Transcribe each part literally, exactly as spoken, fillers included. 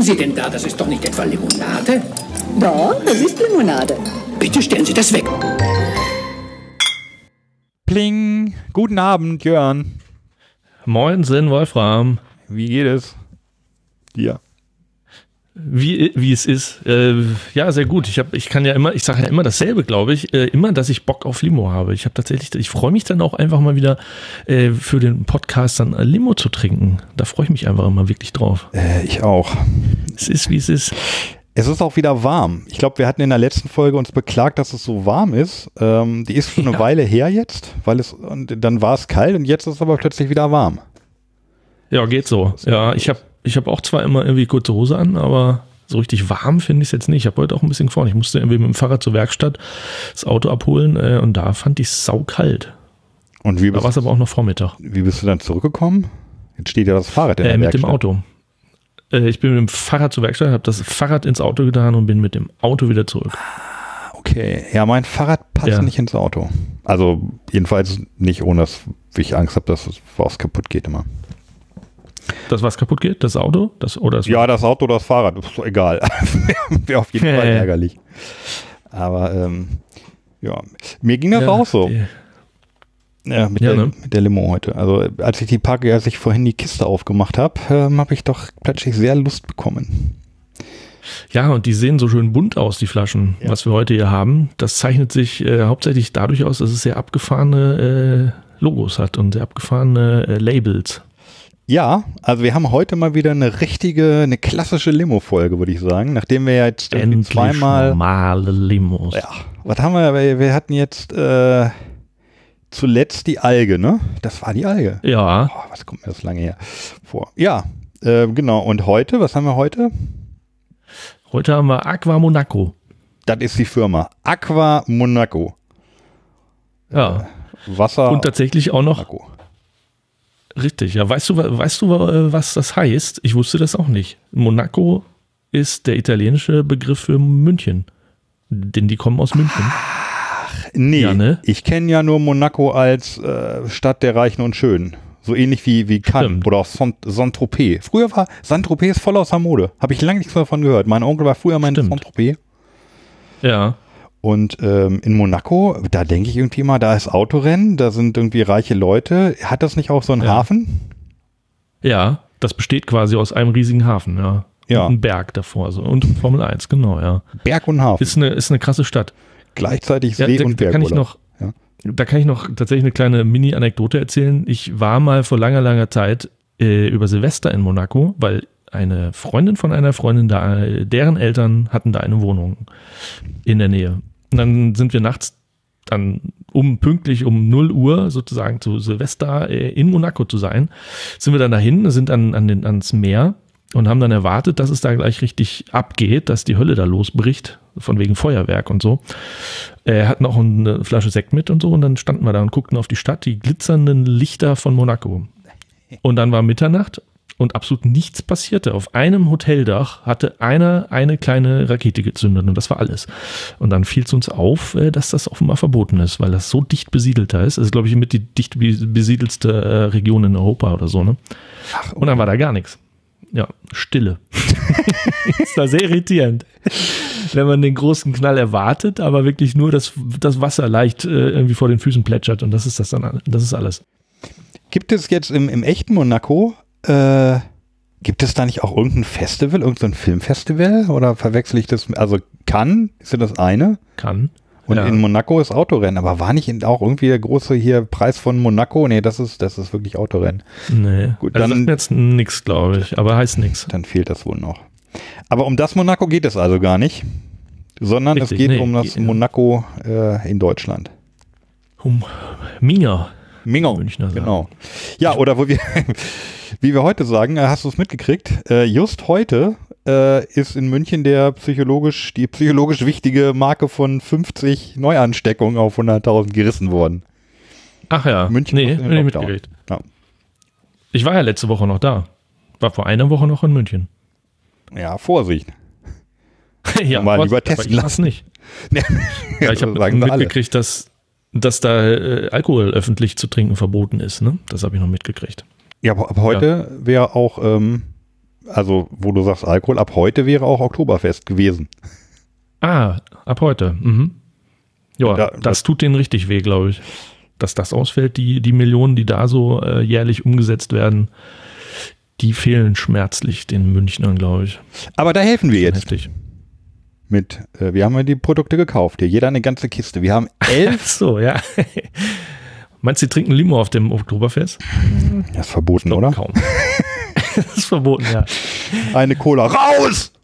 Sie denn da? Das ist doch nicht etwa Limonade? Doch, das ist Limonade. Bitte stellen Sie das weg. Pling. Guten Abend, Jörn. Moinsen, Wolfram. Wie geht es dir? Wie, wie es ist. Äh, ja, sehr gut. Ich hab, ich kann ja immer, ich sage ja immer dasselbe, glaube ich, äh, immer, dass ich Bock auf Limo habe. Ich habe tatsächlich, ich freue mich dann auch einfach mal wieder äh, für den Podcast dann Limo zu trinken. Da freue ich mich einfach immer wirklich drauf. Äh, ich auch. Es ist, wie es ist. Es ist auch wieder warm. Ich glaube, wir hatten in der letzten Folge uns beklagt, dass es so warm ist. Ähm, die ist schon eine ja. Weile her jetzt, weil es, und dann war es kalt und jetzt ist es aber plötzlich wieder warm. Ja, geht so. Ja, ich habe ich hab auch zwar immer irgendwie kurze Hose an, aber so richtig warm finde ich es jetzt nicht. Ich habe heute auch ein bisschen gefroren. Ich musste irgendwie mit dem Fahrrad zur Werkstatt das Auto abholen äh, und da fand ich es saukalt. Und wie bist da war es aber auch noch Vormittag. Wie bist du dann zurückgekommen? Jetzt steht ja das Fahrrad in der äh, mit Werkstatt. Mit dem Auto. Äh, ich bin mit dem Fahrrad zur Werkstatt, habe das Fahrrad ins Auto getan und bin mit dem Auto wieder zurück. Okay, ja, mein Fahrrad passt ja. nicht ins Auto. Also jedenfalls nicht, ohne dass ich Angst habe, dass was kaputt geht immer. Das, was kaputt geht? Das Auto? Das, oder das ja, das Auto oder das Fahrrad, ist doch egal. Wäre auf jeden Fall ärgerlich. Aber ähm, ja, mir ging das ja, auch so. Die, ja, mit, ja, der, ne? mit der Limo heute. Also als ich die Packe, als ich vorhin die Kiste aufgemacht habe, ähm, habe ich doch plötzlich sehr Lust bekommen. Ja, und die sehen so schön bunt aus, die Flaschen, ja. was wir heute hier haben. Das zeichnet sich äh, hauptsächlich dadurch aus, dass es sehr abgefahrene äh, Logos hat und sehr abgefahrene äh, Labels. Ja, also wir haben heute mal wieder eine richtige, eine klassische Limo-Folge, würde ich sagen. Nachdem wir jetzt Endlich zweimal normale Limos. Ja, was haben wir? Wir, wir hatten jetzt äh, zuletzt die Alge, ne? Das war die Alge. Ja. Oh, was kommt mir das lange her vor? Ja, äh, genau. Und heute, was haben wir heute? Heute haben wir Aqua Monaco. Das ist die Firma. Aqua Monaco. Ja. Äh, Wasser. Und tatsächlich auch noch. Monaco. Richtig, ja. Weißt du, weißt du, was das heißt? Ich wusste das auch nicht. Monaco ist der italienische Begriff für München. Denn die kommen aus München. Ach, nee. Ja, ne? Ich kenne ja nur Monaco als äh, Stadt der Reichen und Schönen. So ähnlich wie, wie Cannes oder auch Saint-Tropez. Früher war Saint-Tropez ist voll aus der Mode. Habe ich lange nichts davon gehört. Mein Onkel war früher mein Saint-Tropez. Ja. Und ähm, in Monaco, da denke ich irgendwie mal, da ist Autorennen, da sind irgendwie reiche Leute. Hat das nicht auch so einen ja. Hafen? Ja, das besteht quasi aus einem riesigen Hafen, ja. Ja. Und ein Berg davor, so. Und Formel eins, genau, ja. Berg und Hafen. Ist eine, ist eine krasse Stadt. Gleichzeitig See ja, da, und Berg. Da kann ich noch, ja. Da kann ich noch tatsächlich eine kleine Mini-Anekdote erzählen. Ich war mal vor langer, langer Zeit äh, über Silvester in Monaco, weil eine Freundin von einer Freundin da, deren Eltern hatten da eine Wohnung in der Nähe. Und dann sind wir nachts dann, um pünktlich um null Uhr sozusagen zu Silvester äh, in Monaco zu sein, sind wir dann dahin, sind an, an den, ans Meer und haben dann erwartet, dass es da gleich richtig abgeht, dass die Hölle da losbricht, von wegen Feuerwerk und so. Er hat noch eine Flasche Sekt mit und so und dann standen wir da und guckten auf die Stadt, die glitzernden Lichter von Monaco. Und dann war Mitternacht und absolut nichts passierte. Auf einem Hoteldach hatte einer eine kleine Rakete gezündet und das war alles. Und dann fiel es uns auf, dass das offenbar verboten ist, weil das so dicht besiedelt da ist. Das ist, glaube ich, mit die dicht besiedelste Region in Europa oder so, ne? Ach, okay. Und dann war da gar nichts. Ja, Stille. Ist da sehr irritierend. Wenn man den großen Knall erwartet, aber wirklich nur das, das Wasser leicht äh, irgendwie vor den Füßen plätschert und das ist das dann, das ist alles. Gibt es jetzt im, im echten Monaco Äh, gibt es da nicht auch irgendein Festival, irgendein Filmfestival? Oder verwechsel ich das? Also Cannes ist ja das eine. Cannes. Und ja. in Monaco ist Autorennen. Aber war nicht auch irgendwie der große hier Preis von Monaco? Nee, das ist, das ist wirklich Autorennen. Nee. Gut, also dann sagt mir jetzt nichts, glaube ich. Aber heißt nichts. Dann fehlt das wohl noch. Aber um das Monaco geht es also gar nicht. Sondern Richtig, es geht nee, um das geht, Monaco äh, in Deutschland. Um Minga. Minga, genau. Ja, oder wo wir, wie wir heute sagen, hast du es mitgekriegt, äh, just heute äh, ist in München der psychologisch, die psychologisch wichtige Marke von fünfzig Neuansteckungen auf hunderttausend gerissen worden. Ach ja, München nee, bin ich mitgekriegt. Ja. Ich war ja letzte Woche noch da. War vor einer Woche noch in München. Ja, Vorsicht. ja, mal was, lieber testen lassen. nicht. ja, ich habe mitgekriegt, dass dass da äh, Alkohol öffentlich zu trinken verboten ist. Ne? Das habe ich noch mitgekriegt. Ja, aber ab heute ja. wäre auch ähm, also wo du sagst Alkohol, ab heute wäre auch Oktoberfest gewesen. Ah, ab heute. Mhm. Ja, da, das, das tut denen richtig weh, glaube ich. Dass das ausfällt, die, die Millionen, die da so äh, jährlich umgesetzt werden, die fehlen schmerzlich den Münchnern, glaube ich. Aber da helfen wir jetzt. Heftig. Mit, äh, wir haben ja die Produkte gekauft hier, jeder eine ganze Kiste. Wir haben elf. So, ja. Meinst du, die trinken Limo auf dem Oktoberfest? Das ist verboten, oder? Kaum. Das ist verboten, ja. Eine Cola, raus!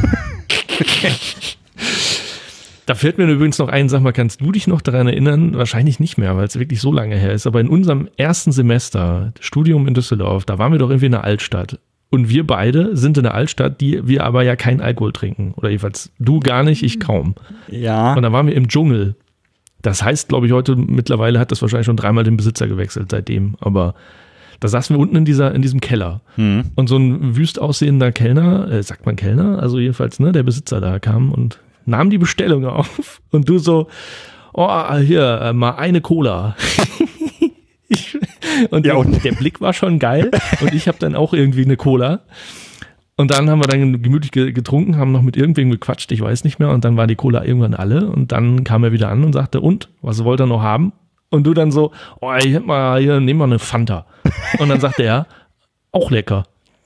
Da fällt mir übrigens noch ein, sag mal, kannst du dich noch daran erinnern? Wahrscheinlich nicht mehr, weil es wirklich so lange her ist, aber in unserem ersten Semester, Studium in Düsseldorf, da waren wir doch irgendwie in der Altstadt. Und wir beide sind in der Altstadt, die wir aber ja keinen Alkohol trinken. Oder jedenfalls du gar nicht, ich kaum. Ja. Und da waren wir im Dschungel. Das heißt, glaube ich, heute mittlerweile hat das wahrscheinlich schon dreimal den Besitzer gewechselt seitdem. Aber da saßen wir unten in dieser, in diesem Keller. Hm. Und so ein wüst aussehender Kellner, äh, sagt man Kellner, also jedenfalls, ne, der Besitzer da kam und nahm die Bestellung auf. Und du so, oh, hier, äh, mal eine Cola. ich, und, ja, und der Blick war schon geil. Und ich habe dann auch irgendwie eine Cola. Und dann haben wir dann gemütlich getrunken, haben noch mit irgendwem gequatscht, ich weiß nicht mehr. Und dann war die Cola irgendwann alle. Und dann kam er wieder an und sagte, und, was wollt ihr noch haben? Und du dann so, oh, ich hätte mal, hier, nehmen wir eine Fanta. Und dann sagte er, auch lecker.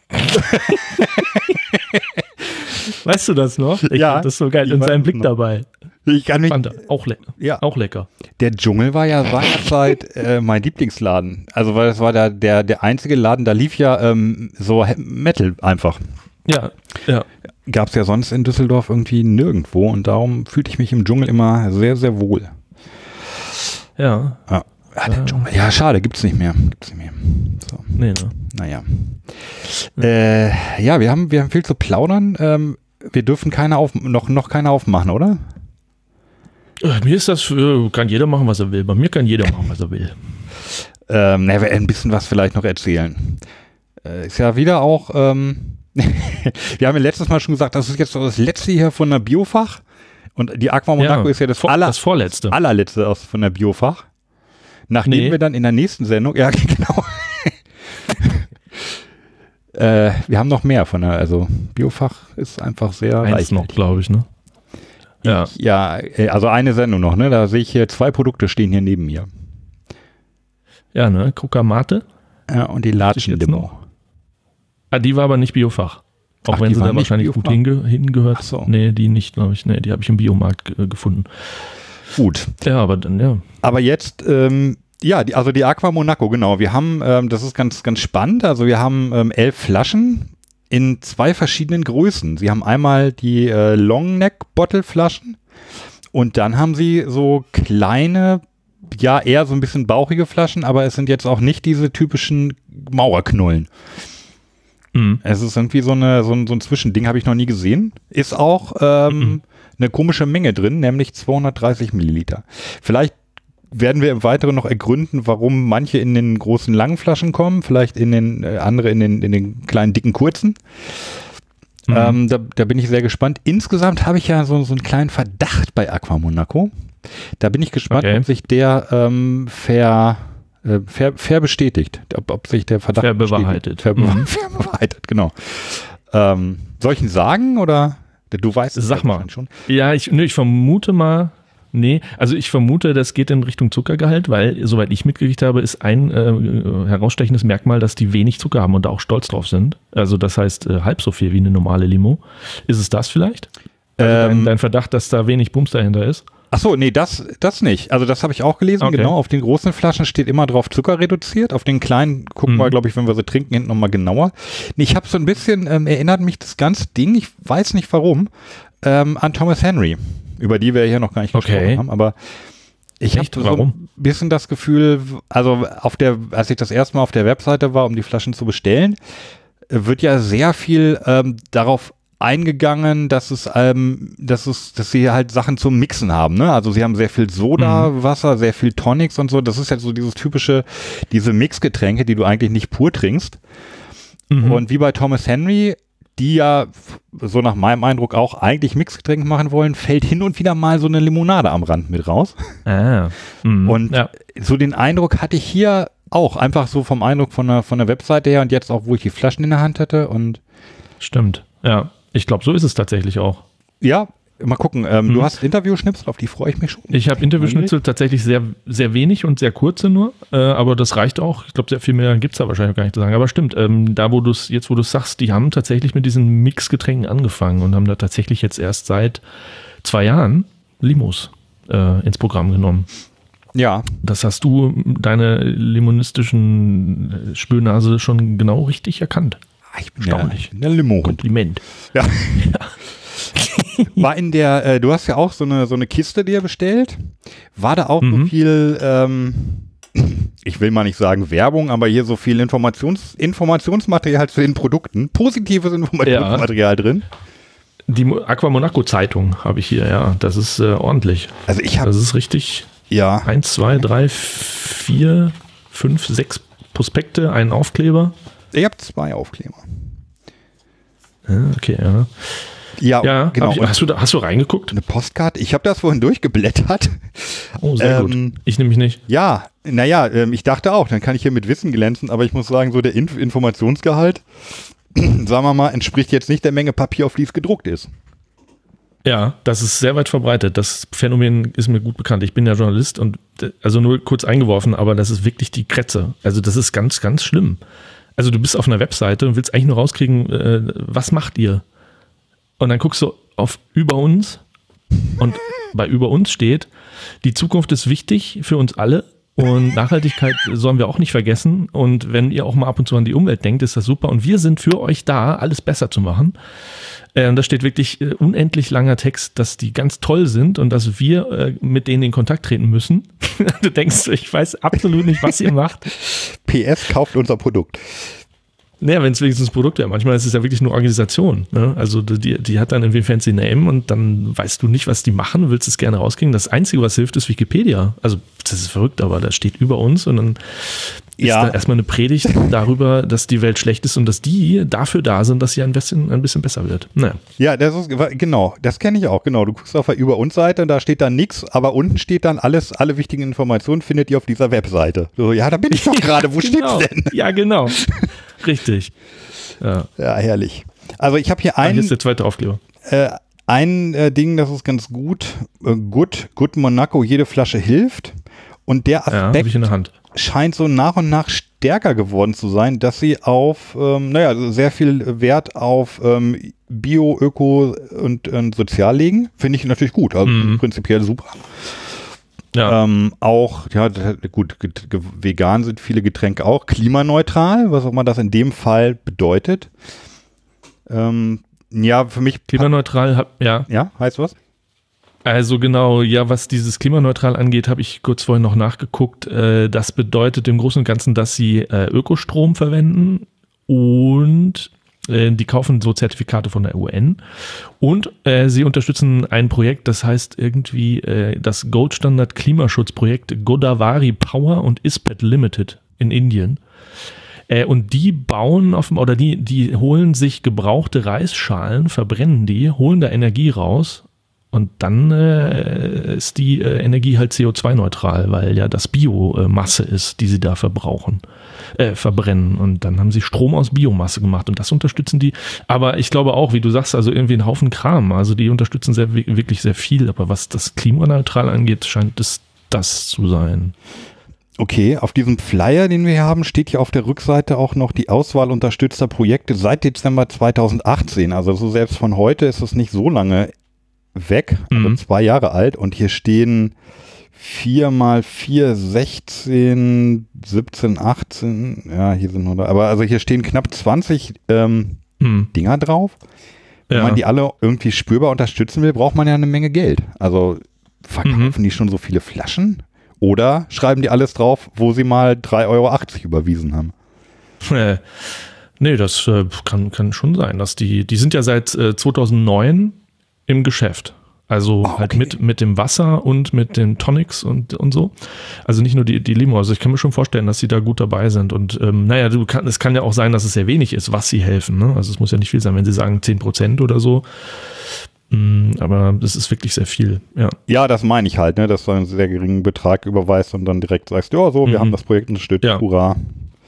Weißt du das noch? Ich ja. fand das so geil. Und sein Blick noch dabei. Ich kann mich, Fanta, auch, le ja. auch lecker. Der Dschungel war ja seinerzeit äh, mein Lieblingsladen. Also weil das war der, der, der einzige Laden, da lief ja ähm, so Metal einfach. Ja, ja. Gab es ja sonst in Düsseldorf irgendwie nirgendwo und darum fühlte ich mich im Dschungel immer sehr, sehr wohl. Ja. Ja, ja, der Dschungel. Ja, schade, gibt's nicht mehr. Gibt's nicht mehr. So. Nee, ne? Naja. Ja. Äh, ja, wir haben, wir haben viel zu plaudern. Ähm, wir dürfen keine auf, noch, noch keine aufmachen, oder? Mir ist das, für, kann jeder machen, was er will. Bei mir kann jeder machen, was er will. Ähm, na, ein bisschen was vielleicht noch erzählen. Äh, ist ja wieder auch, ähm, wir haben ja letztes Mal schon gesagt, das ist jetzt das letzte hier von der Biofach. Und die Aqua Monaco ja, ist ja das, aller, das vorletzte. allerletzte aus, von der Biofach. Nachdem nee. wir dann in der nächsten Sendung, ja genau, äh, wir haben noch mehr von der, also Biofach ist einfach sehr Eins reichlich. noch, glaube ich, ne? Ja. Ja, also eine Sendung noch, ne? Da sehe ich hier zwei Produkte stehen hier neben mir. Ja, ne? Coca Mate. Ja, und die Latschen-Limo. Ah, die war aber nicht Biofach. Auch Ach, wenn sie da wahrscheinlich Biofach? gut hinge hingehört. Ach so. Nee, die nicht, glaube ich. Nee, die habe ich im Biomarkt äh, gefunden. Gut. Ja, aber dann, ja. Aber jetzt, ähm, ja, die, also die Aqua Monaco, genau. Wir haben, ähm, das ist ganz, ganz spannend. Also wir haben ähm, elf Flaschen in zwei verschiedenen Größen. Sie haben einmal die äh, Longneck-Bottle-Flaschen und dann haben sie so kleine, ja eher so ein bisschen bauchige Flaschen, aber es sind jetzt auch nicht diese typischen Mauerknullen. Mhm. Es ist irgendwie so, eine, so, ein, so ein Zwischending, habe ich noch nie gesehen. Ist auch ähm, mhm. eine komische Menge drin, nämlich zweihundertdreißig Milliliter. Vielleicht werden wir im Weiteren noch ergründen, warum manche in den großen langen Flaschen kommen, vielleicht in den äh, andere in den, in den kleinen dicken kurzen. Mhm. Ähm, da, da bin ich sehr gespannt. Insgesamt habe ich ja so, so einen kleinen Verdacht bei Aqua Monaco. Da bin ich gespannt, okay. ob sich der ähm, ver, äh, ver, ver bestätigt, ob, ob sich der Verdacht verbewahrheitet. Verbe mhm. Verbewahrheitet, genau. Ähm, soll ich ihn sagen oder du weißt es? Sag mal. Schon. Ja, ich, nö, ich vermute mal. Nee, also ich vermute, das geht in Richtung Zuckergehalt, weil, soweit ich mitgekriegt habe, ist ein äh, herausstechendes Merkmal, dass die wenig Zucker haben und da auch stolz drauf sind. Also das heißt, äh, halb so viel wie eine normale Limo. Ist es das vielleicht? Also ähm, dein, dein Verdacht, dass da wenig Bums dahinter ist? Ach so, nee, das, das nicht. Also das habe ich auch gelesen, okay. Genau. Auf den großen Flaschen steht immer drauf Zucker reduziert. Auf den kleinen gucken mhm. wir, glaube ich, wenn wir sie trinken, hinten nochmal genauer. Nee, ich habe so ein bisschen, ähm, erinnert mich das ganze Ding, ich weiß nicht warum, ähm, an Thomas Henry. Über die wir hier noch gar nicht gesprochen okay. haben, aber ich habe so ein bisschen das Gefühl, also auf der, als ich das erste Mal auf der Webseite war, um die Flaschen zu bestellen, wird ja sehr viel ähm, darauf eingegangen, dass es, ähm, dass es, dass sie halt Sachen zum Mixen haben, ne? Also sie haben sehr viel Soda-Wasser, mhm. sehr viel Tonics und so. Das ist ja so dieses typische, diese Mixgetränke, die du eigentlich nicht pur trinkst. Mhm. Und wie bei Thomas Henry, die ja, so nach meinem Eindruck auch eigentlich Mixgetränke machen wollen, fällt hin und wieder mal so eine Limonade am Rand mit raus. Ah, mhm. Und ja. so den Eindruck hatte ich hier auch, einfach so vom Eindruck von der, von der Webseite her und jetzt auch, wo ich die Flaschen in der Hand hatte und stimmt. Ja, ich glaube, so ist es tatsächlich auch. Ja, mal gucken. Ähm, hm. Du hast Interviewschnipsel, auf die freue ich mich schon. Ich habe Interviewschnipsel tatsächlich sehr, sehr wenig und sehr kurze nur, äh, aber das reicht auch. Ich glaube, sehr viel mehr gibt es da wahrscheinlich gar nicht zu sagen. Aber stimmt, ähm, da wo du es, jetzt wo du es sagst, die haben tatsächlich mit diesen Mixgetränken angefangen und haben da tatsächlich jetzt erst seit zwei Jahren Limos äh, ins Programm genommen. Ja. Das hast du, deine limonistischen Spürnase, schon genau richtig erkannt. Ich bin erstaunlich. Ja, eine Limo. Kompliment. Ja. ja. War in der, äh, du hast ja auch so eine, so eine Kiste dir bestellt. War da auch mhm. so viel, ähm, ich will mal nicht sagen Werbung, aber hier so viel Informations, Informationsmaterial zu den Produkten, positives Informationsmaterial ja. drin? Die Aqua Monaco Zeitung habe ich hier, ja. Das ist äh, ordentlich. Also ich habe. Das ist richtig. Ja. Eins, zwei, drei, vier, fünf, sechs Prospekte, einen Aufkleber. Ich habe zwei Aufkleber. Ja, okay, ja. Ja, ja genau. Ich, hast, du da, hast du reingeguckt? Eine Postkarte. Ich habe das vorhin durchgeblättert. Oh, sehr ähm, gut. Ich nämlich nicht. Ja, naja, ähm, ich dachte auch, dann kann ich hier mit Wissen glänzen, aber ich muss sagen, so der Inf- Informationsgehalt, sagen wir mal, entspricht jetzt nicht der Menge Papier, auf die es gedruckt ist. Ja, das ist sehr weit verbreitet. Das Phänomen ist mir gut bekannt. Ich bin ja Journalist und also nur kurz eingeworfen, aber das ist wirklich die Kretze. Also das ist ganz, ganz schlimm. Also du bist auf einer Webseite und willst eigentlich nur rauskriegen, äh, was macht ihr? Und dann guckst du auf über uns und bei über uns steht, die Zukunft ist wichtig für uns alle und Nachhaltigkeit sollen wir auch nicht vergessen. Und wenn ihr auch mal ab und zu an die Umwelt denkt, ist das super. Und wir sind für euch da, alles besser zu machen. Äh, und da steht wirklich äh, unendlich langer Text, dass die ganz toll sind und dass wir äh, mit denen in Kontakt treten müssen. Du denkst, ich weiß absolut nicht, was ihr macht. P S, kauft unser Produkt. Naja, wenn es wenigstens Produkt wäre. Manchmal ist es ja wirklich nur Organisation. Ne? Also die, die hat dann irgendwie ein fancy Name und dann weißt du nicht, was die machen, willst es gerne rauskriegen. Das Einzige, was hilft, ist Wikipedia. Also das ist verrückt, aber da steht über uns und dann ist ja. da erstmal eine Predigt darüber, dass die Welt schlecht ist und dass die dafür da sind, dass sie ein bisschen, ein bisschen besser wird. Naja. Ja, das ist genau, das kenne ich auch. Genau, du guckst auf der Über uns Seite und da steht dann nichts, aber unten steht dann alles, alle wichtigen Informationen findet ihr auf dieser Webseite. So, ja, da bin ich doch gerade. Wo genau. steht's denn? Ja, genau. Richtig. Ja, ja herrlich. Also ich habe hier ein. einen. Hier ist der zweite Aufkleber. Äh, ein äh, Ding, das ist ganz gut. Äh, Good, Good Monaco, jede Flasche hilft. Und der Aspekt ja, hab ich in der Hand. scheint so nach und nach stärker geworden zu sein, dass sie auf, ähm, naja, sehr viel Wert auf ähm, Bio, Öko und, und Sozial legen. Finde ich natürlich gut. Also mhm. prinzipiell super. Ja. Ähm, auch, ja, gut, get, ge, vegan sind viele Getränke auch, klimaneutral, was auch immer das in dem Fall bedeutet. Ähm, ja, für mich. Klimaneutral, ja. Ja, heißt was? Also genau, ja, was dieses klimaneutral angeht, habe ich kurz vorhin noch nachgeguckt. Äh, das bedeutet im Großen und Ganzen, dass sie äh, Ökostrom verwenden und die kaufen so Zertifikate von der U N und äh, sie unterstützen ein Projekt, das heißt irgendwie äh, das Goldstandard Klimaschutzprojekt Godavari Power und ISPET Limited in Indien. Äh, und die bauen auf, oder die, die holen sich gebrauchte Reisschalen, verbrennen die, holen da Energie raus und dann äh, ist die äh, Energie halt C O zwei neutral, weil ja das Biomasse ist, die sie da verbrauchen. Äh, verbrennen und dann haben sie Strom aus Biomasse gemacht und das unterstützen die, aber ich glaube auch, wie du sagst, also irgendwie ein Haufen Kram, also die unterstützen sehr, wirklich sehr viel, aber was das klimaneutral angeht, scheint es das zu sein. Okay, auf diesem Flyer, den wir hier haben, steht hier auf der Rückseite auch noch die Auswahl unterstützter Projekte seit Dezember zweitausendachtzehn, also so selbst von heute ist es nicht so lange weg, also mhm. zwei Jahre alt und hier stehen vier mal vier, sechzehn, siebzehn, achtzehn, ja, hier sind nur, aber also hier stehen knapp zwanzig ähm, hm. Dinger drauf. Wenn ja. man die alle irgendwie spürbar unterstützen will, braucht man ja eine Menge Geld. Also verkaufen mhm. die schon so viele Flaschen? Oder schreiben die alles drauf, wo sie mal drei Euro achtzig überwiesen haben? Äh, nee, das äh, kann, kann schon sein, dass die, die sind ja seit äh, zweitausendneun im Geschäft. Also oh, okay. halt mit, mit dem Wasser und mit den Tonics und, und so. Also nicht nur die, die Limo. Also ich kann mir schon vorstellen, dass sie da gut dabei sind. Und ähm, naja, du kann, es kann ja auch sein, dass es sehr wenig ist, was sie helfen. Ne? Also es muss ja nicht viel sein, wenn sie sagen zehn Prozent oder so. Mm, aber das ist wirklich sehr viel. Ja, ja, das meine ich halt, ne? Dass du einen sehr geringen Betrag überweist und dann direkt sagst, ja so, wir mhm. haben das Projekt unterstützt, ja. hurra.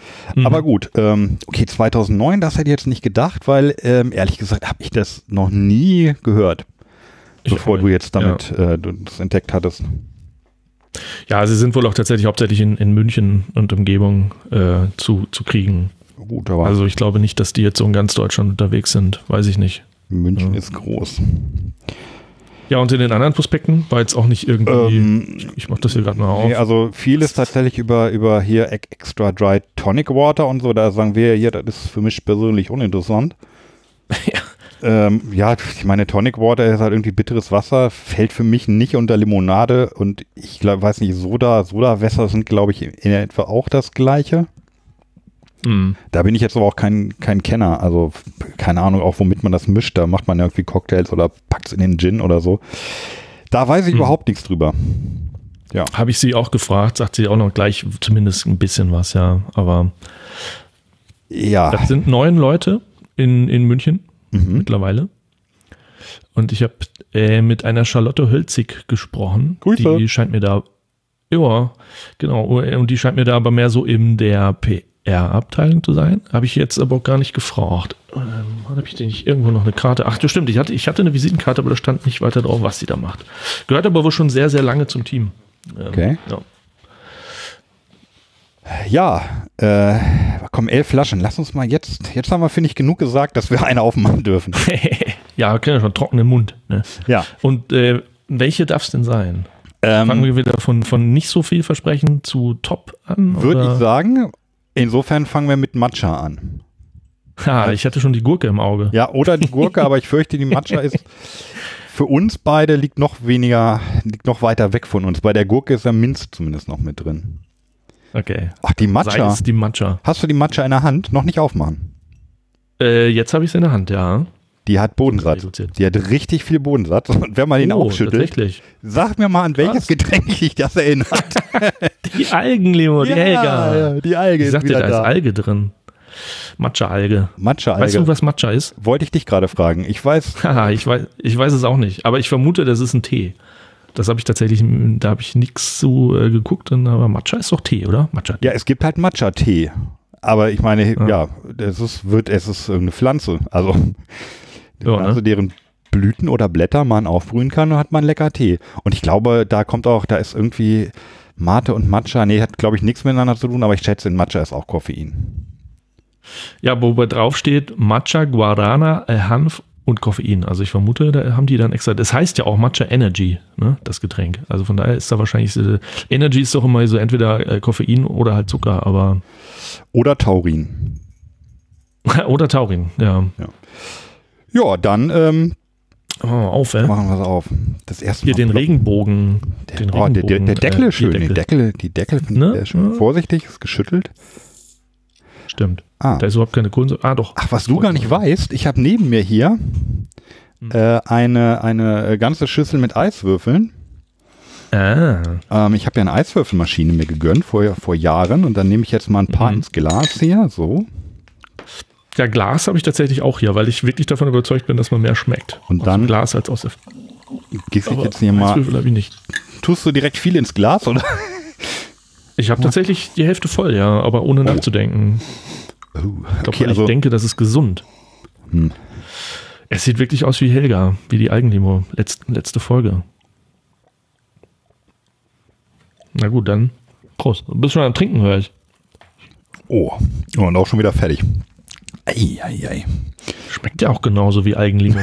Mhm. Aber gut, ähm, okay, zweitausendneun, das hätte ich jetzt nicht gedacht, weil ähm, ehrlich gesagt habe ich das noch nie gehört, ich bevor du jetzt damit ja. äh, das entdeckt hattest. Ja, sie sind wohl auch tatsächlich hauptsächlich in, in München und Umgebung äh, zu, zu kriegen. Gut, aber also ich glaube nicht, dass die jetzt so in ganz Deutschland unterwegs sind, weiß ich nicht. München ja. ist groß. Ja, und in den anderen Prospekten war jetzt auch nicht irgendwie, ähm, ich mach das hier gerade mal auf. Nee, also vieles tatsächlich über, über hier Extra Dry Tonic Water und so, da sagen wir hier, das ist für mich persönlich uninteressant. Ja. Ähm, ja, ich meine, Tonic Water ist halt irgendwie bitteres Wasser, fällt für mich nicht unter Limonade und ich glaub, weiß nicht, Soda, Sodawässer sind, glaube ich, in etwa auch das Gleiche. Mm. Da bin ich jetzt aber auch kein, kein Kenner, also keine Ahnung auch, womit man das mischt, da macht man irgendwie Cocktails oder packt es in den Gin oder so. Da weiß ich mm. überhaupt nichts drüber. Ja. Habe ich sie auch gefragt, sagt sie auch noch gleich zumindest ein bisschen was, ja, aber ja. Das sind neun Leute in, in München. Mhm. Mittlerweile. Und ich habe äh, mit einer Charlotte Hölzig gesprochen. Grüße. Die scheint mir da, ja, genau, und die scheint mir da aber mehr so in der P R-Abteilung zu sein. Habe ich jetzt aber auch gar nicht gefragt. Ähm, habe ich denn nicht irgendwo noch eine Karte? Ach, das stimmt, ich hatte, ich hatte eine Visitenkarte, aber da stand nicht weiter drauf, was sie da macht. Gehört aber wohl schon sehr, sehr lange zum Team. Ähm, okay. Ja. Ja, äh, komm, elf Flaschen. Lass uns mal jetzt, jetzt haben wir, finde ich, genug gesagt, dass wir eine aufmachen dürfen. Ja, wir kriegen ja schon trockenen Mund. Ne? Ja. Und äh, welche darf es denn sein? Ähm, Fangen wir wieder von, von nicht so viel Versprechen zu Top an? Würde ich sagen, insofern fangen wir mit Matcha an. Ha, ich hatte schon die Gurke im Auge. Ja, oder die Gurke, aber ich fürchte, die Matcha ist für uns beide liegt noch weniger, liegt noch weiter weg von uns. Bei der Gurke ist ja Minz zumindest noch mit drin. Okay. Ach, die Matcha. Sei es die Matcha. Hast du die Matcha in der Hand? Noch nicht aufmachen. Äh, jetzt habe ich es in der Hand, ja. Die hat Bodensatz. Die hat richtig viel Bodensatz. Und wenn man den oh, aufschüttelt, sag mir mal, an welches Was? Getränk dich das erinnert. Die Algenlimo, die ja, Helga. Ja, die Alge ich ist sagte, wieder da da. ist Alge drin. Matcha-Alge. Matcha-Alge. Weißt du, was Matcha ist? Wollte ich dich gerade fragen. Ich weiß. Haha, ich weiß, ich weiß es auch nicht. Aber ich vermute, das ist ein Tee. Das habe ich tatsächlich, da habe ich nichts zu äh, geguckt, aber Matcha ist doch Tee, oder? Matcha. Ja, es gibt halt Matcha-Tee. Aber ich meine, ja, ja es ist, wird, es ist irgendeine Pflanze. Also, eine ja, Pflanze, ne? deren Blüten oder Blätter man aufbrühen kann, und hat man lecker Tee. Und ich glaube, da kommt auch, da ist irgendwie Mate und Matcha, nee, hat glaube ich nichts miteinander zu tun, aber ich schätze, in Matcha ist auch Koffein. Ja, wobei drauf steht Matcha, Guarana, äh, Hanf und Koffein. Also ich vermute, da haben die dann extra, das heißt ja auch Matcha Energy, ne, das Getränk. Also von daher ist da wahrscheinlich, äh, Energy ist doch immer so entweder äh, Koffein oder halt Zucker, aber. Oder Taurin. Oder Taurin, ja. Ja, ja dann ähm, oh, auf, äh. machen wir es auf. Das erste Hier Mal den blocken. Regenbogen. Der, den oh, Regenbogen der, der, der Deckel äh, ist schön. Deckel. Die Deckel, die Deckel ne? ist schön. Ja. Vorsichtig, ist geschüttelt. Stimmt. Ah. Da ist überhaupt keine Kohlensäure. Ah, doch. Ach, was du gar nicht weißt, ich habe neben mir hier hm. äh, eine, eine ganze Schüssel mit Eiswürfeln. Ah. Ähm, ich habe ja eine Eiswürfelmaschine mir gegönnt vor, vor Jahren und dann nehme ich jetzt mal ein paar Mhm. ins Glas hier, so. Ja, Glas habe ich tatsächlich auch hier, weil ich wirklich davon überzeugt bin, dass man mehr schmeckt. Und aus dann dem Glas als aus der gieße ich Aber jetzt hier mal. Eiswürfel habe ich nicht. Tust du direkt viel ins Glas, oder? Ich habe tatsächlich die Hälfte voll, ja, aber ohne nachzudenken. Oh, Ich glaube, okay, weil also, ich denke, das ist gesund. Hm. Es sieht wirklich aus wie Helga, wie die Eigenlimo. Letz, letzte Folge. Na gut, dann Prost. Du bist schon am Trinken, höre ich. Oh, und auch schon wieder fertig. Ei, ei, ei. Schmeckt ja auch genauso wie Eigenlimo.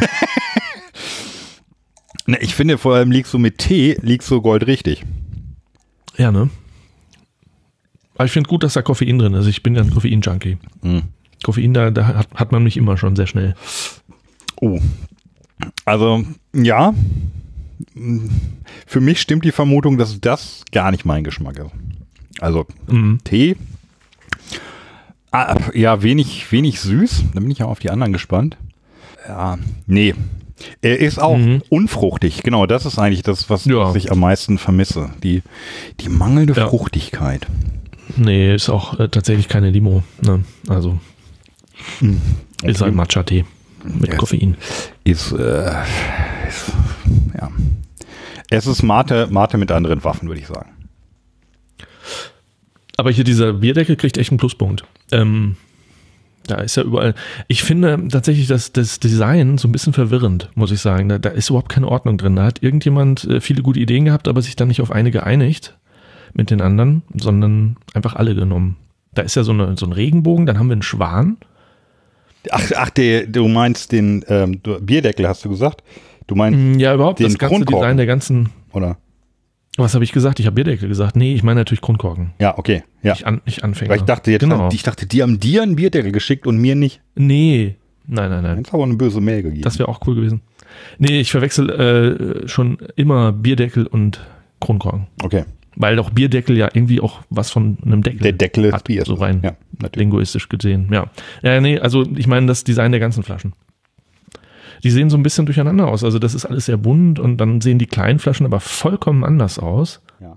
Ne, ich finde, vor allem liegst du mit Tee, liegst du goldrichtig. Ja, ne? Aber ich finde gut, dass da Koffein drin ist. Ich bin ja ein Koffein-Junkie. Hm. Koffein, da, da hat, hat man mich immer schon sehr schnell. Oh. Also, ja. Für mich stimmt die Vermutung, dass das gar nicht mein Geschmack ist. Also, Mhm. Tee. Ah, ja, wenig, wenig süß. Da bin ich ja auf die anderen gespannt. Ja, nee. Er ist auch Mhm. unfruchtig. Genau, das ist eigentlich das, was, Ja. was ich am meisten vermisse. Die, die mangelnde Ja. Fruchtigkeit. Nee, ist auch äh, tatsächlich keine Limo. Ne? Also Mhm. ist halt Matcha-Tee mit Ja. Koffein. Ist, äh, ist, ja. Es ist Mate, Mate mit anderen Waffen, würde ich sagen. Aber hier dieser Bierdeckel kriegt echt einen Pluspunkt. Ähm, da ist ja überall. Ich finde tatsächlich das, das Design so ein bisschen verwirrend, muss ich sagen. Da, da ist überhaupt keine Ordnung drin. Da hat irgendjemand äh, viele gute Ideen gehabt, aber sich dann nicht auf eine geeinigt mit den anderen, sondern einfach alle genommen. Da ist ja so, eine, so ein Regenbogen, dann haben wir einen Schwan. Ach, ach der, du meinst den ähm, Bierdeckel, hast du gesagt? Du meinst ja, überhaupt den das ganze Kronkorken. Design der ganzen. Oder? Was habe ich gesagt? Ich habe Bierdeckel gesagt. Nee, ich meine natürlich Kronkorken. Ja, okay. Ja. Ich, an, ich Anfänger. Weil ich dachte jetzt, genau. ich dachte, die haben dir einen Bierdeckel geschickt und mir nicht. Nee, nein, nein, nein. Jetzt aber eine böse Mail gegeben. Das wäre auch cool gewesen. Nee, ich verwechsel äh, schon immer Bierdeckel und Kronkorken. Okay. Weil doch Bierdeckel ja irgendwie auch was von einem Deckel Der Deckel ist hat, Bier. so rein ja, natürlich. linguistisch gesehen. Ja. ja, nee, also ich meine das Design der ganzen Flaschen. Die sehen so ein bisschen durcheinander aus. Also das ist alles sehr bunt und dann sehen die kleinen Flaschen aber vollkommen anders aus. Ja.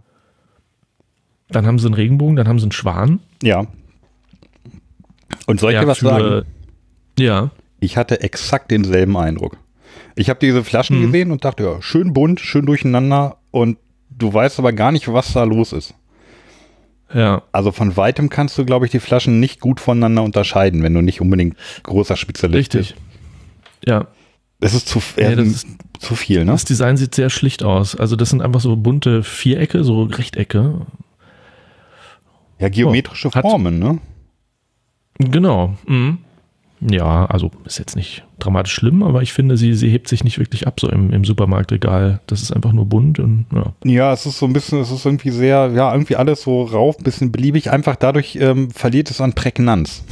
Dann haben sie einen Regenbogen, dann haben sie einen Schwan. Ja. Und soll ich dir was für, sagen? Ja. Ich hatte exakt denselben Eindruck. Ich habe diese Flaschen Mhm. gesehen und dachte, ja, schön bunt, schön durcheinander und du weißt aber gar nicht, was da los ist. Ja. Also von weitem kannst du, glaube ich, die Flaschen nicht gut voneinander unterscheiden, wenn du nicht unbedingt großer Spezialist Richtig. bist. Ja. Das ist zu, äh, Ja, das ist, zu viel, ne? das Design sieht sehr schlicht aus. Also das sind einfach so bunte Vierecke, so Rechtecke. Ja, geometrische Oh, hat- Formen, ne? Genau. Mhm. Ja, also ist jetzt nicht dramatisch schlimm, aber ich finde, sie, sie hebt sich nicht wirklich ab so im, im Supermarktregal. Das ist einfach nur bunt und ja. Ja, es ist so ein bisschen, es ist irgendwie sehr, ja, irgendwie alles so rauf, bisschen beliebig. Einfach dadurch ähm, verliert es an Prägnanz.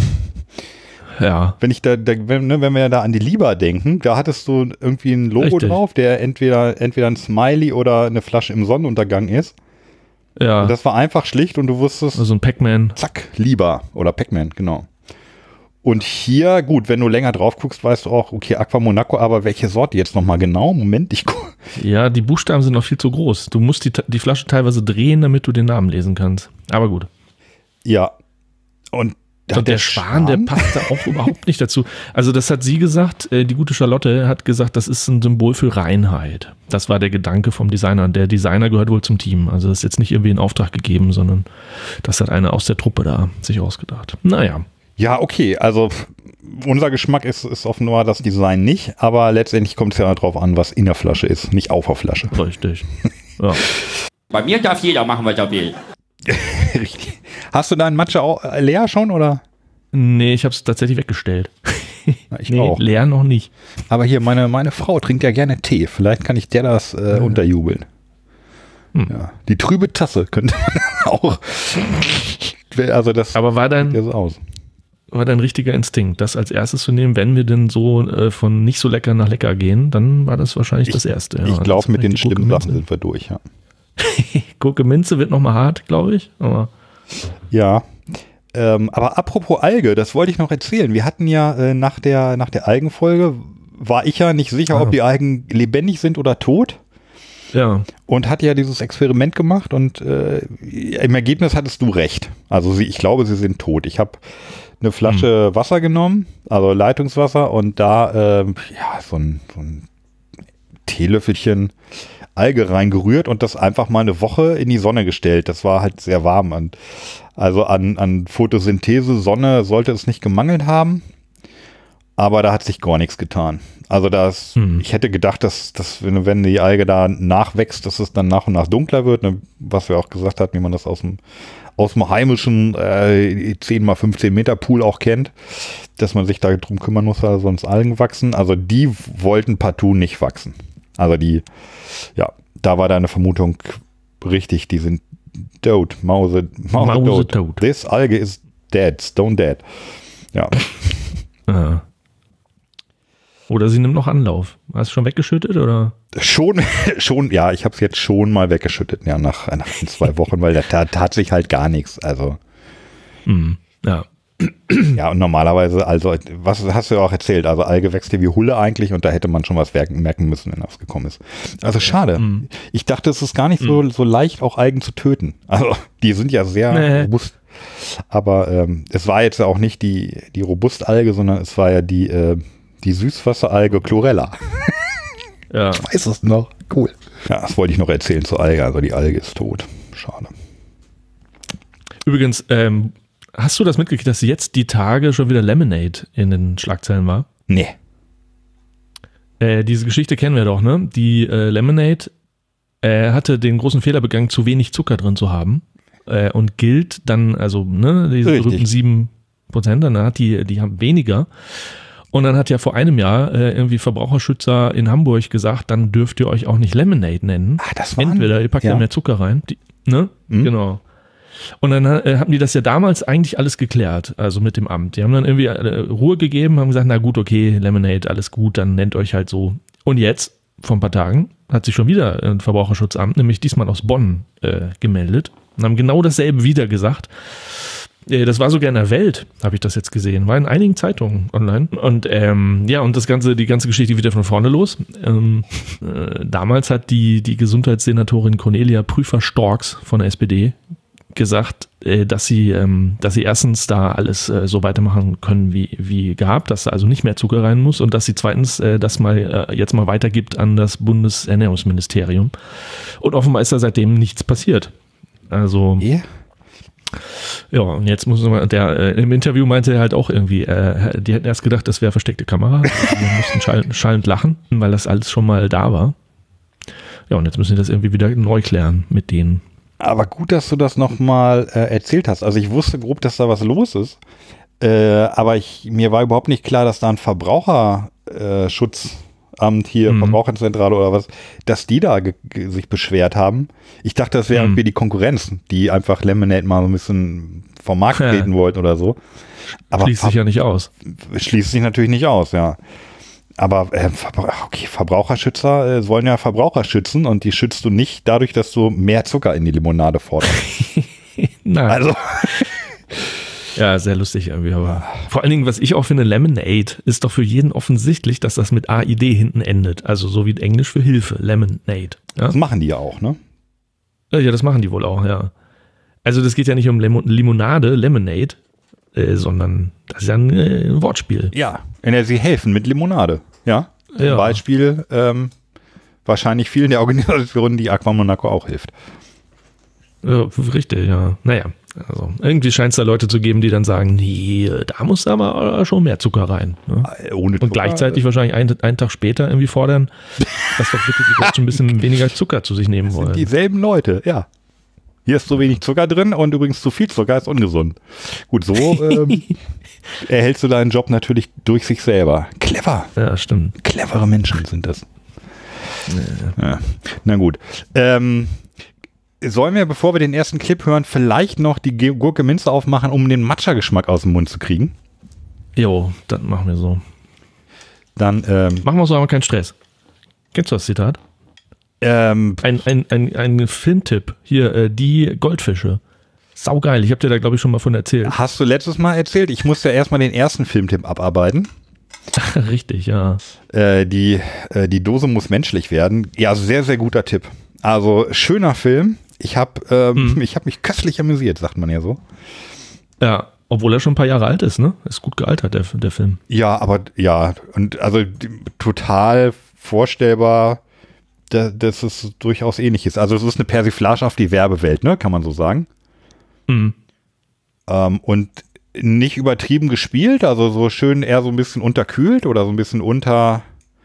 Ja. Wenn ich da, da wenn, ne, wenn wir da an die Liba denken, da hattest du irgendwie ein Logo Richtig. drauf, der entweder, entweder ein Smiley oder eine Flasche im Sonnenuntergang ist. Ja. Und das war einfach schlicht und du wusstest, Also ein Pac-Man. zack, Liba oder Pac-Man, genau. Und hier, gut, wenn du länger drauf guckst, weißt du auch, okay, Aqua Monaco, aber welche Sorte jetzt nochmal genau? Moment, ich gucke. Ja, die Buchstaben sind noch viel zu groß. Du musst die, die Flasche teilweise drehen, damit du den Namen lesen kannst. Aber gut. Ja. Und, Und der Schwan, der passt da auch überhaupt nicht dazu. Also das hat sie gesagt, äh, die gute Charlotte hat gesagt, das ist ein Symbol für Reinheit. Das war der Gedanke vom Designer. Der Designer gehört wohl zum Team. Also das ist jetzt nicht irgendwie in Auftrag gegeben, sondern das hat einer aus der Truppe da sich ausgedacht. Naja. Ja, okay, also unser Geschmack ist, ist offenbar das Design nicht, aber letztendlich kommt es ja darauf an, was in der Flasche ist, nicht auf der Flasche. Richtig. Ja. Bei mir darf jeder machen, was er will. Richtig. Hast du deinen Matcha auch leer schon, oder? Nee, ich habe es tatsächlich weggestellt. Na, ich nee, auch. leer noch nicht. Aber hier, meine, meine Frau trinkt ja gerne Tee. Vielleicht kann ich der das äh, Ja. unterjubeln. Hm. Ja. Die trübe Tasse könnte man auch. Also das Aber war sieht dein, ja so aus. war dein richtiger Instinkt, das als erstes zu nehmen, wenn wir denn so äh, von nicht so lecker nach lecker gehen, dann war das wahrscheinlich das Erste. Ja. Ich Das glaube, ist mit den die schlimmen Gurke Sachen sind wir durch, ja. Minze. Gurke Minze wird nochmal hart, glaube ich. Aber Ja. Ähm, aber apropos Alge, das wollte ich noch erzählen. Wir hatten ja äh, nach der, nach der Algenfolge, war ich ja nicht sicher, Ah. ob die Algen lebendig sind oder tot. ja, Und hatte ja dieses Experiment gemacht und äh, im Ergebnis hattest du recht. Also sie, ich glaube, sie sind tot. Ich habe eine Flasche Hm. Wasser genommen, also Leitungswasser und da ähm, ja, so ein, so ein Teelöffelchen Alge reingerührt und das einfach mal eine Woche in die Sonne gestellt. Das war halt sehr warm. Und also an, an Photosynthese, Sonne sollte es nicht gemangelt haben. Aber da hat sich gar nichts getan. Also das, Hm. ich hätte gedacht, dass, dass wenn, wenn die Alge da nachwächst, dass es dann nach und nach dunkler wird, ne, was wir auch gesagt hatten, wie man das aus dem, aus dem heimischen äh, zehn mal fünfzehn Meter Pool auch kennt, dass man sich da drum kümmern muss, weil sonst Algen wachsen. Also die wollten partout nicht wachsen. Also die, ja, da war deine Vermutung richtig, die sind tot, Mause, Mause, Mause tot. tot. This algae is dead, stone dead. Ja. ja. Oder sie nimmt noch Anlauf. Hast du schon weggeschüttet oder? Schon, schon, ja, ich habe es jetzt schon mal weggeschüttet, ja, nach, nach zwei Wochen, weil da tat, tat sich halt gar nichts. Also, Hm. Ja. ja, und normalerweise, also, was hast du ja auch erzählt, also Alge wächst ja wie Hulle eigentlich und da hätte man schon was merken müssen, wenn das gekommen ist. Also schade. Mhm. Ich dachte, es ist gar nicht so, so leicht, auch Algen zu töten. Also, die sind ja sehr Nee. robust. Aber ähm, es war jetzt auch nicht die, die Robustalge, sondern es war ja die, äh, die Süßwasseralge Chlorella. Ja. Ich weiß es noch. Cool. Ja, das wollte ich noch erzählen zur Alge. Also die Alge ist tot. Schade. Übrigens, ähm, hast du das mitgekriegt, dass jetzt die Tage schon wieder Lemonade in den Schlagzeilen war? Nee. Äh, diese Geschichte kennen wir doch, ne? Die äh, Lemonade äh, hatte den großen Fehler begangen, zu wenig Zucker drin zu haben äh, und gilt dann, also ne, diese Richtig. berühmten sieben Prozent, dann hat die, die haben weniger. Und dann hat ja vor einem Jahr äh, irgendwie Verbraucherschützer in Hamburg gesagt, dann dürft ihr euch auch nicht Lemonade nennen. Ah, das waren, Entweder ihr packt ja ja mehr Zucker rein, die, ne? Mhm. Genau. Und dann äh, haben die das ja damals eigentlich alles geklärt, also mit dem Amt. Die haben dann irgendwie äh, Ruhe gegeben, haben gesagt, na gut, okay, Lemonade, alles gut, dann nennt euch halt so. Und jetzt, vor ein paar Tagen, hat sich schon wieder ein Verbraucherschutzamt, nämlich diesmal aus Bonn, äh, gemeldet und haben genau dasselbe wieder gesagt. Äh, das war sogar in der Welt, habe ich das jetzt gesehen, war in einigen Zeitungen online. Und ähm, ja, und das ganze, die ganze Geschichte wieder von vorne los. Ähm, äh, damals hat die, die Gesundheitssenatorin Cornelia Prüfer-Storks von der S P D gesagt, dass sie, dass sie erstens da alles so weitermachen können wie, wie gehabt, dass da also nicht mehr Zucker rein muss und dass sie zweitens das mal jetzt mal weitergibt an das Bundesernährungsministerium. Und offenbar ist da seitdem nichts passiert. Also yeah. Ja, und jetzt muss man, der im Interview meinte er halt auch irgendwie, äh, die hätten erst gedacht, das wäre versteckte Kamera. Die mussten schallend, schallend lachen, weil das alles schon mal da war. Ja, und jetzt müssen sie das irgendwie wieder neu klären mit denen. Aber gut, dass du das nochmal äh, erzählt hast. Also ich wusste grob, dass da was los ist. Äh, aber ich, mir war überhaupt nicht klar, dass da ein Verbraucherschutzamt hier, mhm. Verbraucherzentrale oder was, dass die da ge- ge- sich beschwert haben. Ich dachte, das wäre mhm. irgendwie die Konkurrenz, die einfach Lemonade mal so ein bisschen vom Markt treten ja. wollten oder so. Aber schließt sich ja nicht aus. Schließt sich natürlich nicht aus, ja. Aber äh, okay, Verbraucherschützer äh, wollen ja Verbraucher schützen und die schützt du nicht dadurch, dass du mehr Zucker in die Limonade forderst. Nein. Also. Ja, sehr lustig irgendwie, aber vor allen Dingen, was ich auch finde, Lemonade ist doch für jeden offensichtlich, dass das mit A I D hinten endet. Also so wie Englisch für Hilfe, Lemonade. Ja? Das machen die ja auch, ne? Ja, das machen die wohl auch, ja. Also das geht ja nicht um Lim- Limonade, Lemonade, äh, sondern das ist ja ein, äh, ein Wortspiel. Ja, in der sie helfen mit Limonade. Ja, zum ja. Beispiel ähm, wahrscheinlich vielen der Organisationen, die Aqua Monaco auch hilft. Ja, richtig, ja. Naja, also irgendwie scheint es da Leute zu geben, die dann sagen, nee, da muss da mal schon mehr Zucker rein. Ne? Ohne Zucker, und gleichzeitig äh, wahrscheinlich einen, einen Tag später irgendwie fordern, dass doch bitte die Deutschen ein bisschen weniger Zucker zu sich nehmen das wollen. Sind dieselben Leute, ja. Hier ist zu wenig Zucker drin und übrigens zu viel Zucker ist ungesund. Gut, so ähm, erhältst du deinen Job natürlich durch sich selber. Clever. Ja, stimmt. Clevere Menschen sind das. Ja. Ja. Na gut. Ähm, sollen wir, bevor wir den ersten Clip hören, vielleicht noch die Gurke Minze aufmachen, um den Matcha-Geschmack aus dem Mund zu kriegen? Jo, dann machen wir so. Dann ähm, machen wir so, aber keinen Stress. Kennst du das Zitat? Ähm, ein, ein, ein, ein Filmtipp. Hier, äh, die Goldfische. Saugeil. Ich habe dir da, glaube ich, schon mal von erzählt. Hast du letztes Mal erzählt? Ich musste ja erstmal den ersten Filmtipp abarbeiten. Richtig, ja. Äh, die, äh, die Dose muss menschlich werden. Ja, sehr, sehr guter Tipp. Also, schöner Film. Ich habe ähm, hm. ich hab mich köstlich amüsiert, sagt man ja so. Ja, obwohl er schon ein paar Jahre alt ist, ne? Ist gut gealtert, der, der Film. Ja, aber ja, und also die, total vorstellbar, dass es durchaus ähnlich ist. Also es ist eine Persiflage auf die Werbewelt, ne, kann man so sagen. Mhm. Ähm, und nicht übertrieben gespielt, also so schön eher so ein bisschen unterkühlt oder so ein bisschen unter,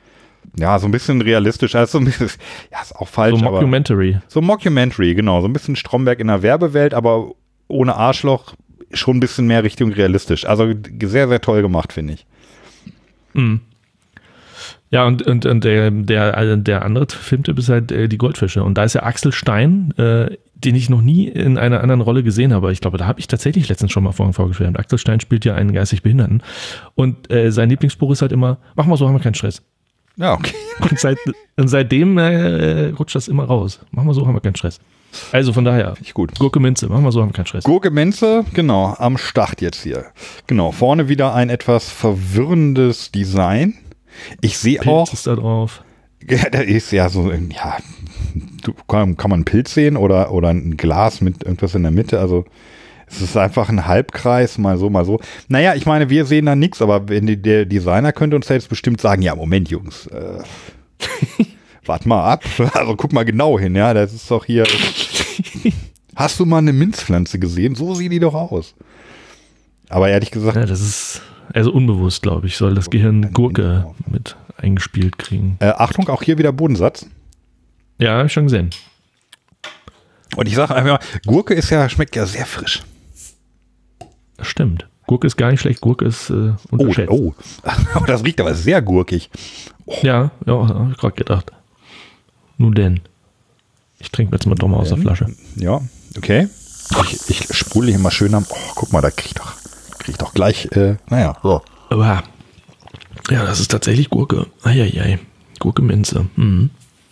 ja, so ein bisschen realistisch. Also so ein bisschen, ja, ist auch falsch. So Mockumentary. Aber so Mockumentary, genau. So ein bisschen Stromberg in der Werbewelt, aber ohne Arschloch, schon ein bisschen mehr Richtung realistisch. Also sehr, sehr toll gemacht, finde ich. Mhm. Ja, und, und, und der, der, der andere Filmtipp ist halt äh, die Goldfische. Und da ist ja Axel Stein, äh, den ich noch nie in einer anderen Rolle gesehen habe. Ich glaube, da habe ich tatsächlich letztens schon mal vorhin vorgestellt. Axel Stein spielt ja einen geistig Behinderten. Und äh, sein Lieblingsspruch ist halt immer, mach mal so, haben wir keinen Stress. Ja, okay. Und, seit, und seitdem äh, rutscht das immer raus. Mach mal so, haben wir keinen Stress. Also von daher, ich gut. Gurke Minze, machen wir so, haben wir keinen Stress. Gurke Minze, genau, am Start jetzt hier. Genau, vorne wieder ein etwas verwirrendes Design. Ich sehe auch. Ist da drauf. Ja, da ist ja so, ja, kann, kann man einen Pilz sehen oder, oder ein Glas mit irgendwas in der Mitte. Also, es ist einfach ein Halbkreis, mal so, mal so. Naja, ich meine, wir sehen da nichts, aber wenn die, der Designer könnte uns jetzt bestimmt sagen: Ja, Moment, Jungs, äh, wart mal ab. Also, guck mal genau hin, ja, das ist doch hier. hast du mal eine Minzpflanze gesehen? So sieht die doch aus. Aber ehrlich gesagt. Ja, das ist also unbewusst, glaube ich, soll das Gehirn Gurke mit eingespielt kriegen. Äh, Achtung, auch hier wieder Bodensatz. Ja, habe ich schon gesehen. Und ich sage einfach, Gurke ist ja, schmeckt ja sehr frisch. Das stimmt. Gurke ist gar nicht schlecht, Gurke ist äh, unterschätzt. Oh, oh. Das riecht aber sehr gurkig. Oh. Ja, ja, habe ich gerade gedacht. Nun denn. Ich trinke jetzt mal doch mal aus der Flasche. Ja, okay. Ich, ich sprudel hier mal schön am. Oh, guck mal, da krieg ich doch, krieg ich doch gleich, äh, naja, so. Aber, ja, das ist tatsächlich Gurke. Eieiei. Gurke Minze. Mhm.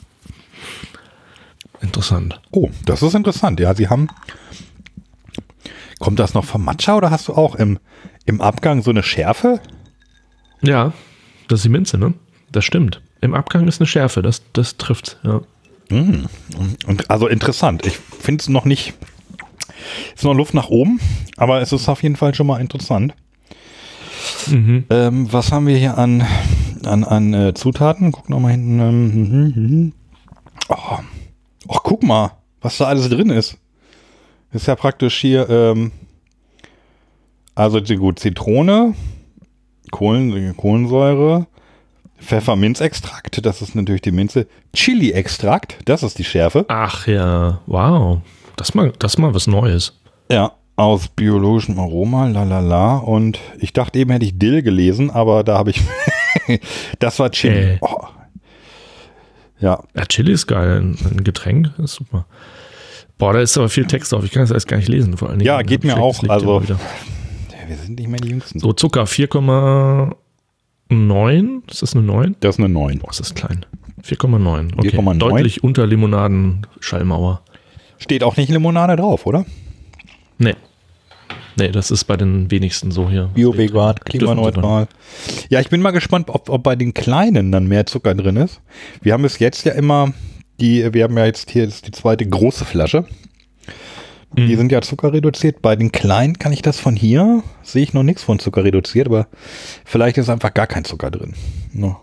Interessant. Oh, das ist interessant. Ja, sie haben. Kommt das noch vom Matcha oder hast du auch im, im Abgang so eine Schärfe? Ja, das ist die Minze, ne? Das stimmt. Im Abgang ist eine Schärfe, das, das trifft, ja. Mm. Und also interessant. Ich finde es noch nicht. Ist noch Luft nach oben, aber es ist auf jeden Fall schon mal interessant. Mhm. Ähm, was haben wir hier an, an, an äh, Zutaten? Guck noch mal hinten. Ähm, oh. oh, guck mal, was da alles drin ist. Ist ja praktisch hier, ähm, also gut, Zitrone, Kohlen, Kohlensäure, Pfefferminzextrakt, das ist natürlich die Minze, Chili-Extrakt, das ist die Schärfe. Ach ja, wow, das mal, das mal was Neues. Ja, aus biologischem Aroma, lalala, und ich dachte eben, hätte ich Dill gelesen, aber da habe ich, das war Chili. Äh. Oh. Ja. Ja, Chili ist geil, ein, ein Getränk, ist super. Boah, da ist aber viel Text drauf. Ich kann das erst gar nicht lesen, vor allen Dingen. Ja, geht mir auch. Also, ja, wir sind nicht mehr die Jüngsten. So, Zucker vier Komma neun. Ist das eine neun? Das ist eine neun. Boah, ist das klein. vier Komma neun. Okay. vier Komma neun. Deutlich unter Limonaden-Schallmauer. Steht auch nicht Limonade drauf, oder? Nee. Nee, das ist bei den wenigsten so hier. Bio-vegan, klimaneutral. Ja, ich bin mal gespannt, ob, ob bei den Kleinen dann mehr Zucker drin ist. Wir haben es jetzt ja immer. Die, wir haben ja jetzt hier die zweite große Flasche. Die mhm. sind ja zuckerreduziert. Bei den kleinen kann ich das von hier, sehe ich noch nichts von Zucker reduziert, aber vielleicht ist einfach gar kein Zucker drin. No.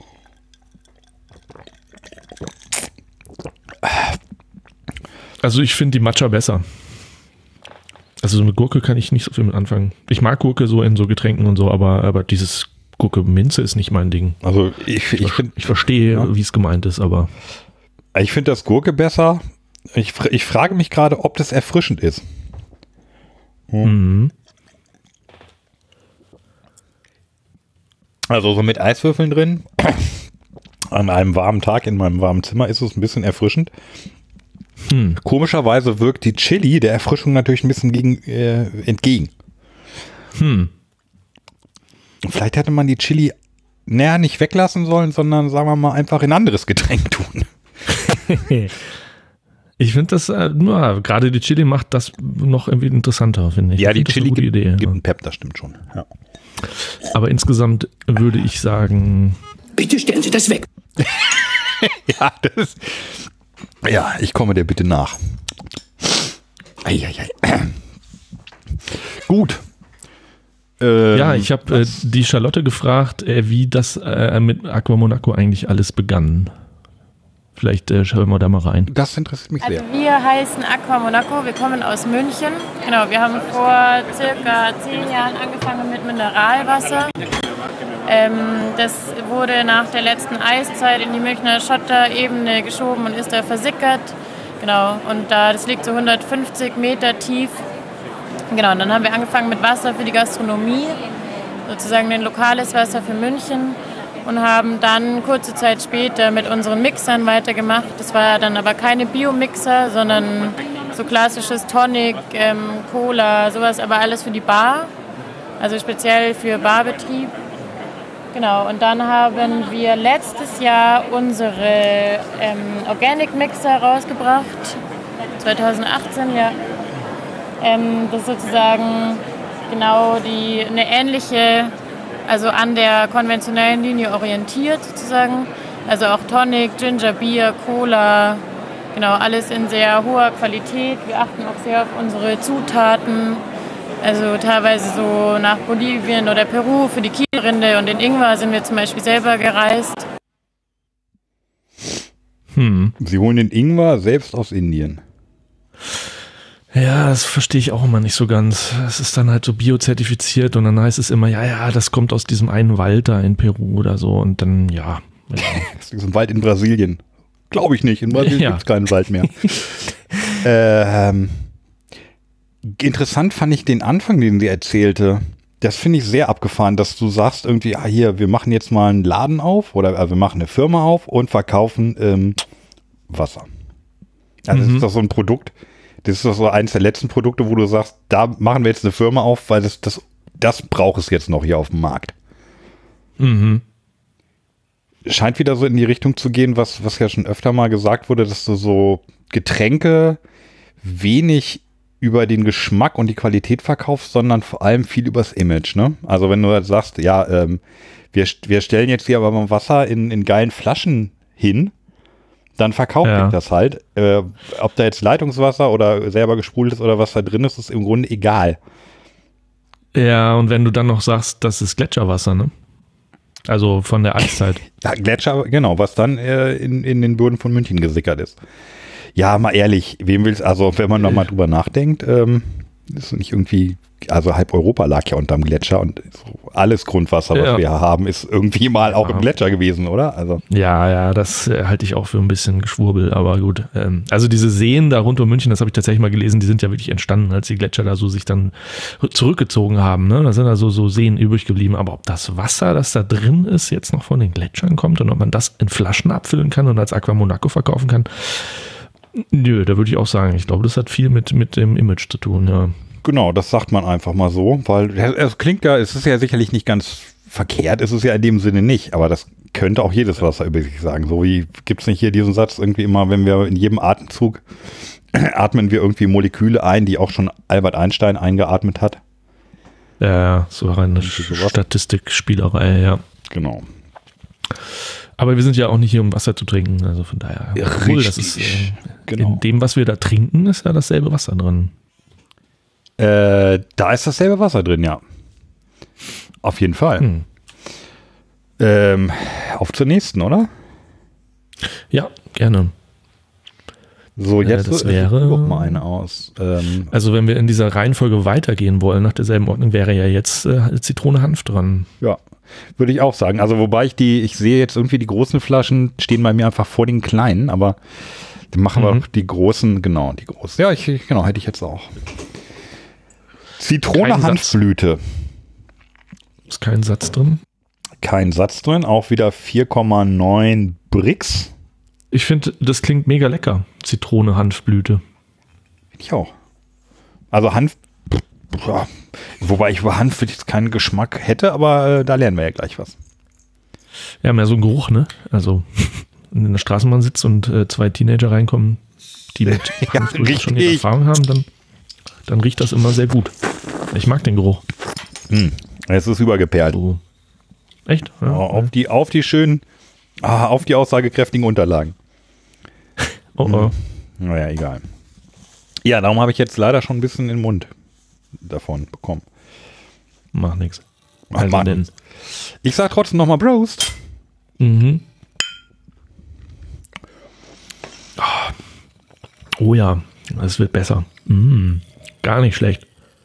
Also ich finde die Matcha besser. Also so mit Gurke kann ich nicht so viel mit anfangen. Ich mag Gurke so in so Getränken und so, aber, aber dieses Gurke-Minze ist nicht mein Ding. Also ich, ich, ich, ich verstehe, ja, wie es gemeint ist, aber ich finde das Gurke besser. Ich, ich frage mich gerade, ob das erfrischend ist. Hm. Mhm. Also so mit Eiswürfeln drin. An einem warmen Tag in meinem warmen Zimmer ist es ein bisschen erfrischend. Hm. Komischerweise wirkt die Chili der Erfrischung natürlich ein bisschen gegen, äh, entgegen. Hm. Vielleicht hätte man die Chili näher nicht weglassen sollen, sondern sagen wir mal einfach in ein anderes Getränk tun. Ich finde das, äh, nur, gerade die Chili macht das noch irgendwie interessanter, finde ich. Ja, ich die find Chili gibt, Idee, gibt ja. einen Pep, das stimmt schon. Ja. Aber insgesamt würde ich sagen... Bitte stellen Sie das weg. ja, das ja, ich komme dir bitte nach. Eieiei. Gut. Ähm, ja, ich habe äh, die Charlotte gefragt, äh, wie das äh, mit Aqua Monaco eigentlich alles begann. Vielleicht äh, schauen wir da mal rein. Das interessiert mich sehr. Also wir heißen Aqua Monaco, wir kommen aus München. Genau, wir haben vor circa zehn Jahren angefangen mit Mineralwasser. Ähm, das wurde nach der letzten Eiszeit in die Münchner Schotterebene geschoben und ist da versickert. Genau, und da, das liegt so hundertfünfzig Meter tief. Genau, und dann haben wir angefangen mit Wasser für die Gastronomie, sozusagen ein lokales Wasser für München. Und haben dann kurze Zeit später mit unseren Mixern weitergemacht. Das war dann aber keine Biomixer, sondern so klassisches Tonic, ähm, Cola, sowas, aber alles für die Bar, also speziell für Barbetrieb. Genau, und dann haben wir letztes Jahr unsere ähm, Organic Mixer rausgebracht, zwanzig achtzehn, ja. Ähm, das ist sozusagen genau die, eine ähnliche, also an der konventionellen Linie orientiert sozusagen. Also auch Tonic, Ginger Beer, Cola, genau, alles in sehr hoher Qualität. Wir achten auch sehr auf unsere Zutaten. Also teilweise so nach Bolivien oder Peru für die Kielrinde und den Ingwer sind wir zum Beispiel selber gereist. Hm. Sie holen den Ingwer selbst aus Indien. Ja, das verstehe ich auch immer nicht so ganz. Es ist dann halt so biozertifiziert und dann heißt es immer, ja, ja, das kommt aus diesem einen Wald da in Peru oder so und dann, ja. ja. Das ist ein Wald in Brasilien. Glaube ich nicht. In Brasilien ja. gibt es keinen Wald mehr. ähm, interessant fand ich den Anfang, den sie erzählte. Das finde ich sehr abgefahren, dass du sagst irgendwie, ah hier, wir machen jetzt mal einen Laden auf oder also wir machen eine Firma auf und verkaufen ähm, Wasser. Also mhm. das ist doch so ein Produkt, das ist doch so eines der letzten Produkte, wo du sagst, da machen wir jetzt eine Firma auf, weil das, das, das braucht es jetzt noch hier auf dem Markt. Mhm. Scheint wieder so in die Richtung zu gehen, was, was ja schon öfter mal gesagt wurde, dass du so Getränke wenig über den Geschmack und die Qualität verkaufst, sondern vor allem viel übers Image, ne? Also wenn du halt sagst, ja, ähm, wir, wir stellen jetzt hier aber mal Wasser in, in geilen Flaschen hin, dann verkauft ja. ich das halt. Äh, ob da jetzt Leitungswasser oder selber gesprudelt ist oder was da drin ist, ist im Grunde egal. Ja, und wenn du dann noch sagst, das ist Gletscherwasser, ne? Also von der Eiszeit. Ja, Gletscher, genau, was dann äh, in, in den Böden von München gesickert ist. Ja, mal ehrlich, wem will's, also wenn man nochmal drüber nachdenkt, ähm, ist nicht irgendwie, also halb Europa lag ja unterm Gletscher und so alles Grundwasser, was ja. wir haben, ist irgendwie mal auch ja. im Gletscher gewesen, oder? Also ja, ja, das äh, halte ich auch für ein bisschen Geschwurbel, aber gut. Ähm, also diese Seen da rund um München, das habe ich tatsächlich mal gelesen, die sind ja wirklich entstanden, als die Gletscher da so sich dann zurückgezogen haben, ne? Da sind also so Seen übrig geblieben, aber ob das Wasser, das da drin ist, jetzt noch von den Gletschern kommt und ob man das in Flaschen abfüllen kann und als Aqua Monaco verkaufen kann, nö, da würde ich auch sagen, ich glaube, das hat viel mit, mit dem Image zu tun, ja. Genau, das sagt man einfach mal so, weil es klingt ja, es ist ja sicherlich nicht ganz verkehrt, ist es ja in dem Sinne nicht, aber das könnte auch jedes Wasser über sich sagen. So wie gibt es nicht hier diesen Satz irgendwie immer, wenn wir in jedem Atemzug atmen wir irgendwie Moleküle ein, die auch schon Albert Einstein eingeatmet hat. Ja, so eine Statistikspielerei, ja. Genau. Aber wir sind ja auch nicht hier, um Wasser zu trinken, also von daher. Ja, cool, das ist, äh, genau. In dem, was wir da trinken, ist ja dasselbe Wasser drin. Äh, da ist dasselbe Wasser drin, ja. Auf jeden Fall. Hm. Ähm, auf zur nächsten, oder? Ja, gerne. So, jetzt äh, das wäre, guck mal eine aus. Ähm, also wenn wir in dieser Reihenfolge weitergehen wollen, nach derselben Ordnung, wäre ja jetzt äh, Zitrone Hanf dran. Ja, würde ich auch sagen. Also wobei ich die, ich sehe jetzt irgendwie die großen Flaschen stehen bei mir einfach vor den kleinen, aber die machen wir mhm. die großen, genau, die großen. Ja, ich, genau, hätte ich jetzt auch. Zitrone Hanfblüte. Ist kein Satz drin? Kein Satz drin, auch wieder vier Komma neun Brix. Ich finde, das klingt mega lecker. Zitrone Hanfblüte. Ich auch. Also Hanf, ja, wobei ich über Hanf jetzt keinen Geschmack hätte, aber äh, da lernen wir ja gleich was. Ja, mehr so ein Geruch, ne? Also wenn du in der Straßenbahn sitzt und äh, zwei Teenager reinkommen, die mit Hanfblüte ja, schon ihre Erfahrung haben, dann, dann riecht das immer sehr gut. Ich mag den Geruch. Hm, es ist übergeperlt. So. Echt? Ja, oh, auf, die, auf die schönen, ah, auf die aussagekräftigen Unterlagen. Oh oh. Hm. Naja, egal. Ja, darum habe ich jetzt leider schon ein bisschen den Mund davon bekommen. Mach nix. Ach, also denn. Ich sag trotzdem nochmal Prost. Mhm. Oh ja, es wird besser. Mm, gar nicht schlecht.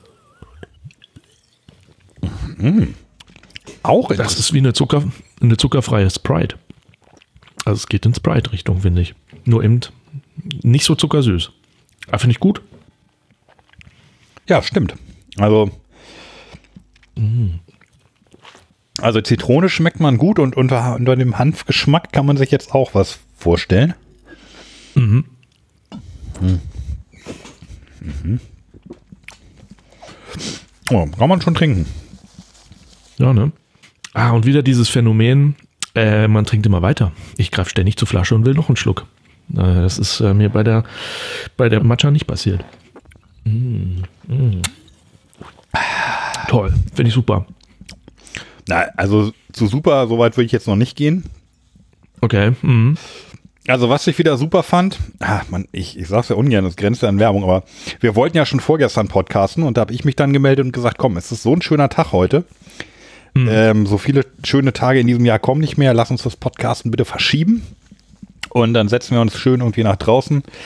Mm. Auch das ist wie eine, Zucker, eine zuckerfreie Sprite. Also es geht in Sprite-Richtung, finde ich. Nur eben nicht so zuckersüß. Aber finde ich gut. Ja, stimmt. Also mm. also Zitrone schmeckt man gut und unter, unter dem Hanfgeschmack kann man sich jetzt auch was vorstellen. Mhm. Hm. Mhm. Oh, kann man schon trinken. Ja, ne? Ah, und wieder dieses Phänomen, äh, man trinkt immer weiter. Ich greife ständig zur Flasche und will noch einen Schluck. Äh, das ist äh, mir bei der, bei der Matcha nicht passiert. Mm, mm. Toll, finde ich super. Na, also zu super, so weit würde ich jetzt noch nicht gehen. Okay. Mhm. Also was ich wieder super fand, ah, man, ich, ich sag's ja ungern, das grenzt ja an Werbung, aber wir wollten ja schon vorgestern podcasten und da habe ich mich dann gemeldet und gesagt, komm, es ist so ein schöner Tag heute. Mhm. Ähm, so viele schöne Tage in diesem Jahr kommen nicht mehr, lass uns das Podcasten bitte verschieben und dann setzen wir uns schön irgendwie nach draußen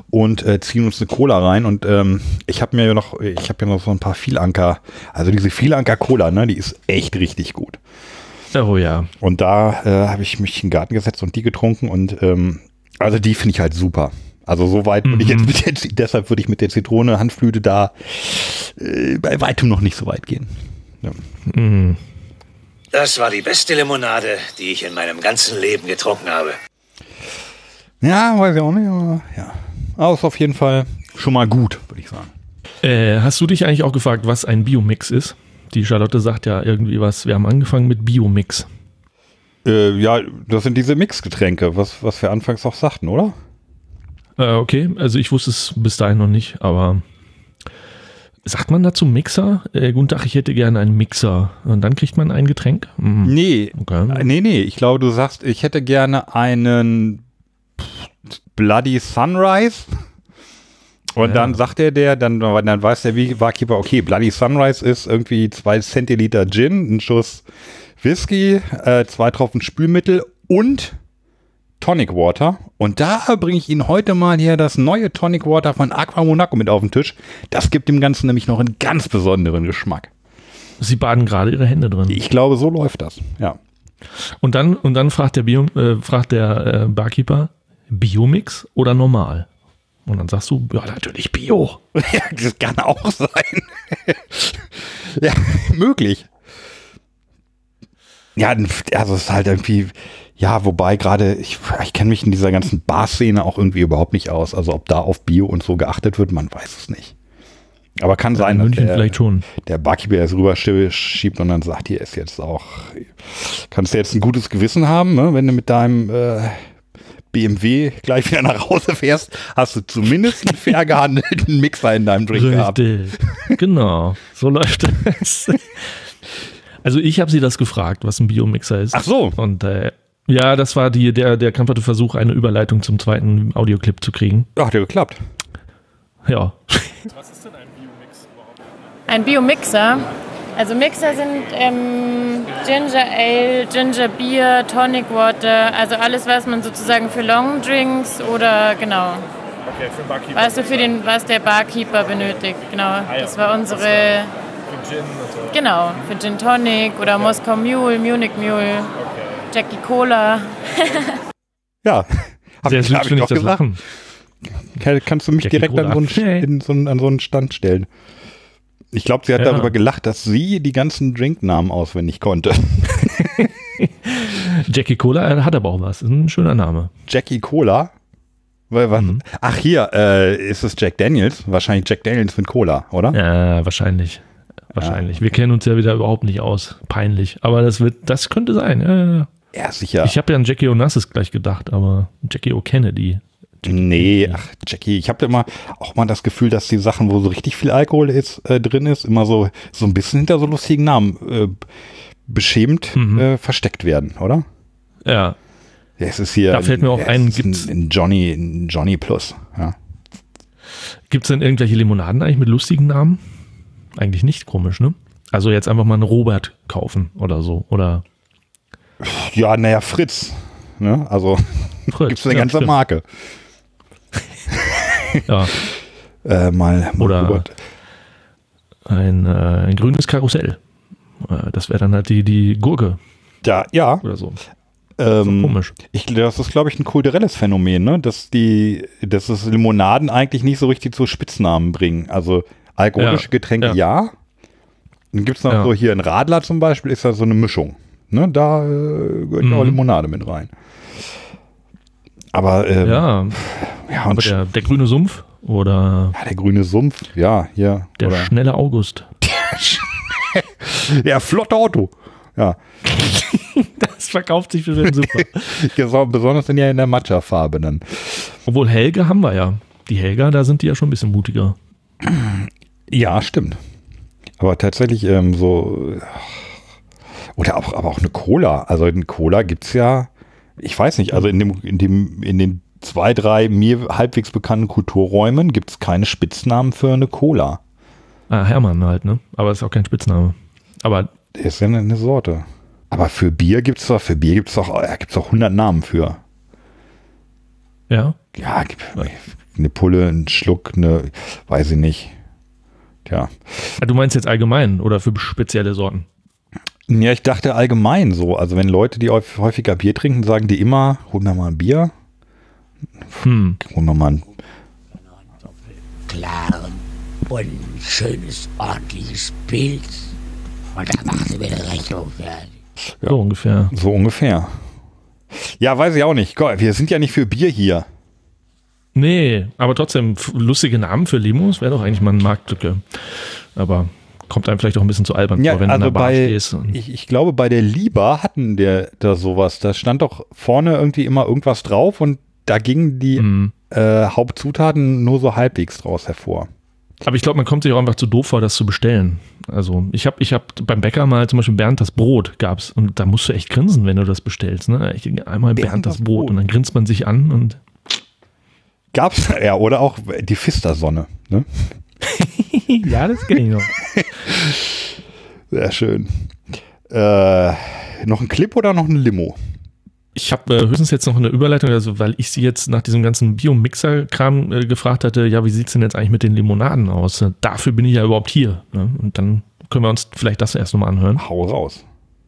und äh, ziehen uns eine Cola rein. Und ähm, ich habe mir ja noch, ich habe ja noch so ein paar Vielanker, also diese Vielanker Cola, ne, die ist echt richtig gut. Oh ja. Und da äh, habe ich mich in den Garten gesetzt und die getrunken und ähm, also die finde ich halt super. Also so weit würde ich jetzt mit der, deshalb würde ich mit der Zitrone, Hanfblüte da äh, bei weitem noch nicht so weit gehen. Ja. Mhm. Das war die beste Limonade, die ich in meinem ganzen Leben getrunken habe. Ja, weiß ich auch nicht, aber ja. Aber ist auf jeden Fall schon mal gut, würde ich sagen. Äh, hast du dich eigentlich auch gefragt, was ein Biomix ist? Die Charlotte sagt ja irgendwie was, wir haben angefangen mit Biomix. Äh, ja, das sind diese Mixgetränke, was, was wir anfangs auch sagten, oder? Äh, okay, also ich wusste es bis dahin noch nicht, aber sagt man dazu Mixer? Äh, guten Tag, ich hätte gerne einen Mixer. Und dann kriegt man ein Getränk? Mhm. Nee, okay. nee, nee, ich glaube, du sagst, ich hätte gerne einen Bloody Sunrise. Und ja. dann sagt er der, dann, dann weiß der Barkeeper, okay, Bloody Sunrise ist irgendwie zwei Zentiliter Gin, ein Schuss Whisky, äh, zwei Tropfen Spülmittel und Tonic Water. Und da bringe ich Ihnen heute mal hier das neue Tonic Water von Aqua Monaco mit auf den Tisch. Das gibt dem Ganzen nämlich noch einen ganz besonderen Geschmack. Sie baden gerade Ihre Hände drin. Ich glaube, so läuft das, ja. Und dann, und dann fragt der, Bio, äh, fragt der äh, Barkeeper, Biomix oder normal? Und dann sagst du, ja, natürlich Bio. Ja, das kann auch sein. Ja, möglich. Ja, also es ist halt irgendwie, ja, wobei gerade, ich, ich kenne mich in dieser ganzen Bar-Szene auch irgendwie überhaupt nicht aus. Also ob da auf Bio und so geachtet wird, man weiß es nicht. Aber kann sein, ja, dass der, vielleicht schon. der Barkeeper das rüber schiebt und dann sagt, hier ist jetzt auch, kannst du jetzt ein gutes Gewissen haben, ne? Wenn du mit deinem äh, B M W gleich wieder nach Hause fährst, hast du zumindest einen fair gehandelten Mixer in deinem Drink gehabt. Genau, so läuft es. Also ich habe sie das gefragt, was ein Biomixer ist. Ach so. Und äh, ja, das war die, der, der krampfhafte Versuch, eine Überleitung zum zweiten Audioclip zu kriegen. Ach, hat ja geklappt. Ja. Was ist denn ein Biomix überhaupt? Ein Biomixer? Also Mixer sind ähm, Ginger Ale, Ginger Beer, Tonic Water, also alles, was man sozusagen für Long Drinks oder genau. Okay, für den Barkeeper. Was du für den, was der Barkeeper benötigt, genau. Ah, ja. Das war unsere. Für Gin und so. Genau, für Gin Tonic oder Moskau Mule, Munich Mule, okay. Jackie Cola. Ja, hab sehr ich, süß, hab ich finde doch ich das gesagt. Lachen. Kannst du mich Jackie direkt Cola. an so, einen, in so, einen, an so einen Stand stellen? Ich glaube, sie hat ja. darüber gelacht, dass sie die ganzen Drinknamen auswendig konnte. Jackie Cola hat aber auch was. Ist ein schöner Name. Jackie Cola? Weil, was? Mhm. Ach, hier, äh, ist es Jack Daniels? Wahrscheinlich Jack Daniels mit Cola, oder? Ja, wahrscheinlich. Wahrscheinlich. Ja. Wir kennen uns ja wieder überhaupt nicht aus. Peinlich. Aber das wird, das könnte sein. Ja, ja sicher. Ich habe ja an Jackie Onassis gleich gedacht, aber Jackie O'Kennedy. Jackie nee, ach, Jackie, ich habe immer auch mal das Gefühl, dass die Sachen, wo so richtig viel Alkohol ist, äh, drin ist, immer so, so ein bisschen hinter so lustigen Namen äh, beschämt mhm. äh, versteckt werden, oder? Ja. Ja, es ist hier. Da fällt mir auch ein, gibt's ein, ein Johnny, ein Johnny Plus. Ja. Gibt es denn irgendwelche Limonaden eigentlich mit lustigen Namen? Eigentlich nicht, komisch, ne? Also jetzt einfach mal einen Robert kaufen oder so, oder? Ja, naja, Fritz. Ne? Also gibt es eine ja, ganze stimmt. Marke. Ja. äh, mal, mal oder ein, äh, ein grünes Karussell. Äh, das wäre dann halt die, die Gurke. Ja, ja. Oder so. Ähm, so komisch. Ich, das ist, glaube ich, ein kulturelles Phänomen, ne? Dass die, dass es Limonaden eigentlich nicht so richtig zu Spitznamen bringen. Also alkoholische ja, Getränke, ja. ja. Dann gibt es noch ja. so hier ein Radler zum Beispiel, ist ja so eine Mischung. Ne? Da äh, gehört mhm. auch Limonade mit rein. Aber ähm, ja, ja aber der, der grüne Sumpf oder ja, der grüne Sumpf, ja, hier. Der oder schnelle August. Ja, flotte Auto. Ja. Das verkauft sich für den super. Ja, besonders in, ja in der Matcha-Farbe dann. Obwohl Helga haben wir ja. Die Helga, da sind die ja schon ein bisschen mutiger. Ja, stimmt. Aber tatsächlich ähm, so oder auch, aber auch eine Cola. Also eine Cola gibt es ja, ich weiß nicht, also in dem, in dem, in den zwei, drei mir halbwegs bekannten Kulturräumen gibt es keine Spitznamen für eine Cola. Ah, Hermann halt, ne? Aber ist auch kein Spitzname. Aber ist ja eine, eine Sorte. Aber für Bier gibt es doch, für Bier gibt es doch, ja, gibt's doch hundert Namen für. Ja? Ja, eine Pulle, ein Schluck, eine, weiß ich nicht. Tja. Du meinst jetzt allgemein oder für spezielle Sorten? Ja, ich dachte allgemein so. Also wenn Leute, die häufiger Bier trinken, sagen die immer, hol mir mal ein Bier. Hm. Hol mir mal ein klaren und ein schönes, ordentliches Pilz. Und da macht ihr mir eine Rechnung fertig. Ja, so ungefähr. So ungefähr. Ja, weiß ich auch nicht. Gott, wir sind ja nicht für Bier hier. Nee, aber trotzdem, lustige Namen für Limos wäre doch eigentlich mal eine Marktlücke. Aber kommt einem vielleicht auch ein bisschen zu albern ja, vor, wenn also du in der Bar bei, stehst. Ich, ich glaube, bei der Liba hatten der da sowas. Da stand doch vorne irgendwie immer irgendwas drauf und da gingen die mhm. äh, Hauptzutaten nur so halbwegs draus hervor. Aber ich glaube, man kommt sich auch einfach zu doof vor, das zu bestellen. Also ich habe ich hab beim Bäcker mal zum Beispiel Bernd das Brot gab's und da musst du echt grinsen, wenn du das bestellst. Ne? Ich, einmal Bernd, Bernd das Brot, Brot und dann grinst man sich an und gab's, ja, oder auch die Pfister-Sonne. Ne? Ja, das kenne ich noch. Sehr schön. Äh, noch ein Clip oder noch ein Limo? Ich habe äh, höchstens jetzt noch eine Überleitung, also weil ich sie jetzt nach diesem ganzen Biomixer-Kram äh, gefragt hatte, ja, wie sieht es denn jetzt eigentlich mit den Limonaden aus? Äh, dafür bin ich ja überhaupt hier. Ne? Und dann können wir uns vielleicht das erst nochmal anhören. Hau raus.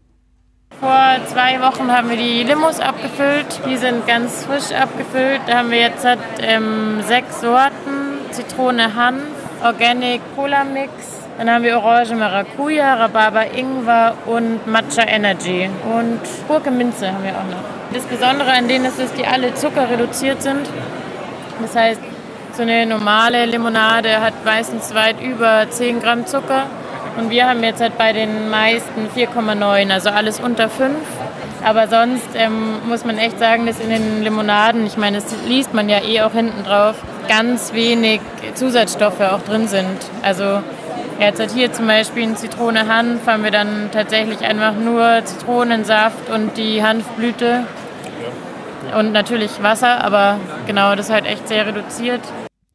Vor zwei Wochen haben wir die Limos abgefüllt. Die sind ganz frisch abgefüllt. Da haben wir jetzt halt, ähm, sechs Sorten. Zitrone, Hanf, Organic Cola Mix. Dann haben wir Orange Maracuja, Rhabarber Ingwer und Matcha Energy. Und Gurke Minze haben wir auch noch. Das Besondere an denen ist, dass die alle zuckerreduziert sind. Das heißt, so eine normale Limonade hat meistens weit über zehn Gramm Zucker. Und wir haben jetzt halt bei den meisten vier Komma neun, also alles unter fünf. Aber sonst ähm, muss man echt sagen, dass in den Limonaden, ich meine, das liest man ja eh auch hinten drauf, ganz wenig Zusatzstoffe auch drin sind. Also jetzt hat hier zum Beispiel in Zitrone Hanf, haben wir dann tatsächlich einfach nur Zitronensaft und die Hanfblüte und natürlich Wasser, aber genau, das ist halt echt sehr reduziert.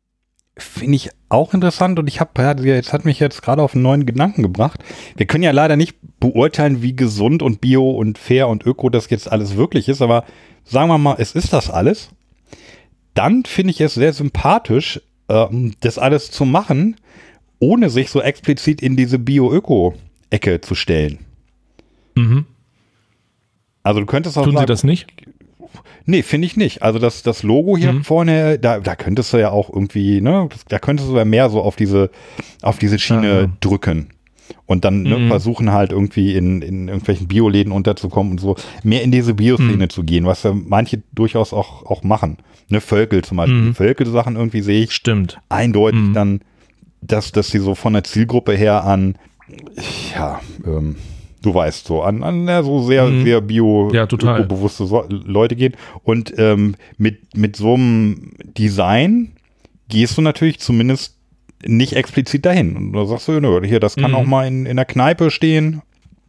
Finde ich auch interessant und ich habe, jetzt hat mich jetzt gerade auf einen neuen Gedanken gebracht. Wir können ja leider nicht beurteilen, wie gesund und bio und fair und öko das jetzt alles wirklich ist, aber sagen wir mal, es ist das alles. Dann finde ich es sehr sympathisch, ähm, das alles zu machen, ohne sich so explizit in diese Bio-Öko-Ecke zu stellen. Mhm. Also du könntest auch Tun sagen, Sie das nicht? Nee, finde ich nicht. Also das, das Logo hier mhm. vorne, da, da könntest du ja auch irgendwie, ne, da könntest du ja mehr so auf diese, auf diese Schiene ja, ja. drücken. Und dann ne, mhm. versuchen halt irgendwie in, in irgendwelchen Bioläden unterzukommen und so, mehr in diese Bioszene mhm. zu gehen, was ja manche durchaus auch, auch machen. Ne, Völkel zum Beispiel. Mhm. Die Völkel-Sachen irgendwie sehe ich Stimmt. eindeutig mhm. dann, dass, dass sie so von der Zielgruppe her an, ja, ähm, du weißt so, an, an ja, so sehr, mhm. sehr bio, ja, total. ökobewusste so Leute gehen. Und ähm, mit, mit so einem Design gehst du natürlich zumindest nicht explizit dahin. Und da sagst du, nö, hier, das kann mhm. auch mal in, in der Kneipe stehen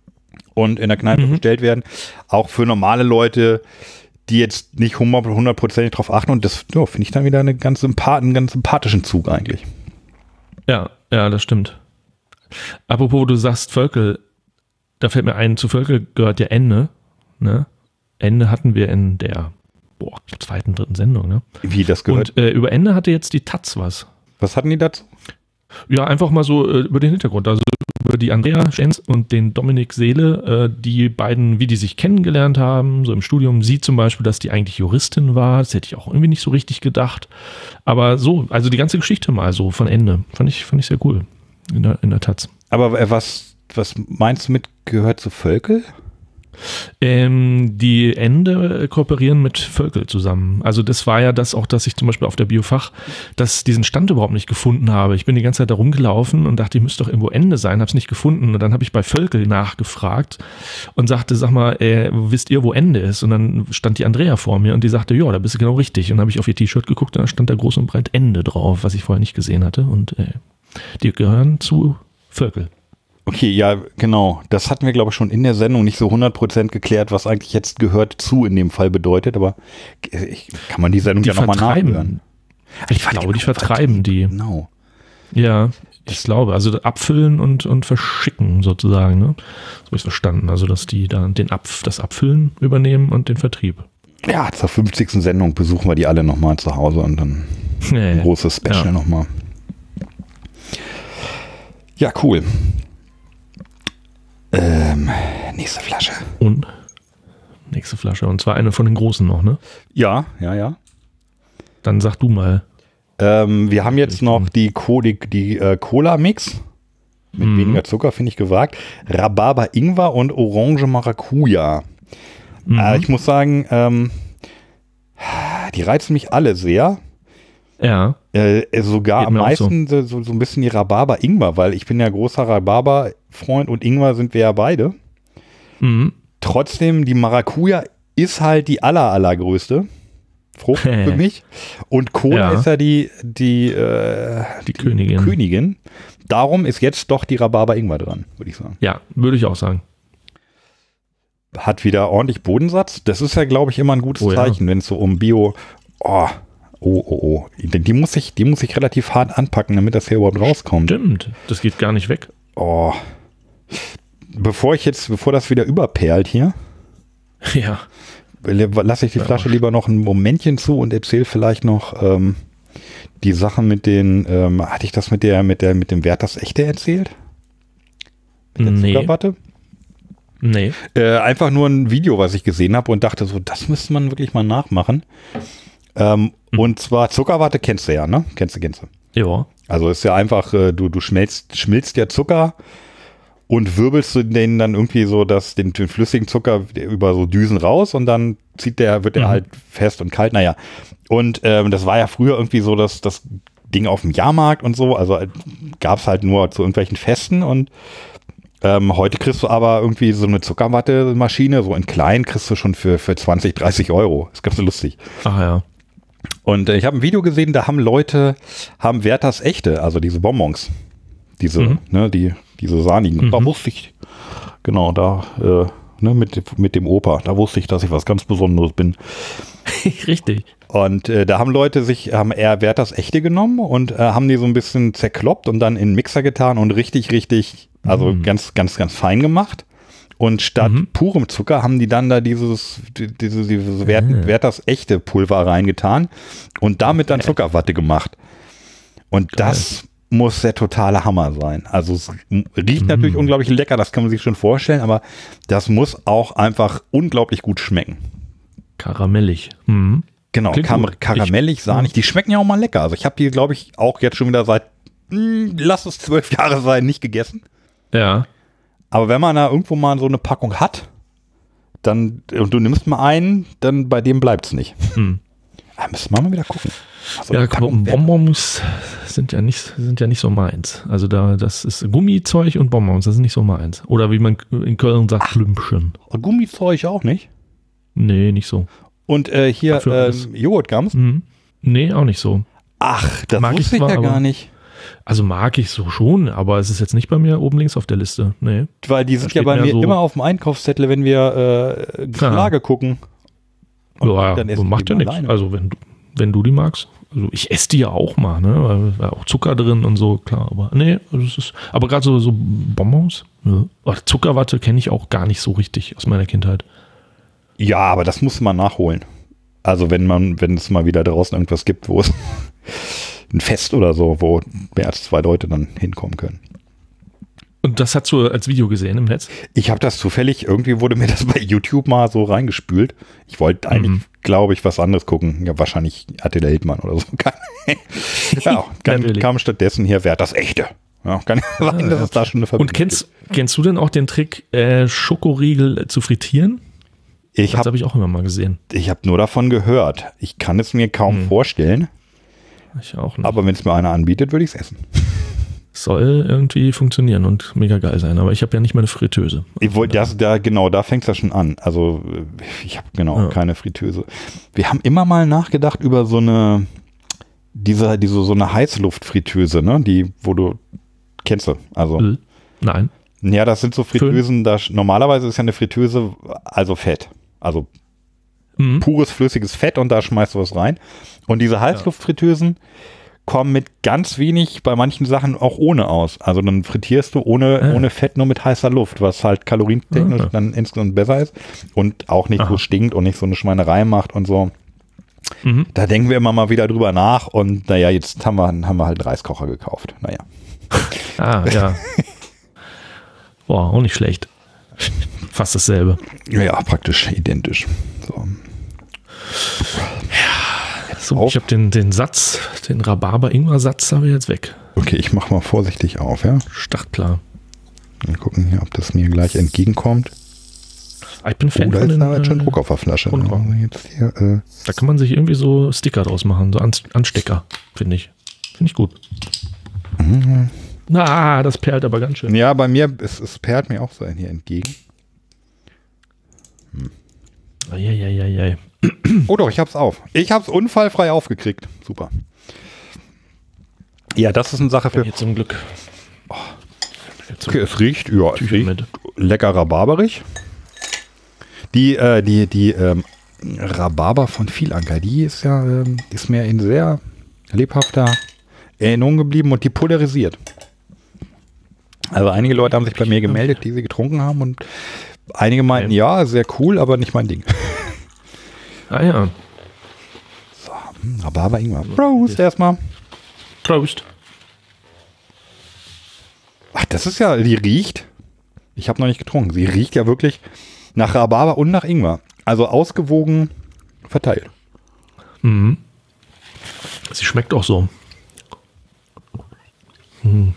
und in der Kneipe mhm. bestellt werden. Auch für normale Leute, die jetzt nicht hundertprozentig drauf achten. Und das ja, finde ich dann wieder eine ganz sympath- einen ganz sympathischen Zug eigentlich. Ja, ja, das stimmt. Apropos, du sagst Völkel, da fällt mir ein, zu Völkel gehört ja Ende. Ne? Ende hatten wir in der boah, zweiten, dritten Sendung. Ne? Wie das gehört? Und äh, über Ende hatte jetzt die Taz was. Was hatten die dazu? Ja, einfach mal so äh, über den Hintergrund. Also über die Andrea Schenz und den Dominik Seele, äh, die beiden, wie die sich kennengelernt haben, so im Studium. Sie zum Beispiel, dass die eigentlich Juristin war. Das hätte ich auch irgendwie nicht so richtig gedacht. Aber so, also die ganze Geschichte mal so von Ende. Fand ich, fand ich sehr cool in der, in der Taz. Aber äh, was, was meinst du mit gehört zu Völkel? Ähm, die Ende kooperieren mit Völkel zusammen. Also das war ja das auch, dass ich zum Beispiel auf der Biofach, dass diesen Stand überhaupt nicht gefunden habe. Ich bin die ganze Zeit da rumgelaufen und dachte, ich müsste doch irgendwo Ende sein, habe es nicht gefunden. Und dann habe ich bei Völkel nachgefragt und sagte, sag mal, äh, wisst ihr, wo Ende ist? Und dann stand die Andrea vor mir und die sagte, ja, da bist du genau richtig. Und dann habe ich auf ihr T-Shirt geguckt und da stand da groß und breit Ende drauf, was ich vorher nicht gesehen hatte. Und äh, die gehören zu Völkel. Okay, ja, genau. Das hatten wir, glaube ich, schon in der Sendung nicht so hundert Prozent geklärt, was eigentlich jetzt gehört zu in dem Fall bedeutet, aber ich, kann man die Sendung die ja nochmal nachhören. Ich, ich glaube, die vertreiben die. Genau. Ja, ich glaube, also abfüllen und, und verschicken sozusagen, ne? So habe ich verstanden. Also, dass die dann den Ab, das Abfüllen übernehmen und den Vertrieb. Ja, zur fünfzigsten Sendung besuchen wir die alle nochmal zu Hause und dann Nee. Ein großes Special ja. nochmal. Ja, cool. Ähm, nächste Flasche. Und? Nächste Flasche. Und zwar eine von den großen noch, ne? Ja, ja, ja. Dann sag du mal. Ähm, wir haben jetzt noch die, Co die, die äh, Cola-Mix. Mit mhm. weniger Zucker, finde ich gewagt. Rhabarber Ingwer und Orange Maracuja. Mhm. Äh, ich muss sagen, ähm, die reizen mich alle sehr. Ja. Äh, sogar am meisten so. So, so ein bisschen die Rhabarber Ingwer, weil ich bin ja großer Rhabarber-Freund und Ingwer sind wir ja beide. Mhm. Trotzdem, die Maracuja ist halt die aller, allergrößte Frucht für mich. Und Cola ja. ist ja die, die, äh, die, die Königin. Königin. Darum ist jetzt doch die Rhabarber-Ingwer dran, würde ich sagen. Ja, würde ich auch sagen. Hat wieder ordentlich Bodensatz. Das ist ja, glaube ich, immer ein gutes oh, Zeichen, ja. wenn es so um Bio... Oh, oh, oh, oh. Die muss ich, die muss ich relativ hart anpacken, damit das hier überhaupt rauskommt. Stimmt, das geht gar nicht weg. Oh. Bevor ich jetzt, bevor das wieder überperlt hier, ja. lasse ich die Flasche lieber noch ein Momentchen zu und erzähle vielleicht noch ähm, die Sache mit den, ähm, hatte ich das mit der, mit der, mit dem Wert das Echte erzählt? Mit der nee. Zuckerwatte? Nee. Äh, einfach nur ein Video, was ich gesehen habe und dachte so, das müsste man wirklich mal nachmachen. Ähm, mhm. Und zwar Zuckerwatte kennst du ja, ne? Kennst du, kennst du. Ja. Also ist ja einfach, äh, du, du schmelzt, schmilzt ja Zucker und wirbelst du den dann irgendwie so, dass den, den flüssigen Zucker über so Düsen raus und dann zieht der, wird der mhm. halt fest und kalt. Naja. Und ähm, das war ja früher irgendwie so, dass das Ding auf dem Jahrmarkt und so, also äh, gab es halt nur zu irgendwelchen Festen und ähm, heute kriegst du aber irgendwie so eine Zuckerwatte-Maschine, so in klein kriegst du schon für, für zwanzig, dreißig Euro. Ist ganz lustig. Ach ja. Und äh, ich habe ein Video gesehen, da haben Leute, haben Werthers Echte, also diese Bonbons, diese, mhm. ne, die, diese sahnigen. Mhm. Da wusste ich, genau, da, äh, ne, mit, mit dem Opa, da wusste ich, dass ich was ganz Besonderes bin. Richtig. Und äh, da haben Leute sich, haben eher Werthers Echte genommen und äh, haben die so ein bisschen zerkloppt und dann in den Mixer getan und richtig, richtig, also mhm. ganz, ganz, ganz fein gemacht. Und statt mhm. purem Zucker haben die dann da dieses, dieses, dieses Wert, mhm. Werthers Echte Pulver reingetan und damit dann Zuckerwatte gemacht. Und das mhm. muss der totale Hammer sein. Also es riecht mhm. natürlich unglaublich lecker, das kann man sich schon vorstellen, aber das muss auch einfach unglaublich gut schmecken. Karamellig. Mhm. Genau, Kar karamellig, sahnig. Die schmecken ja auch mal lecker. Also ich habe die, glaube ich, auch jetzt schon wieder seit, mh, lass es zwölf Jahre sein, nicht gegessen. Ja. Aber wenn man da irgendwo mal so eine Packung hat, dann, und du nimmst mal einen, dann bei dem bleibt es nicht. Hm. Da müssen wir mal wieder gucken. Also ja, Bonbons sind ja nicht, sind ja nicht so meins. Also da, das ist Gummizeug und Bonbons, das ist nicht so meins. Oder wie man in Köln sagt, Klümpchen. Gummizeug auch nicht? Nee, nicht so. Und äh, hier äh, Joghurtgums? Mhm. Nee, auch nicht so. Ach, das mag wusste ich, zwar, ich ja gar nicht. Also mag ich so schon, aber es ist jetzt nicht bei mir oben links auf der Liste. Nee. Weil die sind ja bei mir so immer auf dem Einkaufszettel, wenn wir äh, Geschlage gucken. Und ja, dann essen macht ja nichts. Also wenn du, wenn du die magst. Also ich esse die ja auch mal, ne? Weil auch Zucker drin und so, klar. Aber nee, also es ist, aber gerade so, so Bonbons, ne? Zuckerwatte kenne ich auch gar nicht so richtig aus meiner Kindheit. Ja, aber das muss man nachholen. Also wenn man, wenn es mal wieder draußen irgendwas gibt, wo es ein Fest oder so, wo mehr als zwei Leute dann hinkommen können. Und das hast du als Video gesehen im Netz? Ich habe das zufällig, irgendwie wurde mir das bei YouTube mal so reingespült. Ich wollte eigentlich, mhm. glaube ich, was anderes gucken. Ja, wahrscheinlich Attila Hildmann oder so. Ja, kam, kam stattdessen hier Werthers Echte. Ja, kann ja sein, dass es da schon eine Verbindung Und kennst, kennst du denn auch den Trick, äh, Schokoriegel zu frittieren? Ich das habe hab ich auch immer mal gesehen. Ich habe nur davon gehört. Ich kann es mir kaum hm. vorstellen. Ich auch nicht. Aber wenn es mir einer anbietet, würde ich es essen. Soll irgendwie funktionieren und mega geil sein. Aber ich habe ja nicht meine Fritteuse. Ich wollte das, da, genau, da fängt es ja schon an. Also ich habe genau ja. keine Fritteuse. Wir haben immer mal nachgedacht über so eine, diese, diese, so eine Heißluftfritteuse, ne? Die, wo du, kennst du? Also. Nein. Ja, das sind so Fritteusen, da normalerweise ist ja eine Fritteuse, also Fett. Also mhm. pures, flüssiges Fett und da schmeißt du was rein. Und diese Heißluftfritteusen ja. kommen mit ganz wenig, bei manchen Sachen auch ohne aus. Also dann frittierst du ohne, äh. ohne Fett, nur mit heißer Luft, was halt kalorientechnisch okay. dann insgesamt besser ist und auch nicht Aha. so stinkt und nicht so eine Schweinerei macht und so. Mhm. Da denken wir immer mal wieder drüber nach und naja, jetzt haben wir, haben wir halt einen Reiskocher gekauft. Naja. Ah, ja. Boah, auch nicht schlecht. Fast dasselbe. Ja, praktisch identisch. So. Ja, so, ich habe den, den Satz, den Rhabarber-Ingwer-Satz habe ich jetzt weg. Okay, ich mache mal vorsichtig auf, ja. Startklar. Wir gucken hier, ob das mir gleich entgegenkommt. Ich bin Fan oh, da von ist den, da jetzt schon äh, Druck auf der Flasche. Druck. Also jetzt hier, äh, Da kann man sich irgendwie so Sticker draus machen, so Anstecker, finde ich. Finde ich gut. Mhm. Na, das perlt aber ganz schön. Ja, bei mir, es, es perlt mir auch so hier entgegen. Hm. Eieieiei. Oh doch, ich hab's auf. Ich hab's unfallfrei aufgekriegt. Super. Ja, das ist eine Sache für... Jetzt zum Glück. Oh. Okay, es riecht, ja, es riecht mit. lecker rhabarberig. Die, äh, die, die ähm, Rhabarber von Vielanker, die ist ja, ähm, ist mir in sehr lebhafter Erinnerung geblieben und die polarisiert. Also einige Leute haben sich bei mir gemeldet, die sie getrunken haben und einige meinten, ja, sehr cool, aber nicht mein Ding. Ah ja. So, Rhabarber Ingwer. Prost erstmal. Prost. Ach, das ist ja, die riecht, ich habe noch nicht getrunken, sie riecht ja wirklich nach Rhabarber und nach Ingwer. Also ausgewogen verteilt. Mhm. Sie schmeckt auch so. Mhm.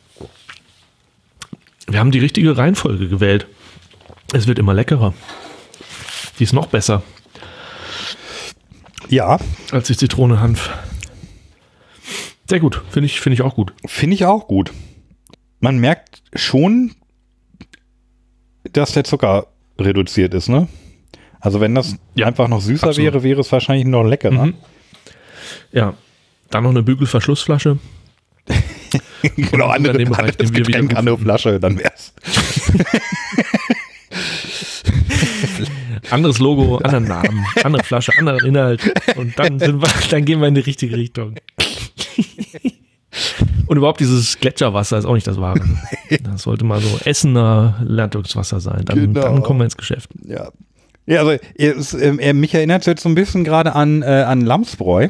Wir haben die richtige Reihenfolge gewählt. Es wird immer leckerer. Die ist noch besser. Ja. Als die Zitrone Hanf. Sehr gut. Finde ich, finde ich auch gut. Finde ich auch gut. Man merkt schon, dass der Zucker reduziert ist, ne? Also wenn das ja einfach noch süßer absolut wäre, wäre es wahrscheinlich noch leckerer. Mhm. Ja. Dann noch eine Bügelverschlussflasche. Genau, andere, anderes anderes Getränk, andere Flasche, dann wär's. Anderes Logo, anderen Namen, andere Flasche, anderen Inhalt und dann, sind wir, dann gehen wir in die richtige Richtung. Und überhaupt dieses Gletscherwasser ist auch nicht das Wahre. Das sollte mal so Essener Leitungswasser sein. Dann, genau. Dann kommen wir ins Geschäft. Ja, ja also es, äh, mich erinnert es jetzt so ein bisschen gerade an, äh, an Lamsbräu.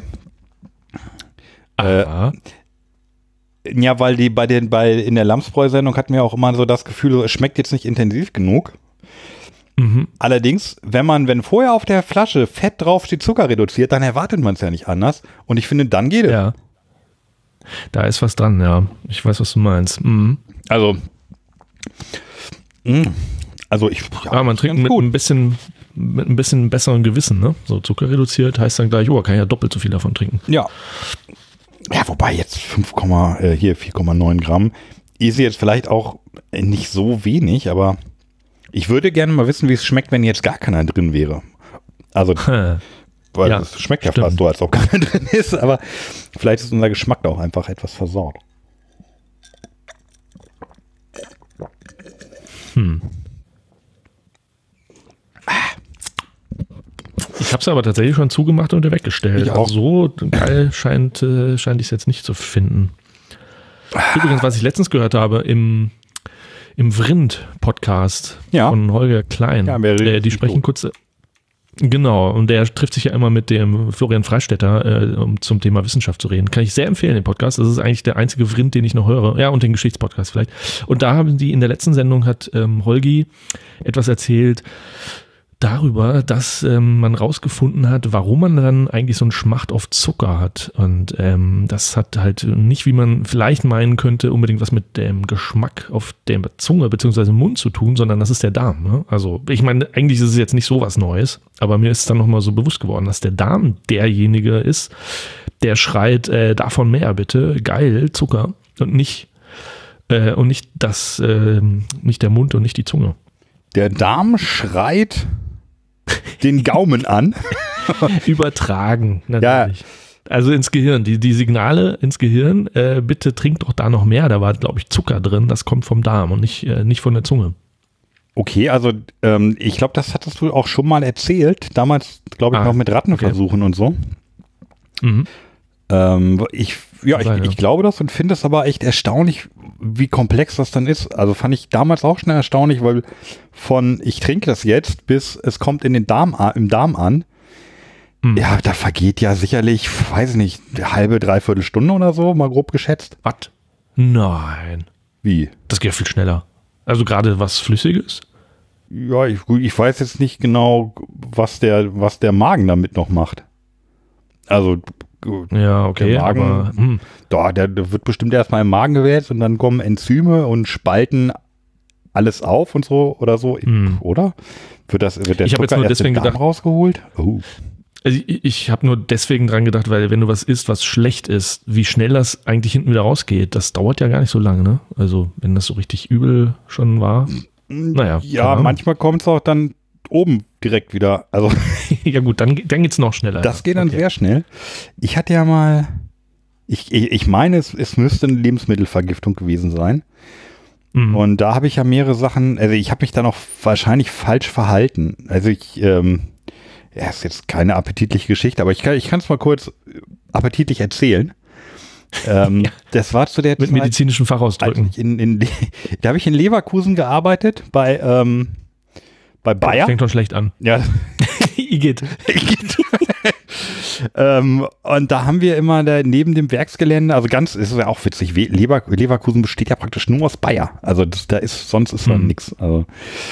Äh, ja, weil die bei den, bei in der Lamsbräu-Sendung hatten wir auch immer so das Gefühl, es schmeckt jetzt nicht intensiv genug. Mhm. Allerdings, wenn man, wenn vorher auf der Flasche Fett draufsteht, Zucker reduziert, dann erwartet man es ja nicht anders. Und ich finde, dann geht es. Ja. Da ist was dran, ja. Ich weiß, was du meinst. Mhm. Also, mh. also ich. Ja, ja man trinkt mit gut. ein bisschen, mit ein bisschen besseren Gewissen, ne? So Zucker reduziert heißt dann gleich, oh, kann ich ja doppelt so viel davon trinken. Ja. Ja, wobei jetzt fünf, äh, hier vier Komma neun Gramm ist jetzt vielleicht auch nicht so wenig, aber ich würde gerne mal wissen, wie es schmeckt, wenn jetzt gar keiner drin wäre. Also, weil ja, es schmeckt ja stimmt. fast so, als ob keiner drin ist, aber vielleicht ist unser Geschmack auch einfach etwas versaut. Hm. Ich habe es aber tatsächlich schon zugemacht und wieder weggestellt. Ich auch. Also so geil scheint, äh, scheint ich es jetzt nicht zu finden. Übrigens, was ich letztens gehört habe im, im Vrind-Podcast ja. von Holger Klein, ja, äh, die sprechen gut. kurz... Genau, und der trifft sich ja immer mit dem Florian Freistetter, äh, um zum Thema Wissenschaft zu reden. Kann ich sehr empfehlen, den Podcast. Das ist eigentlich der einzige Vrind, den ich noch höre. Ja, und den Geschichtspodcast vielleicht. Und da haben die, in der letzten Sendung hat ähm, Holgi etwas erzählt darüber, dass ähm, man rausgefunden hat, warum man dann eigentlich so einen Schmacht auf Zucker hat. Und ähm, das hat halt nicht, wie man vielleicht meinen könnte, unbedingt was mit dem Geschmack auf der Zunge bzw. Mund zu tun, sondern das ist der Darm. Ne? Also ich meine, eigentlich ist es jetzt nicht so was Neues, aber mir ist dann nochmal so bewusst geworden, dass der Darm derjenige ist, der schreit, äh, davon mehr bitte, geil, Zucker und nicht, äh, und nicht das, äh, nicht der Mund und nicht die Zunge. Der Darm schreit den Gaumen an. Übertragen, natürlich. Ja. Also ins Gehirn, die, die Signale ins Gehirn, äh, bitte trink doch da noch mehr. Da war, glaube ich, Zucker drin, das kommt vom Darm und nicht, äh, nicht von der Zunge. Okay, also ähm, ich glaube, das hattest du auch schon mal erzählt. Damals, glaube ich, ah, noch mit Rattenversuchen okay. und so. Mhm. Ähm, ich, ja, ich, Sein, ja, ich glaube das und finde es aber echt erstaunlich, wie komplex das dann ist. Also fand ich damals auch schon erstaunlich, weil von ich trinke das jetzt bis es kommt in den Darm, im Darm an, Hm. Ja, da vergeht ja sicherlich, weiß nicht, eine halbe, dreiviertel Stunde oder so, mal grob geschätzt. Was? Nein. Wie? Das geht ja viel schneller. Also gerade was Flüssiges? Ja, ich, ich weiß jetzt nicht genau, was der, was der Magen damit noch macht. Also, ja, okay, der Magen, aber hm. da, der, der wird bestimmt erstmal im Magen gewälzt und dann kommen Enzyme und spalten alles auf und so oder so, hm. oder? Wird das, wird der ich Zucker jetzt nur erst deswegen im Darm gedacht, rausgeholt? Oh. Also ich, ich habe nur deswegen dran gedacht, weil wenn du was isst, was schlecht ist, wie schnell das eigentlich hinten wieder rausgeht, das dauert ja gar nicht so lange, ne? Also wenn das so richtig übel schon war, naja. Ja, manchmal kommt es auch dann oben direkt wieder. Also ja gut, dann, dann geht es noch schneller. Das geht dann okay. sehr schnell. Ich hatte ja mal, ich, ich, ich meine, es, es müsste eine Lebensmittelvergiftung gewesen sein. Mhm. Und da habe ich ja mehrere Sachen, also ich habe mich dann auch wahrscheinlich falsch verhalten. Also ich, ähm, ja, ist jetzt keine appetitliche Geschichte, aber ich kann ich kann es mal kurz appetitlich erzählen. Ähm, ja. Das war zu der Mit Zeit, medizinischen Fachausdrücken. In, in, da habe ich in Leverkusen gearbeitet, bei, ähm, bei Bayer. Fängt doch schlecht an. Ja. Igitt. Igitt. ähm, und da haben wir immer da neben dem Werksgelände, also ganz, ist ja auch witzig, Lever, Leverkusen besteht ja praktisch nur aus Bayer. Also das, da ist, sonst ist da mhm. nichts. Also,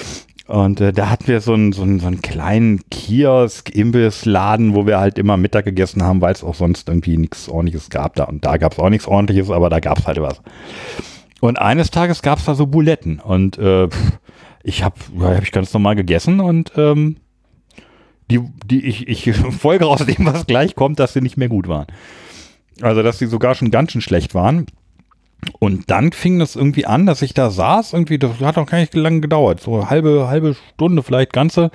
und äh, da hatten wir so einen, so einen, so einen kleinen Kiosk, Imbissladen, wo wir halt immer Mittag gegessen haben, weil es auch sonst irgendwie nichts Ordentliches gab da. Und da gab es auch nichts Ordentliches, aber da gab es halt was. Und eines Tages gab es da so Buletten. Und äh, ich habe ja, hab ich ganz normal gegessen und ähm, die, die ich, ich folge aus dem, was gleich kommt, dass sie nicht mehr gut waren. Also, dass sie sogar schon ganz schön schlecht waren. Und dann fing das irgendwie an, dass ich da saß, irgendwie, das hat auch gar nicht lange gedauert, so eine halbe, halbe Stunde, vielleicht ganze,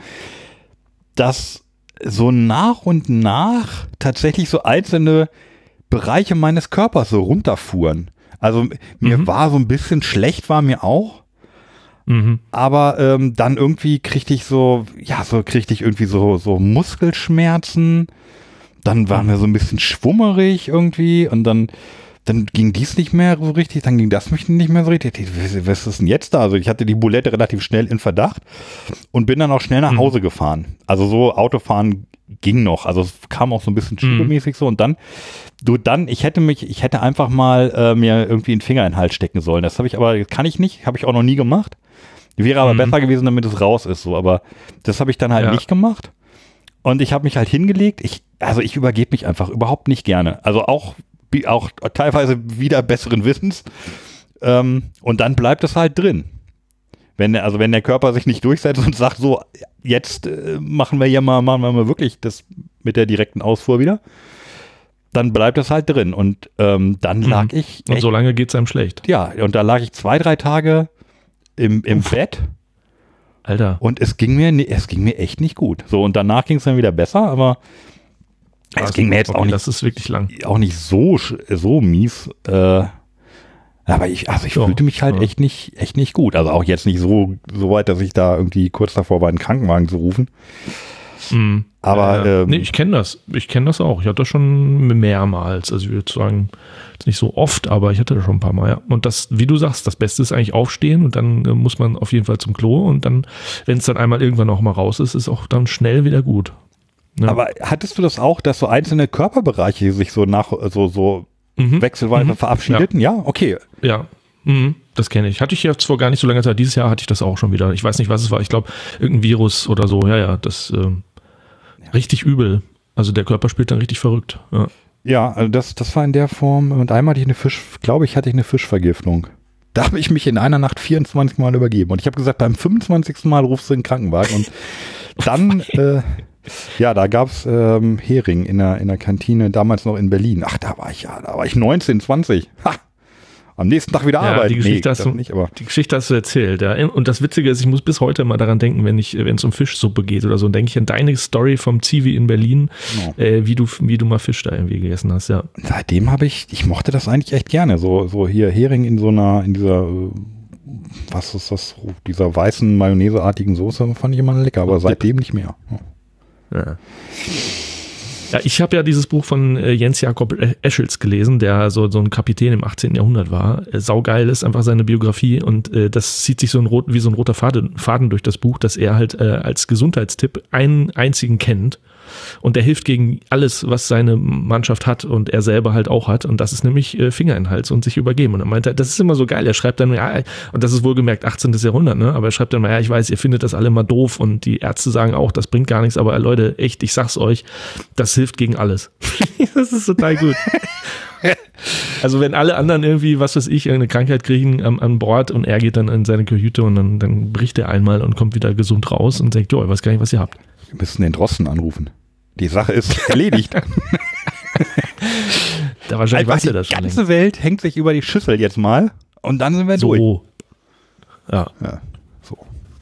dass so nach und nach tatsächlich so einzelne Bereiche meines Körpers so runterfuhren. Also mir mhm. war so ein bisschen schlecht, war mir auch. Mhm. Aber ähm, dann irgendwie kriegte ich so, ja, so kriegte ich irgendwie so, so Muskelschmerzen. Dann war mhm. mir so ein bisschen schwummerig irgendwie und dann Dann ging dies nicht mehr so richtig, dann ging das nicht mehr so richtig. Was ist denn jetzt da? Also ich hatte die Bulette relativ schnell in Verdacht und bin dann auch schnell nach mhm. Hause gefahren. Also so Autofahren ging noch. Also es kam auch so ein bisschen schiebemäßig mhm. so. Und dann, du dann, ich hätte mich, ich hätte einfach mal äh, mir irgendwie einen Finger in den Hals stecken sollen. Das habe ich aber, kann ich nicht, habe ich auch noch nie gemacht. Wäre aber mhm. besser gewesen, damit es raus ist. So, aber das habe ich dann halt ja. nicht gemacht. Und ich habe mich halt hingelegt. Ich, also ich übergebe mich einfach überhaupt nicht gerne. Also auch auch teilweise wieder besseren Wissens. Ähm, und dann bleibt es halt drin. Wenn, also wenn der Körper sich nicht durchsetzt und sagt, so, jetzt äh, machen wir ja mal, machen wir mal wirklich das mit der direkten Ausfuhr wieder, dann bleibt es halt drin. Und ähm, dann lag mhm. ich. Und so lange geht es einem schlecht. Ja, und da lag ich zwei, drei Tage im, im Bett. Alter. Und es ging mir, es ging mir echt nicht gut. So, und danach ging es dann wieder besser, aber es also, ging mir jetzt okay, auch nicht, das ist wirklich lang. Auch nicht so, so mies. Äh, aber ich, also ich so, fühlte mich halt ja. echt nicht, echt nicht gut. Also auch jetzt nicht so, so weit, dass ich da irgendwie kurz davor war, einen Krankenwagen zu rufen. Mhm. Aber äh, ähm, nee, ich kenne das. Ich kenne das auch. Ich hatte das schon mehrmals. Also ich würde sagen, nicht so oft, aber ich hatte das schon ein paar Mal. Ja. Und das, wie du sagst, das Beste ist eigentlich aufstehen und dann äh, muss man auf jeden Fall zum Klo und dann, wenn es dann einmal irgendwann auch mal raus ist, ist auch dann schnell wieder gut. Ja. Aber hattest du das auch, dass so einzelne Körperbereiche sich so nach so, so mhm. wechselweise mhm. verabschiedeten? Ja, ja? Okay. Ja, mhm. das kenne ich. Hatte ich jetzt vor gar nicht so langer Zeit. Dieses Jahr hatte ich das auch schon wieder. Ich weiß nicht, was es war. Ich glaube, irgendein Virus oder so. Ja, ja, das äh, ja. richtig übel. Also der Körper spielt dann richtig verrückt. Ja, ja, also das, das war in der Form. Und einmal hatte ich eine Fisch, glaube ich, hatte ich eine Fischvergiftung. Da habe ich mich in einer Nacht vierundzwanzig Mal übergeben. Und ich habe gesagt, beim fünfundzwanzigsten Mal rufst du den Krankenwagen. Und dann äh, ja, da gab es ähm, Hering in der, in der Kantine, damals noch in Berlin. Ach, da war ich ja, da war ich neunzehn, zwanzig. Ha! Am nächsten Tag wieder ja, arbeiten. Die Geschichte, nee, hast du, nicht, aber die Geschichte hast du erzählt. Ja. Und das Witzige ist, ich muss bis heute mal daran denken, wenn ich, wenn es um Fischsuppe geht oder so, denke ich an deine Story vom Zivi in Berlin, genau. äh, wie du, wie du mal Fisch da irgendwie gegessen hast. Ja. Seitdem habe ich, ich mochte das eigentlich echt gerne. So, so hier Hering in so einer, in dieser, was ist das, dieser weißen Mayonnaise-artigen Soße, fand ich immer lecker, aber seitdem nicht mehr. Ja. Ja. Ja, ich habe ja dieses Buch von äh, Jens Jakob Eschels gelesen, der so, so ein Kapitän im achtzehnten Jahrhundert war. Äh, saugeil ist einfach seine Biografie und äh, das zieht sich so ein rot, wie so ein roter Faden, Faden durch das Buch, dass er halt äh, als Gesundheitstipp einen einzigen kennt Und der hilft gegen alles, was seine Mannschaft hat und er selber halt auch hat. Und das ist nämlich äh, Finger in den Hals und sich übergeben. Und er meinte, das ist immer so geil. Er schreibt dann, ja, und das ist wohlgemerkt achtzehnten Jahrhundert, ne? Aber er schreibt dann mal, ja, ich weiß, ihr findet das alle mal doof und die Ärzte sagen auch, das bringt gar nichts. Aber Leute, echt, ich sag's euch, das hilft gegen alles. Das ist total gut. Also wenn alle anderen irgendwie, was weiß ich, eine Krankheit kriegen an, an Bord und er geht dann in seine Kajüte und dann, dann bricht er einmal und kommt wieder gesund raus und sagt, jo, ich weiß gar nicht, was ihr habt. Wir müssen den Drosten anrufen. Die Sache ist erledigt. Da wahrscheinlich weiß er das schon. Die ganze Welt hängt sich über die Schüssel jetzt mal und dann sind wir so. durch. Ja. Ja, so.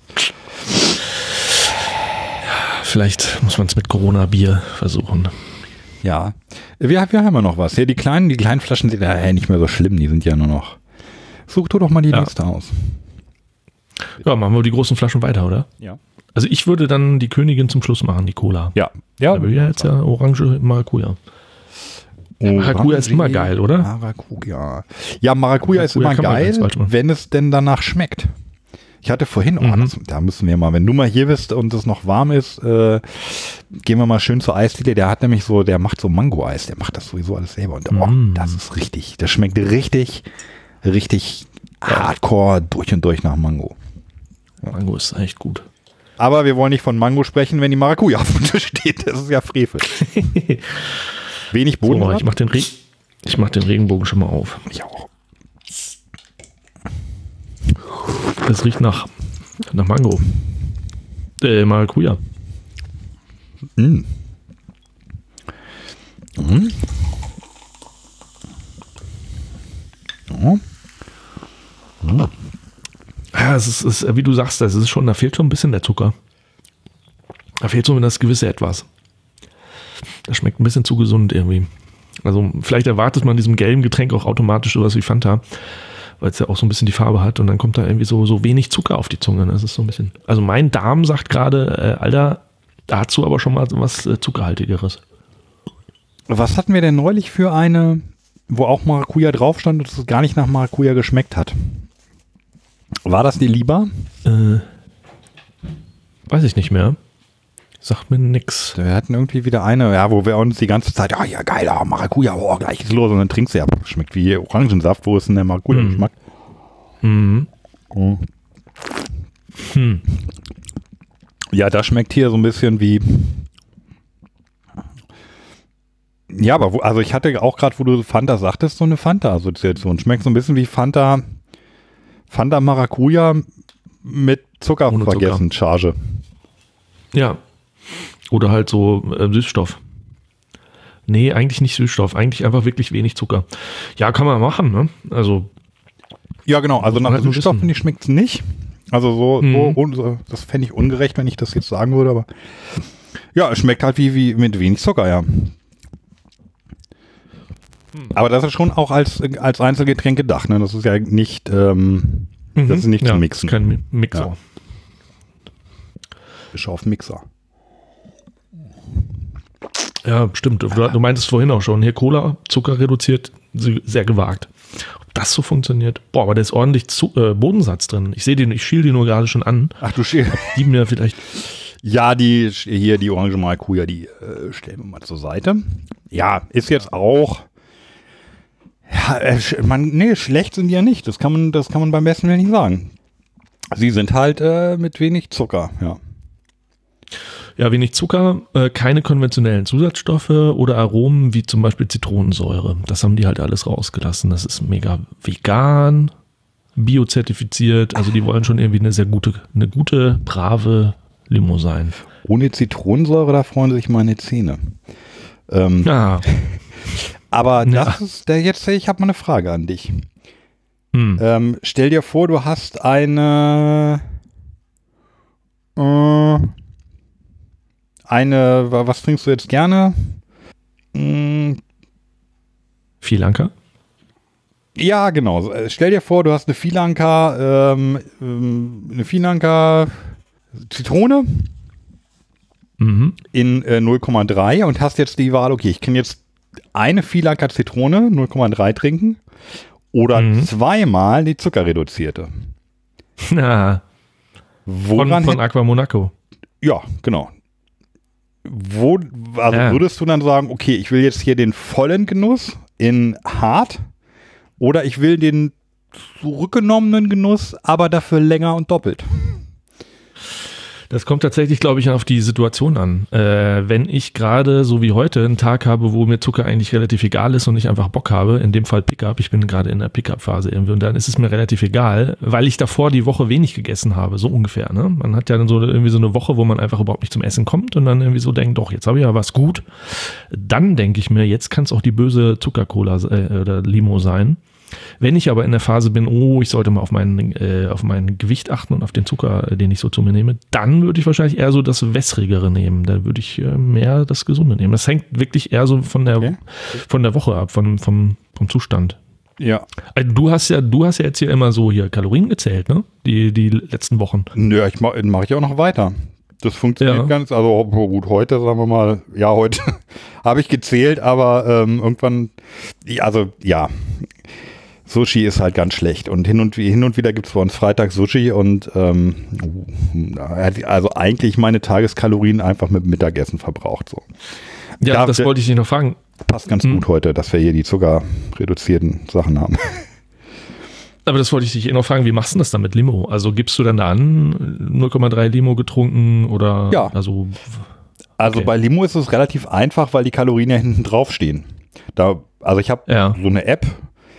Vielleicht muss man es mit Corona-Bier versuchen. Ja, wir, wir haben ja noch was. Ja, die kleinen, die kleinen Flaschen sind ja nicht mehr so schlimm, die sind ja nur noch. Such du doch mal die ja. nächste aus. Ja, machen wir die großen Flaschen weiter, oder? Ja. Also ich würde dann die Königin zum Schluss machen, die Cola. Ja. Ja. Da will ja jetzt ja Orange Maracuja. Ja, Maracuja ist immer geil, oder? Maracuja. Ja, Maracuja ist immer geil, wenn es denn danach schmeckt. Ich hatte vorhin, oh, mhm. das, da müssen wir mal, wenn du mal hier bist und es noch warm ist, äh, gehen wir mal schön zur Eisdiele. Der hat nämlich so, der macht so Mango-Eis, der macht das sowieso alles selber. Und oh, mhm. das ist richtig, das schmeckt richtig, richtig hardcore durch und durch nach Mango. Ja. Mango ist echt gut. Aber wir wollen nicht von Mango sprechen, wenn die Maracuja auf dem Tisch steht. Das ist ja Frevel. Wenig Boden. So, ich mach den, Re- ich mach den Regenbogen schon mal auf. Ich auch. Das riecht nach, nach Mango. Äh, Maracuja. Mm. Mm. Oh. Mm. Ja, es ist, es ist, wie du sagst, das ist schon, da fehlt schon ein bisschen der Zucker. Da fehlt so das gewisse Etwas. Das schmeckt ein bisschen zu gesund irgendwie. Also vielleicht erwartet man in diesem gelben Getränk auch automatisch sowas wie Fanta, weil es ja auch so ein bisschen die Farbe hat und dann kommt da irgendwie so, so wenig Zucker auf die Zunge. Das ist so ein bisschen. Also mein Darm sagt gerade, äh, Alter, dazu aber schon mal was äh, Zuckerhaltigeres. Was hatten wir denn neulich für eine, wo auch Maracuja drauf stand und es gar nicht nach Maracuja geschmeckt hat? War das die Liba? Äh, weiß ich nicht mehr. Sagt mir nix. Wir hatten irgendwie wieder eine, ja, wo wir uns die ganze Zeit, ah ja geil, ah, Maracuja, oh, gleich ist los und dann trinkst du ja, schmeckt wie Orangensaft, wo ist denn der Maracuja-Geschmack? Mhm. Oh. Hm. Ja, das schmeckt hier so ein bisschen wie, ja, aber wo, also ich hatte auch gerade, wo du Fanta sagtest, so eine Fanta-Assoziation. Schmeckt so ein bisschen wie Fanta, Fanta Maracuja mit Zucker Ohne vergessen, Zucker. Charge. Ja. Oder halt so äh, Süßstoff. Nee, eigentlich nicht Süßstoff. Eigentlich einfach wirklich wenig Zucker. Ja, kann man machen, ne? Also. Ja, genau. Also nach halt Süßstoff, finde ich, schmeckt es nicht. Also so, mhm. so das fände ich ungerecht, wenn ich das jetzt sagen würde, aber ja, es schmeckt halt wie, wie mit wenig Zucker, ja. Aber das ist schon auch als, als Einzelgetränk gedacht, ne? Das ist ja nicht, ähm, mhm. das ist nicht ja, zu mixen. Kein Mixer. Ja. Ist auf Mixer. Ja, stimmt. Du, du meintest vorhin auch schon, hier Cola, Zucker reduziert, sehr gewagt. Ob das so funktioniert? Boah, aber da ist ordentlich Zu- äh, Bodensatz drin. Ich sehe den, ich schiel den nur gerade schon an. Ach du schiel. Die mir vielleicht. Ja, die, hier die Orange Maracuja, die äh, stellen wir mal zur Seite. Ja, ist jetzt auch, ja, äh, man, nee, schlecht sind die ja nicht. Das kann man, das kann man beim besten Willen nicht sagen. Sie sind halt äh, mit wenig Zucker, ja. Ja, wenig Zucker, äh, keine konventionellen Zusatzstoffe oder Aromen wie zum Beispiel Zitronensäure. Das haben die halt alles rausgelassen. Das ist mega vegan, biozertifiziert. Also die wollen schon irgendwie eine sehr gute, eine gute, brave Limo sein. Ohne Zitronensäure, da freuen sich meine Zähne. Ähm, ja. Aber ja. das ist, der jetzt, ich habe mal eine Frage an dich. Hm. Ähm, stell dir vor, du hast eine äh, eine, was trinkst du jetzt gerne? Hm. Filanka? Ja, genau. Stell dir vor, du hast eine Filanka, ähm, eine Filanka Zitrone mhm. in äh, null Komma drei und hast jetzt die Wahl, okay, ich kann jetzt eine Filanka Zitrone null Komma drei trinken oder mhm. zweimal die zuckerreduzierte. Na, Woran von, von Aqua Monaco. Ja, genau. wo, also ja. würdest du dann sagen, okay, ich will jetzt hier den vollen Genuss in hart oder ich will den zurückgenommenen Genuss, aber dafür länger und doppelt? Das kommt tatsächlich, glaube ich, auf die Situation an. Äh, wenn ich gerade, so wie heute, einen Tag habe, wo mir Zucker eigentlich relativ egal ist und ich einfach Bock habe, in dem Fall Pickup, ich bin gerade in der Pickup-Phase irgendwie und dann ist es mir relativ egal, weil ich davor die Woche wenig gegessen habe, so ungefähr. Ne? Man hat ja dann so irgendwie so eine Woche, wo man einfach überhaupt nicht zum Essen kommt und dann irgendwie so denkt, doch, jetzt habe ich ja was gut. Dann denke ich mir, jetzt kann es auch die böse Zucker-Cola äh, oder Limo sein. Wenn ich aber in der Phase bin, oh, ich sollte mal auf mein, äh, auf mein Gewicht achten und auf den Zucker, den ich so zu mir nehme, dann würde ich wahrscheinlich eher so das Wässrigere nehmen. Da würde ich äh, mehr das Gesunde nehmen. Das hängt wirklich eher so von der, okay. von der Woche ab, von, vom, vom Zustand. Ja. Also du hast ja, du hast ja jetzt hier immer so hier Kalorien gezählt, ne? Die, die letzten Wochen. Nö, ich mache mach ich auch noch weiter. Das funktioniert ja. ganz, also gut, heute sagen wir mal, ja, heute habe ich gezählt, aber ähm, irgendwann, also ja, Sushi ist halt ganz schlecht und hin und, hin und wieder gibt es bei uns Freitag Sushi und ähm, also eigentlich meine Tageskalorien einfach mit Mittagessen verbraucht. So. Ja, da, das wollte ich dich noch fragen. Passt ganz hm. gut heute, dass wir hier die zuckerreduzierten Sachen haben. Aber das wollte ich dich eh noch fragen, wie machst du das dann mit Limo? Also gibst du dann da an, null Komma drei Limo getrunken oder? Ja. Also, also okay. bei Limo ist es relativ einfach, weil die Kalorien ja hinten drauf stehen. Da, also ich habe ja. so eine App,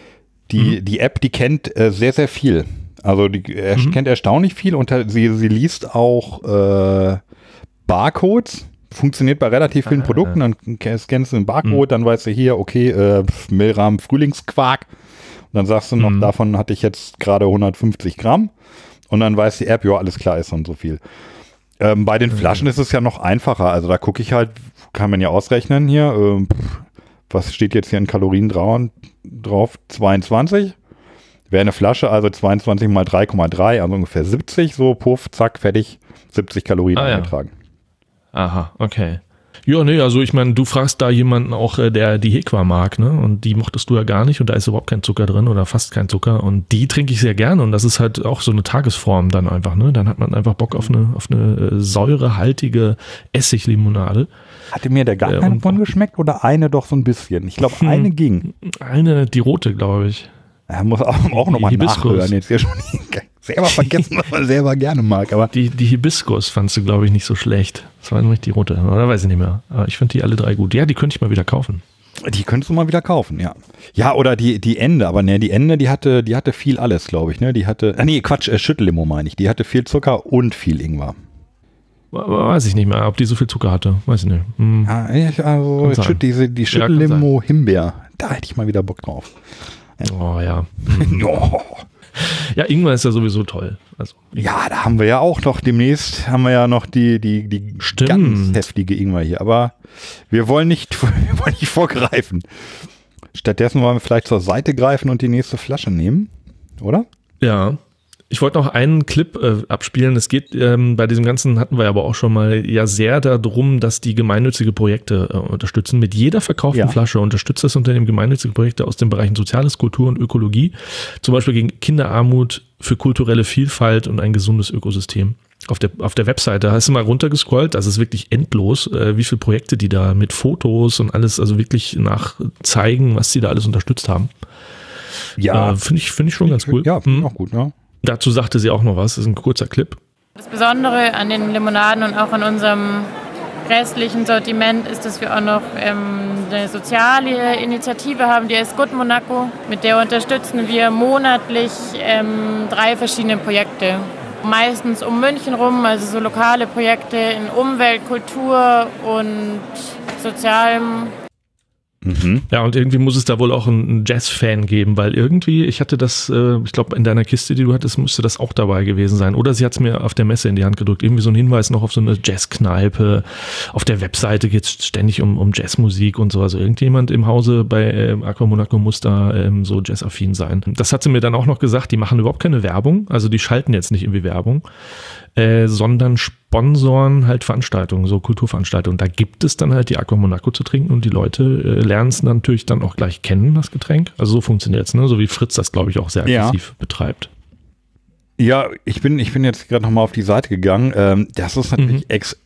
die, mhm. die App, die kennt äh, sehr, sehr viel. Also die er, mhm. kennt erstaunlich viel und sie, sie liest auch äh, Barcodes. Funktioniert bei relativ vielen ah, Produkten. Dann scannst du den Barcode, mhm. dann weißt du hier, okay, äh, Mehlrahmen Frühlingsquark. Dann sagst du noch, mhm. davon hatte ich jetzt gerade hundertfünfzig Gramm und dann weiß die App, ja, alles klar, ist und so viel. Ähm, bei den mhm. Flaschen ist es ja noch einfacher. Also da gucke ich halt, kann man ja ausrechnen hier, äh, was steht jetzt hier in Kalorien drauf? zweiundzwanzig. Wäre eine Flasche, also zweiundzwanzig mal drei Komma drei, also ungefähr siebzig, so puff, zack, fertig, siebzig Kalorien ah, eingetragen. Ja. Aha, okay. Ja, nee, also ich meine, du fragst da jemanden auch, der die Hequa mag, ne? Und die mochtest du ja gar nicht und da ist überhaupt kein Zucker drin oder fast kein Zucker und die trinke ich sehr gerne und das ist halt auch so eine Tagesform dann einfach, ne? Dann hat man einfach Bock auf eine, auf eine säurehaltige Essiglimonade. Hatte mir der gar äh, keine von geschmeckt oder eine doch so ein bisschen? Ich glaube, eine ging. Eine, die rote, glaube ich. Er muss auch, auch nochmal nachhören. Jetzt ja schon selber vergessen, was man selber gerne mag. Aber die, die Hibiskus fandst du, glaube ich, nicht so schlecht. Das war nämlich die rote, oder weiß ich nicht mehr. Aber ich finde die alle drei gut. Ja, die könnte ich mal wieder kaufen. Die könntest du mal wieder kaufen, ja. Ja, oder die, die Ende, aber ne, die Ende, die hatte, die hatte viel alles, glaube ich. Ne? Die hatte, ah, nee, Quatsch, äh, Schüttellimo meine ich. Die hatte viel Zucker und viel Ingwer. Weiß ich nicht mehr, ob die so viel Zucker hatte. Weiß ich nicht. Hm. Ja, ich, also Schütt, diese, die Schüttellimo ja, Himbeer, da hätte ich mal wieder Bock drauf. Ja. Oh ja. oh. Ja, Ingwer ist ja sowieso toll. Also, ja, da haben wir ja auch noch demnächst, haben wir ja noch die, die, die ganz heftige Ingwer hier. Aber wir wollen nicht, wir wollen nicht vorgreifen. Stattdessen wollen wir vielleicht zur Seite greifen und die nächste Flasche nehmen, oder? Ja. Ich wollte noch einen Clip äh, abspielen. Es geht ähm, bei diesem Ganzen, hatten wir aber auch schon mal, ja sehr darum, dass die gemeinnützige Projekte äh, unterstützen. Mit jeder verkauften ja. Flasche unterstützt das Unternehmen gemeinnützige Projekte aus den Bereichen Soziales, Kultur und Ökologie. Zum Beispiel gegen Kinderarmut, für kulturelle Vielfalt und ein gesundes Ökosystem. Auf der, auf der Webseite hast du mal runtergescrollt, das ist wirklich endlos, äh, wie viele Projekte die da mit Fotos und alles, also wirklich nachzeigen, was sie da alles unterstützt haben. Ja. Äh, finde ich, finde ich schon ganz cool. Ja, finde ich auch gut, ja. Dazu sagte sie auch noch was, das ist ein kurzer Clip. Das Besondere an den Limonaden und auch an unserem restlichen Sortiment ist, dass wir auch noch ähm, eine soziale Initiative haben, die heißt Good Monaco. Mit der unterstützen wir monatlich ähm, drei verschiedene Projekte. Meistens um München rum, also so lokale Projekte in Umwelt, Kultur und Sozialem. Mhm. Ja, und irgendwie muss es da wohl auch einen Jazz-Fan geben, weil irgendwie, ich hatte das, äh, ich glaube, in deiner Kiste, die du hattest, müsste das auch dabei gewesen sein. Oder sie hat es mir auf der Messe in die Hand gedrückt. Irgendwie so ein Hinweis noch auf so eine Jazzkneipe. Auf der Webseite geht es ständig um, um Jazzmusik und so. Also irgendjemand im Hause bei äh, Aqua Monaco muss da ähm, so jazzaffin sein. Das hat sie mir dann auch noch gesagt, die machen überhaupt keine Werbung. Also die schalten jetzt nicht irgendwie Werbung. Äh, sondern sponsoren halt Veranstaltungen, so Kulturveranstaltungen. Da gibt es dann halt die Aqua Monaco zu trinken und die Leute äh, lernen es natürlich dann auch gleich kennen, das Getränk. Also so funktioniert es, ne? So wie Fritz das, glaube ich, auch sehr aggressiv ja. betreibt. Ja, ich bin, ich bin jetzt gerade nochmal auf die Seite gegangen. Ähm, das ist natürlich mhm. ex,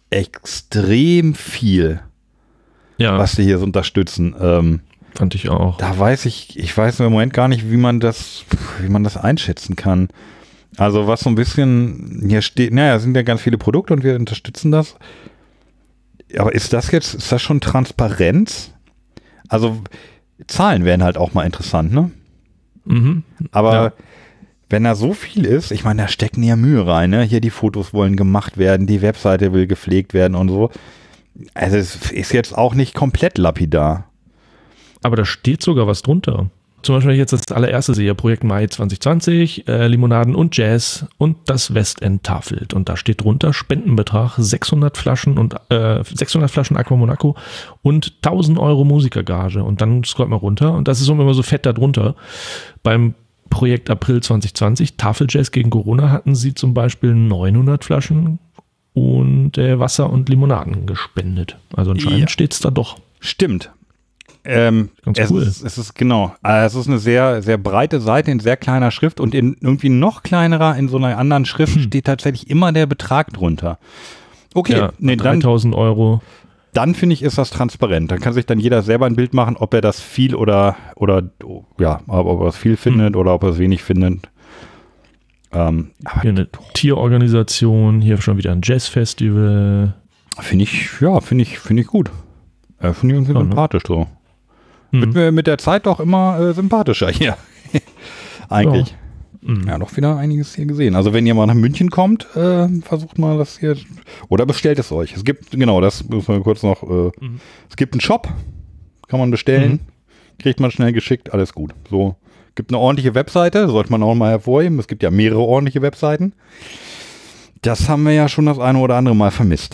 extrem viel, ja. was die hier so unterstützen. Ähm, Fand ich auch. Da weiß ich, ich weiß im Moment gar nicht, wie man das, wie man das einschätzen kann. Also was so ein bisschen hier steht, naja, sind ja ganz viele Produkte und wir unterstützen das. Aber ist das jetzt, ist das schon Transparenz? Also Zahlen wären halt auch mal interessant, ne? Mhm. Aber ja. wenn da so viel ist, ich meine, da stecken ja Mühe rein, ne? Hier die Fotos wollen gemacht werden, die Webseite will gepflegt werden und so. Also es ist jetzt auch nicht komplett lapidar. Aber da steht sogar was drunter. Zum Beispiel, wenn ich jetzt das allererste sehe, Projekt Mai zwanzig zwanzig, äh, Limonaden und Jazz und das Westend tafelt. Und da steht drunter Spendenbetrag sechshundert Flaschen und äh, sechshundert Flaschen Aqua Monaco und tausend Euro Musikergage. Und dann scrollt man runter und das ist immer so fett da drunter. Beim Projekt April zwanzig zwanzig, Tafeljazz gegen Corona, hatten sie zum Beispiel neunhundert Flaschen und äh, Wasser und Limonaden gespendet. Also anscheinend ja. steht es da doch. Stimmt. Ähm, Ganz es cool. Ist, es ist genau, es ist eine sehr, sehr breite Seite in sehr kleiner Schrift und in irgendwie noch kleinerer, in so einer anderen Schrift hm. steht tatsächlich immer der Betrag drunter. Okay, ja, nee, dann, dreitausend Euro. Dann finde ich, ist das transparent. Dann kann sich dann jeder selber ein Bild machen, ob er das viel oder, oder ja, ob er es viel findet hm. oder ob er es wenig findet. Ähm, hier eine Tierorganisation, hier schon wieder ein Jazzfestival. Finde ich, ja, finde ich, finde ich gut. Äh, finde ich irgendwie ja, sympathisch ne? so. Mhm. Wird mir mit der Zeit doch immer äh, sympathischer hier. Eigentlich. Ja. Mhm. ja, doch wieder einiges hier gesehen. Also wenn ihr mal nach München kommt, äh, versucht mal das hier, oder bestellt es euch. Es gibt, genau, das müssen wir kurz noch, äh, mhm. es gibt einen Shop, kann man bestellen, mhm. kriegt man schnell geschickt, alles gut. So, gibt eine ordentliche Webseite, sollte man auch mal hervorheben. Es gibt ja mehrere ordentliche Webseiten. Das haben wir ja schon das eine oder andere Mal vermisst.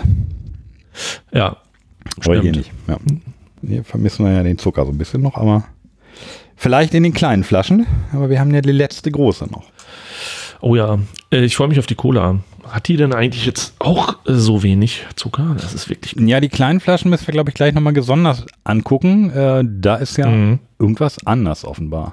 Ja, aber hier nicht, ja. Hier vermissen wir ja den Zucker so ein bisschen noch, aber vielleicht in den kleinen Flaschen, aber wir haben ja die letzte große noch. Oh ja, ich freue mich auf die Cola. Hat die denn eigentlich jetzt auch so wenig Zucker? Das ist wirklich... Ja, die kleinen Flaschen müssen wir, glaube ich, gleich nochmal gesondert angucken. Äh, da ist ja mhm. irgendwas anders offenbar.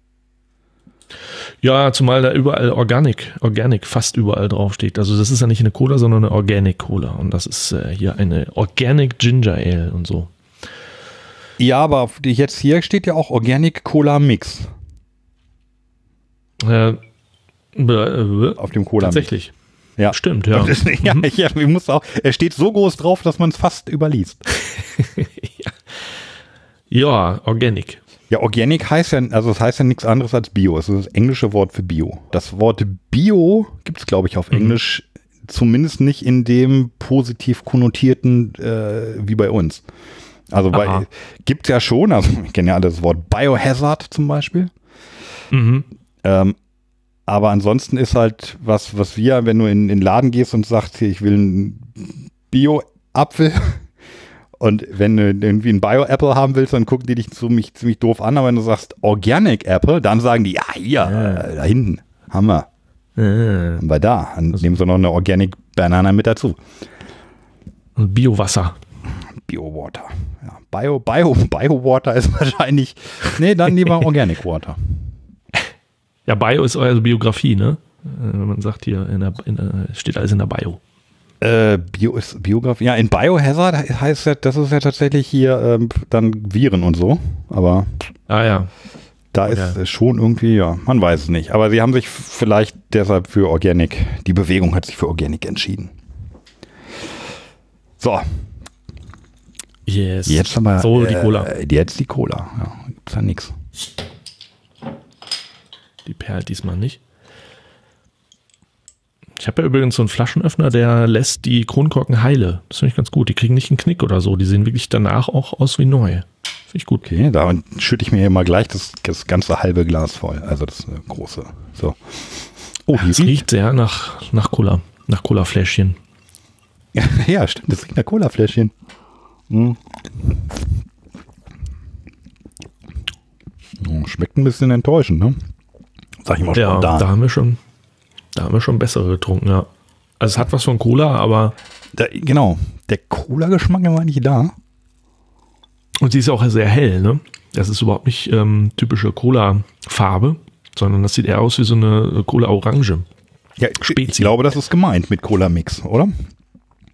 Ja, zumal da überall Organic, Organic fast überall draufsteht. Also das ist ja nicht eine Cola, sondern eine Organic Cola. Und das ist äh, hier eine Organic Ginger Ale und so. Ja, aber auf die jetzt hier steht ja auch Organic Cola Mix. Äh, äh, auf dem Cola Mix. Tatsächlich. Ja. Stimmt, ja. Das, ja, mhm. ich, ich muss auch, er steht so groß drauf, dass man es fast überliest. ja. ja, Organic. Ja, Organic heißt ja, also es heißt ja nichts anderes als Bio. Es ist das englische Wort für Bio. Das Wort Bio gibt es, glaube ich, auf mhm. Englisch zumindest nicht in dem positiv konnotierten äh, wie bei uns. Also gibt es ja schon, also ich kenne ja alle das Wort Biohazard zum Beispiel. Mhm. Ähm, aber ansonsten ist halt was, was wir, wenn du in den Laden gehst und sagst, hier, ich will einen Bio-Apfel und wenn du irgendwie einen Bio-Apple haben willst, dann gucken die dich ziemlich, ziemlich doof an, aber wenn du sagst Organic Apple, dann sagen die, ja, hier, ja. da hinten, haben wir. Ja. Haben wir da. Dann also nehmen sie noch eine Organic Banana mit dazu. Und Bio-Wasser. Bio-Water. Ja, Bio, Bio, Bio-Water ist wahrscheinlich, nee, dann lieber Organic Water. Ja, Bio ist eure Biografie, ne? Wenn man sagt hier, in der, in der, steht alles in der Bio. Äh, Bio ist Biografie. Ja, in Biohazard heißt ja, das ist ja tatsächlich hier ähm, dann Viren und so, aber ah ja. Da ist ja. schon irgendwie, ja, man weiß es nicht. Aber sie haben sich vielleicht deshalb für Organic, die Bewegung hat sich für Organic entschieden. So. Yes. Jetzt aber, so die Cola. Äh, jetzt die Cola. Ja, gibt's ja nichts. Die perlt diesmal nicht. Ich habe ja übrigens so einen Flaschenöffner, der lässt die Kronkorken heile. Das finde ich ganz gut. Die kriegen nicht einen Knick oder so. Die sehen wirklich danach auch aus wie neu. Finde ich gut. Okay, da schütte ich mir hier mal gleich das, das ganze halbe Glas voll. Also das ist eine große. So. Oh, die ja, riecht, riecht sehr nach, nach Cola. Nach Cola-Fläschchen. Ja, stimmt. Das riecht nach Cola-Fläschchen. Hm. Schmeckt ein bisschen enttäuschend, ne? Sag ich mal ja, spontan. Da haben wir schon, da haben wir schon bessere getrunken, ja. Also es hat was von Cola, aber da, genau, der Cola-Geschmack war nicht da. Und sie ist auch sehr hell, ne? Das ist überhaupt nicht ähm, typische Cola-Farbe, sondern das sieht eher aus wie so eine Cola-Orange. Ja, Spezi. Ich glaube, das ist gemeint mit Cola-Mix, oder?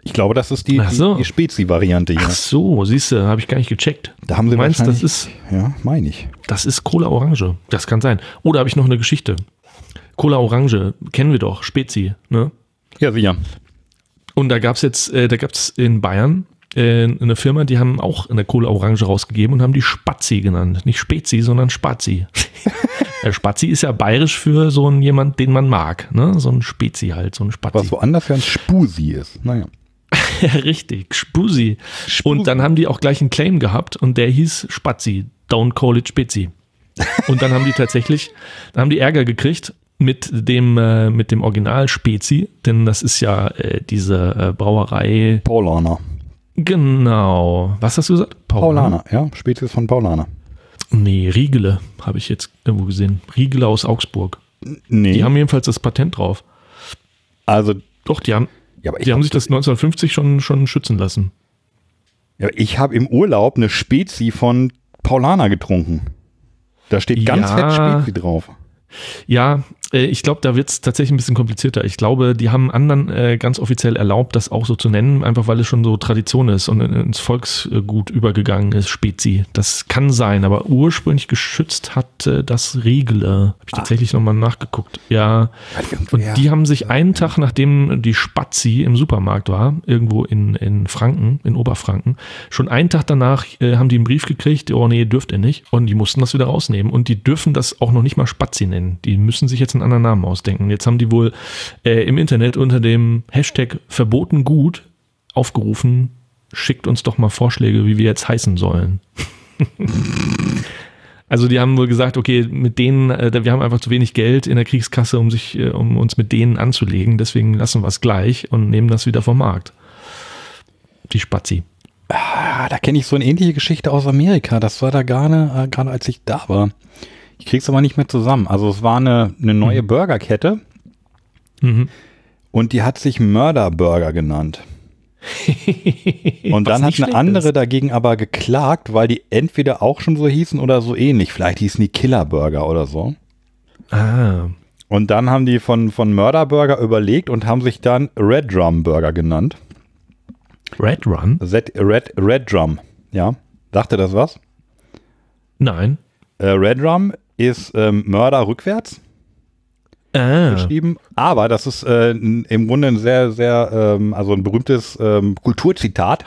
Ich glaube, das ist die, so. die, die Spezi-Variante hier. Ach so, siehst du, habe ich gar nicht gecheckt. Da haben sie du meinst, das ist, ja, meine ich. Das ist Cola Orange. Das kann sein. Oder habe ich noch eine Geschichte? Cola Orange, kennen wir doch, Spezi, ne? Ja, sicher. Und da gab es jetzt, äh, da gab es in Bayern äh, eine Firma, die haben auch eine Cola Orange rausgegeben und haben die Spazi genannt. Nicht Spezi, sondern Spazi. Der Spazi ist ja bayerisch für so einen jemand, den man mag, ne? So ein Spezi halt, so ein Spazi. Was woanders ja ein Spusi ist. Naja. Richtig, Spusi. Und dann haben die auch gleich einen Claim gehabt und der hieß Spazi. Don't call it Spezi. Und dann haben die tatsächlich, dann haben die Ärger gekriegt mit dem, äh, mit dem Original Spezi, denn das ist ja äh, diese äh, Brauerei. Paulaner. Genau. Was hast du gesagt? Paulaner, ja. Spezi ist von Paulaner. Nee, Riegele habe ich jetzt irgendwo gesehen. Riegele aus Augsburg. Nee. Die haben jedenfalls das Patent drauf. Also. Doch, die haben, ja, aber die haben sich das neunzehnhundertfünfzig schon, schon schützen lassen. Ja, ich habe im Urlaub eine Spezi von Paulaner getrunken. Da steht ganz ja, fett Spezi drauf. Ja, äh, ich glaube, da wird es tatsächlich ein bisschen komplizierter. Ich glaube, die haben anderen äh, ganz offiziell erlaubt, das auch so zu nennen, einfach weil es schon so Tradition ist und ins Volksgut übergegangen ist, Spezi. Das kann sein, aber ursprünglich geschützt hat äh, das Riegele. Habe ich ah. tatsächlich nochmal nachgeguckt. Ja, und die haben sich einen Tag, nachdem die Spazi im Supermarkt war, irgendwo in, in Franken, in Oberfranken, schon einen Tag danach äh, haben die einen Brief gekriegt, oh nee, dürft ihr nicht. Und die mussten das wieder rausnehmen. Und die dürfen das auch noch nicht mal Spazi nennen. Die müssen sich jetzt einen anderen Namen ausdenken. Jetzt haben die wohl äh, im Internet unter dem Hashtag verboten gut aufgerufen, schickt uns doch mal Vorschläge, wie wir jetzt heißen sollen. Also die haben wohl gesagt, okay, mit denen, äh, wir haben einfach zu wenig Geld in der Kriegskasse, um sich, äh, um uns mit denen anzulegen, deswegen lassen wir es gleich und nehmen das wieder vom Markt. Die Spazi. Ah, da kenne ich so eine ähnliche Geschichte aus Amerika. Das war da gerade, äh, gerade als ich da war. Ich krieg's aber nicht mehr zusammen. Also es war eine, eine neue mhm. Burgerkette mhm. und die hat sich Murder Burger genannt. Und dann hat eine andere ist. dagegen aber geklagt, weil die entweder auch schon so hießen oder so ähnlich. Vielleicht hießen die Killer Burger oder so. Ah. Und dann haben die von, von Murder Burger überlegt und haben sich dann Red Drum Burger genannt. Red Run? Red, Red, Red Drum, ja. Sagte das was? Nein. Äh, Red Drum ist ähm, Mörder rückwärts ah. geschrieben, aber das ist äh, im Grunde ein sehr, sehr, ähm, also ein berühmtes ähm, Kulturzitat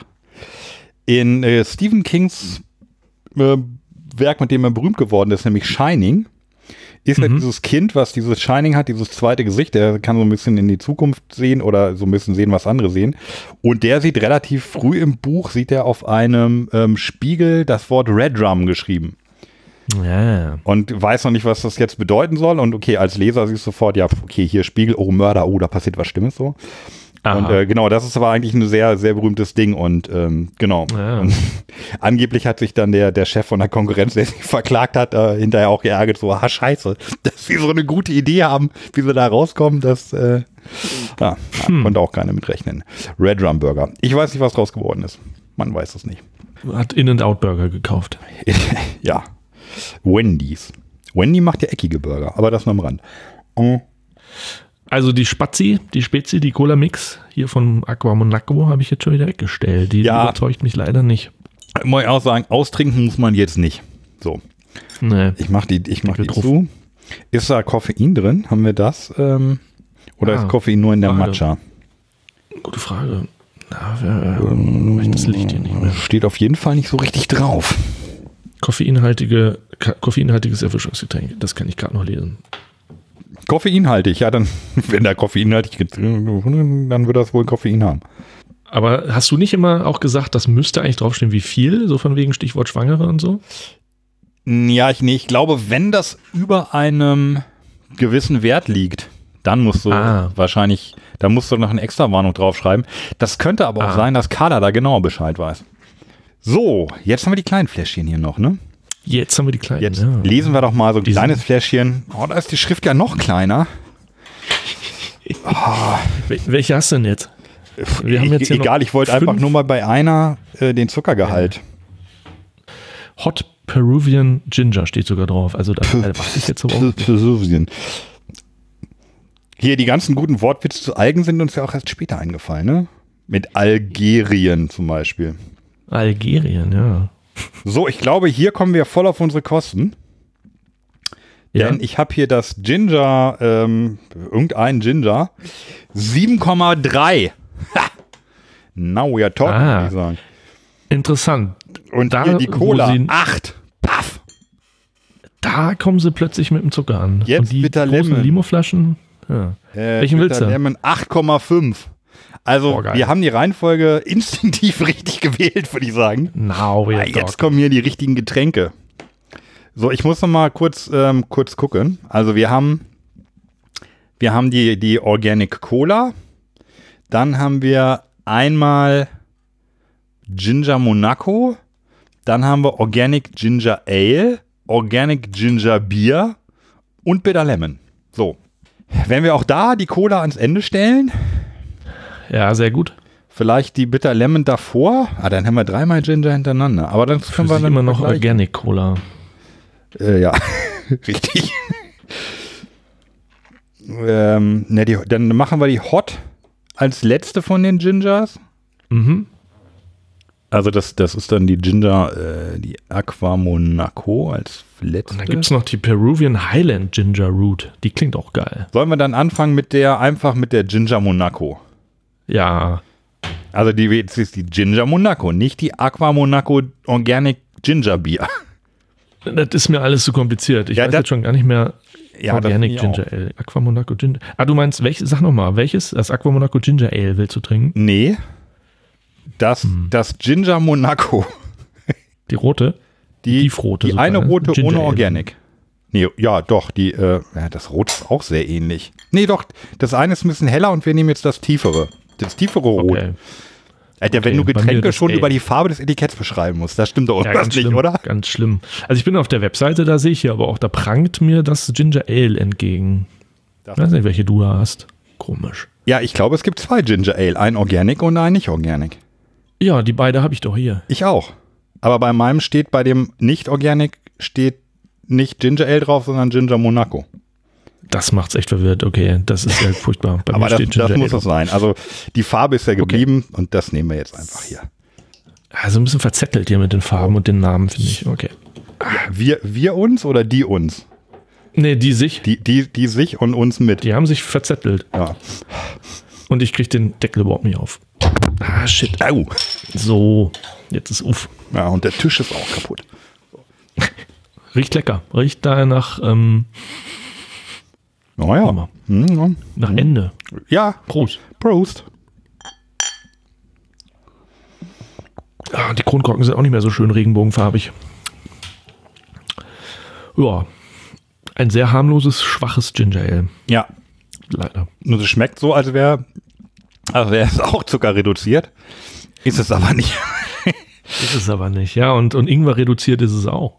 in äh, Stephen Kings äh, Werk, mit dem er berühmt geworden ist, nämlich Shining, ist mhm. ja dieses Kind, was dieses Shining hat, dieses zweite Gesicht, der kann so ein bisschen in die Zukunft sehen oder so ein bisschen sehen, was andere sehen. Und der sieht relativ früh im Buch, sieht er auf einem ähm, Spiegel das Wort Red Drum geschrieben. Ja. Und weiß noch nicht, was das jetzt bedeuten soll. Und okay, als Leser siehst du sofort, ja, okay, hier Spiegel, oh, Mörder, oh, da passiert was Schlimmes so. Aha. Und äh, genau, das ist aber eigentlich ein sehr, sehr berühmtes Ding. Und ähm, genau. Ja. Und angeblich hat sich dann der, der Chef von der Konkurrenz, der sich verklagt hat, äh, hinterher auch geärgert, so, ah, scheiße, dass sie so eine gute Idee haben, wie sie da rauskommen, das äh, ja, hm. konnte auch keiner mitrechnen. Red Drum Burger. Ich weiß nicht, was draus geworden ist. Man weiß es nicht. Hat In-N-Out Burger gekauft. Ja. Wendy's. Wendy macht ja eckige Burger, aber das nur am Rand. Oh. Also die Spazi, die Spezi, die Cola Mix hier von Aqua Monaco habe ich jetzt schon wieder weggestellt. Die ja, überzeugt mich leider nicht. Muss ich auch sagen, austrinken muss man jetzt nicht. So. Nee. Ich mach die, ich mach die zu. Ist da Koffein drin? Haben wir das? Ähm, oder ah, ist Koffein nur in der Frage. Matcha? Gute Frage. Na, äh, das Licht hier nicht mehr. Steht auf jeden Fall nicht so richtig drauf. Koffeinhaltige, koffeinhaltiges Erfrischungsgetränk, das kann ich gerade noch lesen. Koffeinhaltig, ja, dann, wenn da koffeinhaltig ist, dann wird das wohl Koffein haben. Aber hast du nicht immer auch gesagt, das müsste eigentlich draufstehen, wie viel, so von wegen Stichwort Schwangere und so? Ja, ich, nee, ich glaube, wenn das über einem gewissen Wert liegt, dann musst du ah. wahrscheinlich, da musst du noch eine Extrawarnung draufschreiben. Das könnte aber auch ah. sein, dass Carla da genauer Bescheid weiß. So, jetzt haben wir die kleinen Fläschchen hier noch, ne? Jetzt haben wir die kleinen. Jetzt ja. lesen wir doch mal so ein die kleines Fläschchen. Oh, da ist die Schrift ja noch kleiner. Oh. Welche hast du denn jetzt? Wir haben jetzt ich, egal, ich wollte einfach nur mal bei einer äh, den Zuckergehalt. Ja. Hot Peruvian Ginger steht sogar drauf. Also da was ist jetzt so Peruvian. Hier, die ganzen guten Wortwitze zu Algen sind uns ja auch erst später eingefallen, ne? Mit Algerien zum Beispiel. Algerien, ja. So, ich glaube, hier kommen wir voll auf unsere Kosten. Ja. Denn ich habe hier das Ginger, ähm, irgendein Ginger, sieben Komma drei. Now we are talking, Ah. würde ich sagen. Interessant. Und Da, hier die wo Cola, sie- acht. Paff. Da kommen sie plötzlich mit dem Zucker an. Jetzt Und die Bitter großen Lemon. Limo-Flaschen, ja. Äh, Welchen willst Bitter du? Lemon acht Komma fünf. Also, Boah, geil. wir haben die Reihenfolge instinktiv richtig gewählt, würde ich sagen. Now we Ah, are jetzt talking. kommen hier die richtigen Getränke. So, ich muss noch mal kurz, ähm, kurz gucken. Also wir haben, wir haben die, die Organic Cola. Dann haben wir einmal Ginger Monaco. Dann haben wir Organic Ginger Ale, Organic Ginger Beer und Bitter Lemon. So. Wenn wir auch da die Cola ans Ende stellen, Ja, sehr gut. vielleicht die Bitter Lemon davor. Ah, dann haben wir dreimal Ginger hintereinander. Aber dann können Für wir sich dann immer noch vergleichen. Organic Cola. Äh, ja, richtig. ähm, ne, die, dann machen wir die Hot als letzte von den Gingers. Mhm. Also das, das ist dann die Ginger, äh, die Aqua Monaco als letzte. Und dann gibt es noch die Peruvian Highland Ginger Root. Die klingt auch geil. Sollen wir dann anfangen mit der, einfach mit der Ginger Monaco? Ja, Also die jetzt ist die Ginger Monaco, nicht die Aqua Monaco Organic Ginger Beer. das ist mir alles zu kompliziert. Ich Ja, weiß das- jetzt schon gar nicht mehr. Ja, das Organic finde ich Ginger Ale. Aqua Monaco Ginger. Ah, du meinst, welches? Sag nochmal, welches? Das Aqua Monaco Ginger Ale willst du trinken? Nee, das, Hm. das Ginger Monaco. Die rote? Die, Tiefrote die sogar, eine ne? rote Ginger ohne Ale. Organic. Nee, ja, doch, die, äh, ja, das Rot ist auch sehr ähnlich. Nee, doch, das eine ist ein bisschen heller und wir nehmen jetzt das tiefere. Das tiefere Rot. Okay. Alter, Okay, wenn du bei mir Getränke das schon Ale. über die Farbe des Etiketts beschreiben musst, das stimmt doch Ja, irgendwas ganz nicht, schlimm, oder? ganz schlimm. Also ich bin auf der Webseite, da sehe ich hier aber auch, da prangt mir das Ginger Ale entgegen. Ich weiß nicht, welche du da hast. Komisch. Ja, ich glaube, es gibt zwei Ginger Ale, ein Organic und ein nicht Organic. Ja, die beide habe ich doch hier. Ich auch. Aber bei meinem steht, bei dem nicht Organic steht nicht Ginger Ale drauf, sondern Ginger Monaco. Das macht's echt verwirrt. Okay, das ist ja furchtbar. Bei Aber mir das, steht Ginger das muss Ale es sein. Also die Farbe ist ja geblieben und das nehmen wir jetzt einfach hier. Also ein bisschen verzettelt hier mit den Farben und den Namen, finde ich. Okay. Wir, wir uns oder die uns? Nee, die sich. Die, die, die sich und uns mit. Die haben sich verzettelt. Ja. Und ich kriege den Deckel überhaupt nicht auf. Ah, shit. Au. So, jetzt ist uff. Ja, und der Tisch ist auch kaputt. Riecht lecker. Riecht da nach, ähm, Oh ja. Hammer. Hm, ja. nach Ende. Ja, Prost. Prost. Ah, die Kronkorken sind auch nicht mehr so schön regenbogenfarbig. Ja, ein sehr harmloses, schwaches Ginger Ale. Ja, Leider. und es schmeckt so, als wäre als wäre es auch Zucker reduziert. Ist es aber nicht. Ist es aber nicht. Ja, und, und Ingwer reduziert ist es auch.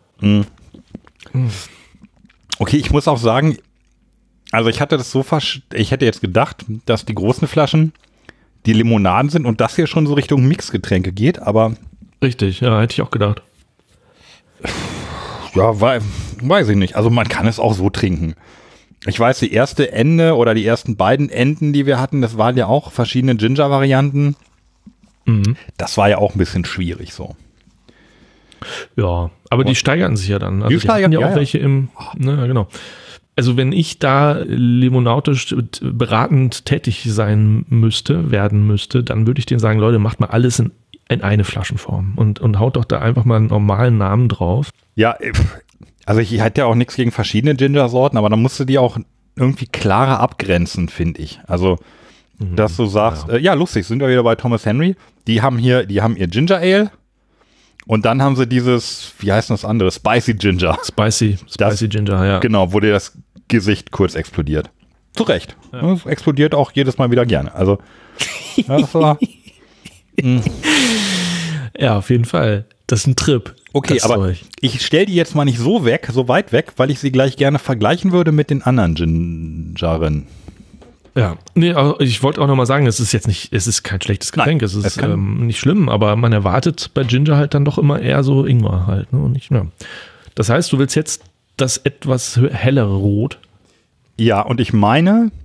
Okay, ich muss auch sagen, also ich hatte das so fast, ich hätte jetzt gedacht, dass die großen Flaschen die Limonaden sind und das hier schon so Richtung Mixgetränke geht, aber Richtig, ja, hätte ich auch gedacht. ja, wei- weiß ich nicht. Also man kann es auch so trinken. Ich weiß, die erste Ende oder die ersten beiden Enden, die wir hatten, das waren ja auch verschiedene Ginger-Varianten. Mhm. Das war ja auch ein bisschen schwierig so. Ja, aber die steigern sich ja dann. Also Die die, steigern- hatten ja ja, auch ja. welche im, ne, genau. Also wenn ich da limonautisch beratend tätig sein müsste, werden müsste, dann würde ich denen sagen, Leute, macht mal alles in, in eine Flaschenform und, und haut doch da einfach mal einen normalen Namen drauf. Ja, also ich hatte ja auch nichts gegen verschiedene Ginger-Sorten, aber dann musst du die auch irgendwie klarer abgrenzen, finde ich. Also, dass du sagst, ja. Äh, ja, lustig, sind wir wieder bei Thomas Henry. Die haben hier, die haben ihr Ginger Ale und dann haben sie dieses, wie heißt das andere, Spicy Ginger. Spicy, Spicy Das- Ginger, ja. Genau, wo dir das Gesicht kurz explodiert. Zu Recht. Es explodiert auch jedes Mal wieder gerne. Also, das war, Ja, auf jeden Fall. Das ist ein Trip. okay, das aber Zeug. ich stelle die jetzt mal nicht so weg, so weit weg, weil ich sie gleich gerne vergleichen würde mit den anderen Gingeren. Ja, nee, aber ich wollte auch nochmal sagen, es ist jetzt nicht, es ist kein schlechtes Getränk, Nein, es ist es kann- ähm, nicht schlimm, aber man erwartet bei Ginger halt dann doch immer eher so Ingwer halt, ne, und nicht mehr. Das heißt, du willst jetzt das etwas hellere Rot. Ja, und ich meine,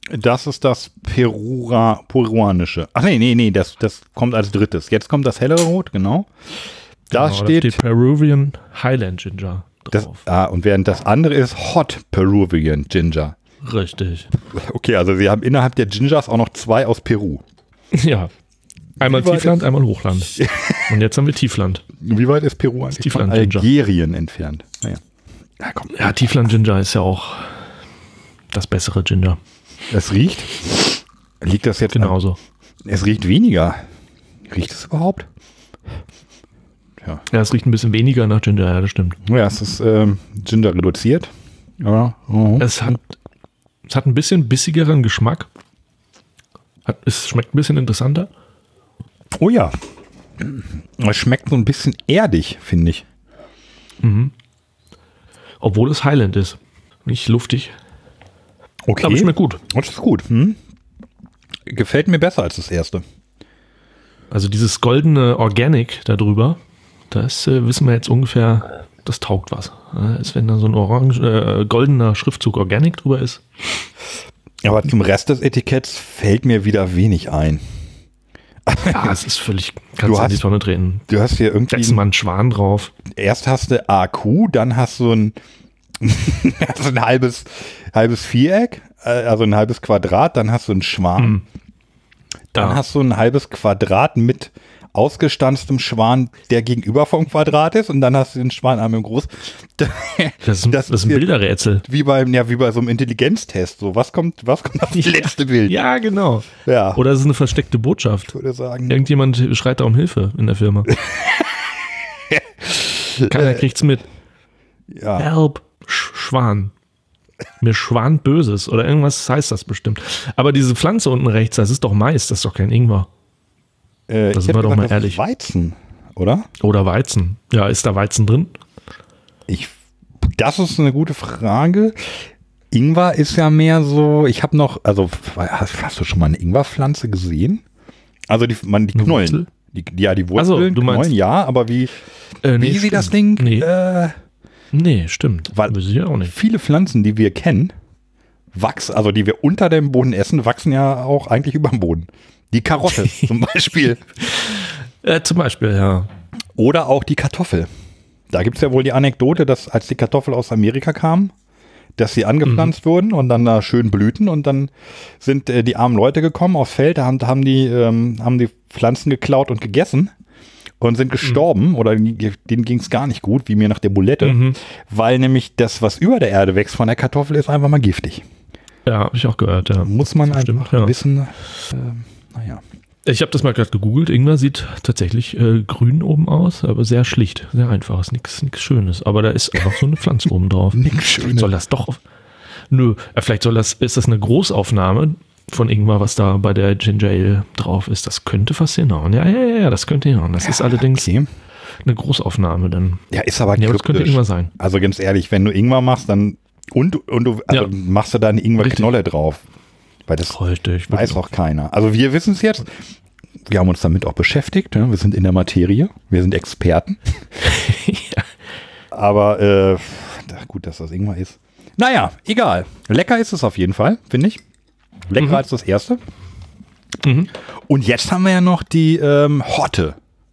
Das ist das Perura, peruanische. Ach nee, nee, nee, das, das kommt als drittes. Jetzt kommt das hellere Rot, genau. Da genau, steht, da steht Peruvian Highland Ginger drauf. Das, ah, und während das andere ist Hot Peruvian Ginger. Richtig. Okay, also wir haben innerhalb der Gingers auch noch zwei aus Peru. Ja. Einmal Tiefland, einmal Hochland. Und jetzt haben wir Tiefland. Wie weit ist Peru eigentlich Tiefland von Ginger. Algerien entfernt? Naja. Ja, komm. Ja, Tiefland Ginger ist ja auch das bessere Ginger. Es riecht? Liegt das jetzt? Genauso. An, es riecht weniger. Riecht es überhaupt? Ja. Ja, es riecht ein bisschen weniger nach Ginger, ja, das stimmt. Ja, es ist ähm, Ginger reduziert. Ja, uh-huh. Es hat, es hat ein bisschen bissigeren Geschmack. Hat, es schmeckt ein bisschen interessanter. Oh ja. Es schmeckt so ein bisschen erdig, finde ich. Mhm. Obwohl es Highland ist. Nicht luftig. Okay. Aber schmeckt gut. Das ist gut. Hm? Gefällt mir besser als das erste. Also dieses goldene Organic da drüber, das äh, wissen wir jetzt ungefähr, das taugt was. Äh, ist, wenn da so ein orange, äh, goldener Schriftzug Organic drüber ist. Aber zum Rest des Etiketts fällt mir wieder wenig ein. Ja, es ist völlig, kannst du in die Tonne treten. Du hast hier irgendwie... Setzen mal einen Schwan drauf. Erst hast du A Q, dann hast du ein, hast ein halbes, halbes Viereck, also ein halbes Quadrat, dann hast du einen Schwan. Hm. Dann ja. hast du ein halbes Quadrat mit ausgestanztem Schwan, der gegenüber vom Quadrat ist, und dann hast du den Schwanarm im Groß. Das ist ein, das das ist ein Bilderrätsel. Wie beim, ja, wie bei so einem Intelligenztest. So, was kommt, was kommt auf das letzte Bild? Ja, genau. Ja. Oder es ist eine versteckte Botschaft. Ich würde sagen. Irgendjemand schreit da um Hilfe in der Firma. Keiner kriegt's mit. Ja. Help, Sch Schwan. Mir schwant Böses oder irgendwas heißt das bestimmt. Aber diese Pflanze unten rechts, das ist doch Mais, das ist doch kein Ingwer. Äh, das sind wir doch mal ehrlich. Weizen, oder? Oder Weizen. Ja, ist da Weizen drin? Ich, das ist eine gute Frage. Ingwer ist ja mehr so, ich habe noch, also hast, hast du schon mal eine Ingwerpflanze gesehen? Also die, man, die Knollen. Die, ja, die Wurzeln, also, du meinst, Knollen, ja, aber wie, äh, nee, wie sieht das Ding? Nee, äh, nee stimmt. Weil weiß ich auch nicht. Viele Pflanzen, die wir kennen, wachsen, also die wir unter dem Boden essen, wachsen ja auch eigentlich über dem Boden. Die Karotte zum Beispiel. Äh, zum Beispiel, ja. Oder auch die Kartoffel. Da gibt es ja wohl die Anekdote, dass als die Kartoffel aus Amerika kam, dass sie angepflanzt mhm. wurden und dann da schön blühten, und dann sind äh, die armen Leute gekommen aufs Feld, da haben, haben, die, ähm, haben die Pflanzen geklaut und gegessen und sind gestorben, mhm. oder denen ging es gar nicht gut, wie mir nach der Bulette, mhm. weil nämlich das, was über der Erde wächst von der Kartoffel, ist einfach mal giftig. Ja, habe ich auch gehört, ja. Muss man einfach Stimmt, ja. wissen, äh, naja. Ich habe das mal gerade gegoogelt. Ingwer sieht tatsächlich äh, grün oben aus, aber sehr schlicht, sehr einfach. Ist nichts nichts Schönes. Aber da ist einfach so eine Pflanze oben drauf. Nichts Schönes. Soll das doch? Nö, äh, vielleicht soll das, ist das eine Großaufnahme von Ingwer, was da bei der Ginger Ale drauf ist. Das könnte fast hinhauen. Ja, ja, ja, das könnte hinhauen. Das ja, ist allerdings okay. eine Großaufnahme dann. Ja, ist aber ja, das könnte Ingwer sein. Also ganz ehrlich, wenn du Ingwer machst, dann und, und du also ja. machst du da eine Ingwerknolle drauf. Weil das Richtig, weiß auch keiner. Also wir wissen es jetzt. Wir haben uns damit auch beschäftigt. Ja? Wir sind in der Materie. Wir sind Experten. ja. Aber äh, gut, dass das Ingwer ist. Naja, egal. Lecker ist es auf jeden Fall, finde ich. Leckerer mhm. als das erste. Mhm. Und jetzt haben wir ja noch die ähm, Hotte.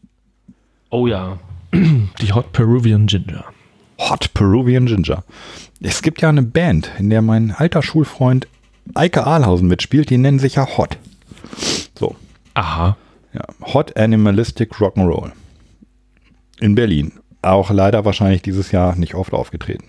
Oh ja. Die Hot Peruvian Ginger. Hot Peruvian Ginger. Es gibt ja eine Band, in der mein alter Schulfreund Eike Ahlhausen mitspielt, die nennen sich ja Hot. So. Aha. Ja, Hot Animalistic Rock'n'Roll. In Berlin. Auch leider wahrscheinlich dieses Jahr nicht oft aufgetreten.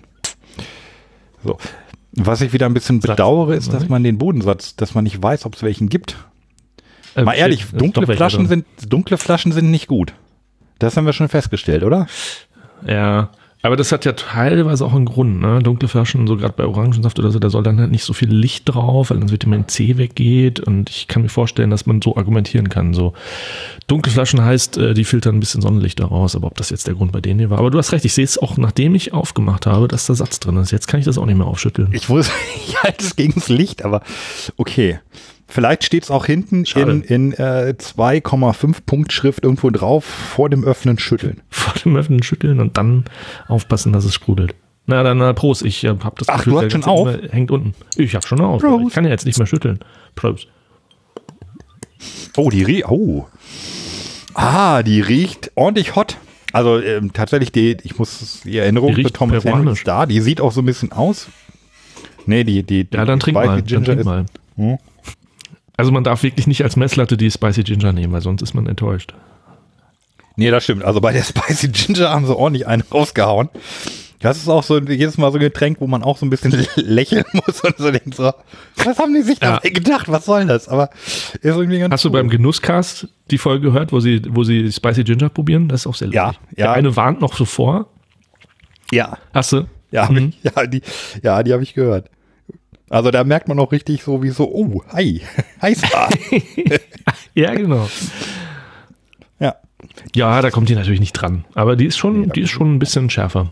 So. Was ich wieder ein bisschen bedauere, ist, dass man den Bodensatz, dass man nicht weiß, ob es welchen gibt. Äh, Mal ehrlich, dunkle Flaschen sind, dunkle Flaschen sind nicht gut. Das haben wir schon festgestellt, oder? Ja. Aber das hat ja teilweise auch einen Grund, ne? Dunkle Flaschen, so gerade bei Orangensaft oder so, da soll dann halt nicht so viel Licht drauf, weil dann das Vitamin C weggeht, und ich kann mir vorstellen, dass man so argumentieren kann. So dunkle Flaschen heißt, die filtern ein bisschen Sonnenlicht daraus, aber ob das jetzt der Grund bei denen hier war. Aber du hast recht, ich sehe es auch, nachdem ich aufgemacht habe, dass da Satz drin ist. Jetzt kann ich das auch nicht mehr aufschütteln. Ich wusste, ich halte es gegen das Licht, aber okay. Vielleicht steht es auch hinten Schade. in, in äh, zwei Komma fünf Punkt Schrift irgendwo drauf, vor dem Öffnen schütteln. Vor dem Öffnen schütteln und dann aufpassen, dass es sprudelt. Na dann na, Prost, ich äh, habe das Ach, Gefühl, du hast der schon ganze auf? immer hängt unten. Ich habe schon auf. Prost. Ich kann ja jetzt nicht mehr schütteln. Prost. Oh, die riecht. Oh. Ah, die riecht ordentlich hot. Also ähm, tatsächlich, die, ich muss die Erinnerung Die für riecht Thomas Henry peruanisch. ist da. Die sieht auch so ein bisschen aus. Nee, die, die, die Ja, dann trink Spicy mal. Dann Ginger trink ist, mal. Hm? Also man darf wirklich nicht als Messlatte die Spicy Ginger nehmen, weil sonst ist man enttäuscht. Nee, das stimmt. Also bei der Spicy Ginger haben sie ordentlich einen rausgehauen. Das ist auch so jedes Mal so ein Getränk, wo man auch so ein bisschen lächeln muss und so denkt so, was haben die sich Ja. dabei gedacht? Was soll das? Aber ist irgendwie ganz Hast du cool. beim Genusscast die Folge gehört, wo sie, wo sie Spicy Ginger probieren? Das ist auch sehr Ja, lustig. ja. Der eine warnt noch so vor. Ja, Hast du? ja, Mhm. ja, die, ja, die habe ich gehört. Also da merkt man auch richtig so wie so, oh, hi, heiß war. Ja, genau. Ja. Ja, da kommt die natürlich nicht dran. Aber die ist schon, Nee, da die ist schon ein bisschen schärfer.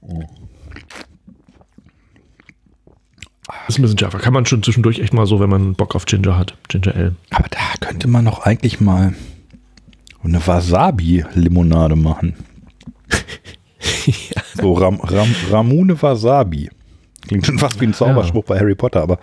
Ist ein bisschen schärfer. Kann man schon zwischendurch echt mal so, wenn man Bock auf Ginger hat. Ginger Ale. Aber da könnte man doch eigentlich mal eine Wasabi-Limonade machen. Ja. So Ram, Ram, Ramune Wasabi. Klingt schon fast wie ein Zauberspruch bei Harry Potter, aber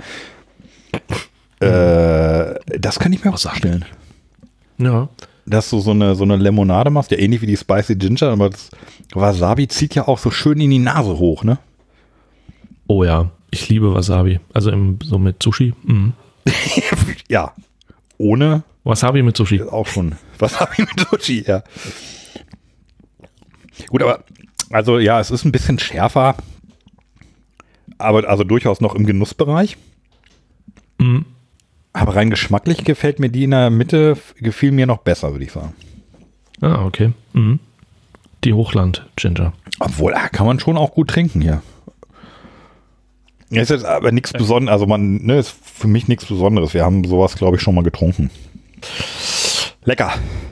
äh, das könnte ich mir auch vorstellen. Ja. Dass du so eine, so eine Limonade machst, ja ähnlich wie die Spicy Ginger, aber das Wasabi zieht ja auch so schön in die Nase hoch, ne? Oh ja, ich liebe Wasabi. Also im, so mit Sushi. Mhm. Ja. Ohne Wasabi mit Sushi. ist auch schon Wasabi mit Sushi, ja. Gut, aber also ja, es ist ein bisschen schärfer, aber also durchaus noch im Genussbereich. Mhm. Aber rein geschmacklich gefällt mir die in der Mitte, gefiel mir noch besser, würde ich sagen. Ah, okay. Mhm. Die Hochland-Ginger. Obwohl, ah, kann man schon auch gut trinken hier. Es ist jetzt aber nichts Besonderes, also man, ne, ist für mich nichts Besonderes. Wir haben sowas, glaube ich, schon mal getrunken. Lecker.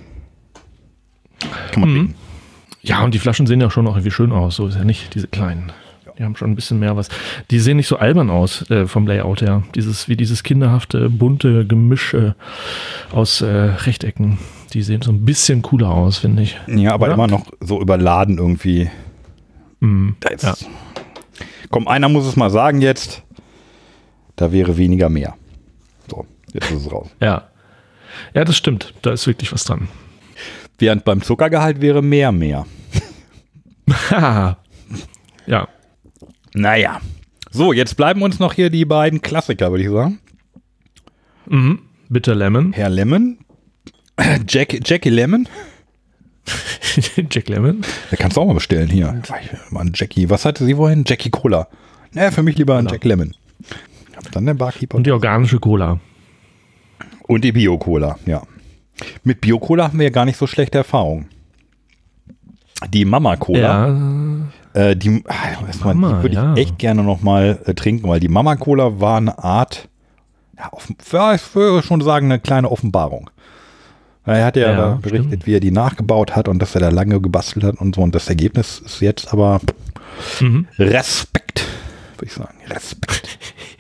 Kann man Mhm. trinken. Ja, und die Flaschen sehen ja schon auch irgendwie schön aus. So ist ja nicht diese kleinen. Die haben schon ein bisschen mehr was. Die sehen nicht so albern aus äh, vom Layout her. Dieses, wie dieses kinderhafte, bunte Gemisch äh, aus äh, Rechtecken. Die sehen so ein bisschen cooler aus, finde ich. Ja, aber Oder? immer noch so überladen irgendwie. Mhm. Da jetzt, Ja. Komm, einer muss es mal sagen jetzt. Da wäre weniger mehr. So, jetzt ist es raus. Ja. Ja, das stimmt. Da ist wirklich was dran. Während beim Zuckergehalt wäre mehr mehr. Haha. Ja. Naja. So, jetzt bleiben uns noch hier die beiden Klassiker, würde ich sagen. Mhm. Bitter Lemon. Herr Lemon. Jack, Jackie Lemon. Jack Lemon. Da kannst du auch mal bestellen hier. Mann, Jackie. Was hatte sie vorhin? Jackie Cola. Naja, für mich lieber ein Jack Lemon. Dann der Barkeeper. Und die organische Cola. Und die Bio-Cola, ja. Mit Bio-Cola haben wir ja gar nicht so schlechte Erfahrungen. Die Mama-Cola, Ja. äh, die, ah, erstmal, Mama, die würde ja. ich echt gerne nochmal äh, trinken, weil die Mama-Cola war eine Art, ja, offen, ja, ich würde schon sagen, eine kleine Offenbarung. Er hat ja, Ja, da berichtet, stimmt. wie er die nachgebaut hat und dass er da lange gebastelt hat und so. Und das Ergebnis ist jetzt aber Mhm. Respekt, würde ich sagen. Respekt.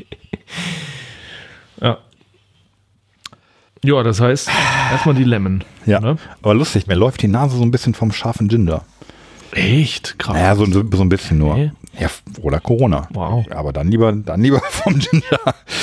Ja. Ja, das heißt, erstmal die Lemon. Ja, Oder? aber lustig, mir läuft die Nase so ein bisschen vom scharfen Ginger. Echt? Krass. Naja, so, so ein bisschen nur. Okay. Ja, oder Corona. Wow. Aber dann lieber, dann lieber vom Ginger.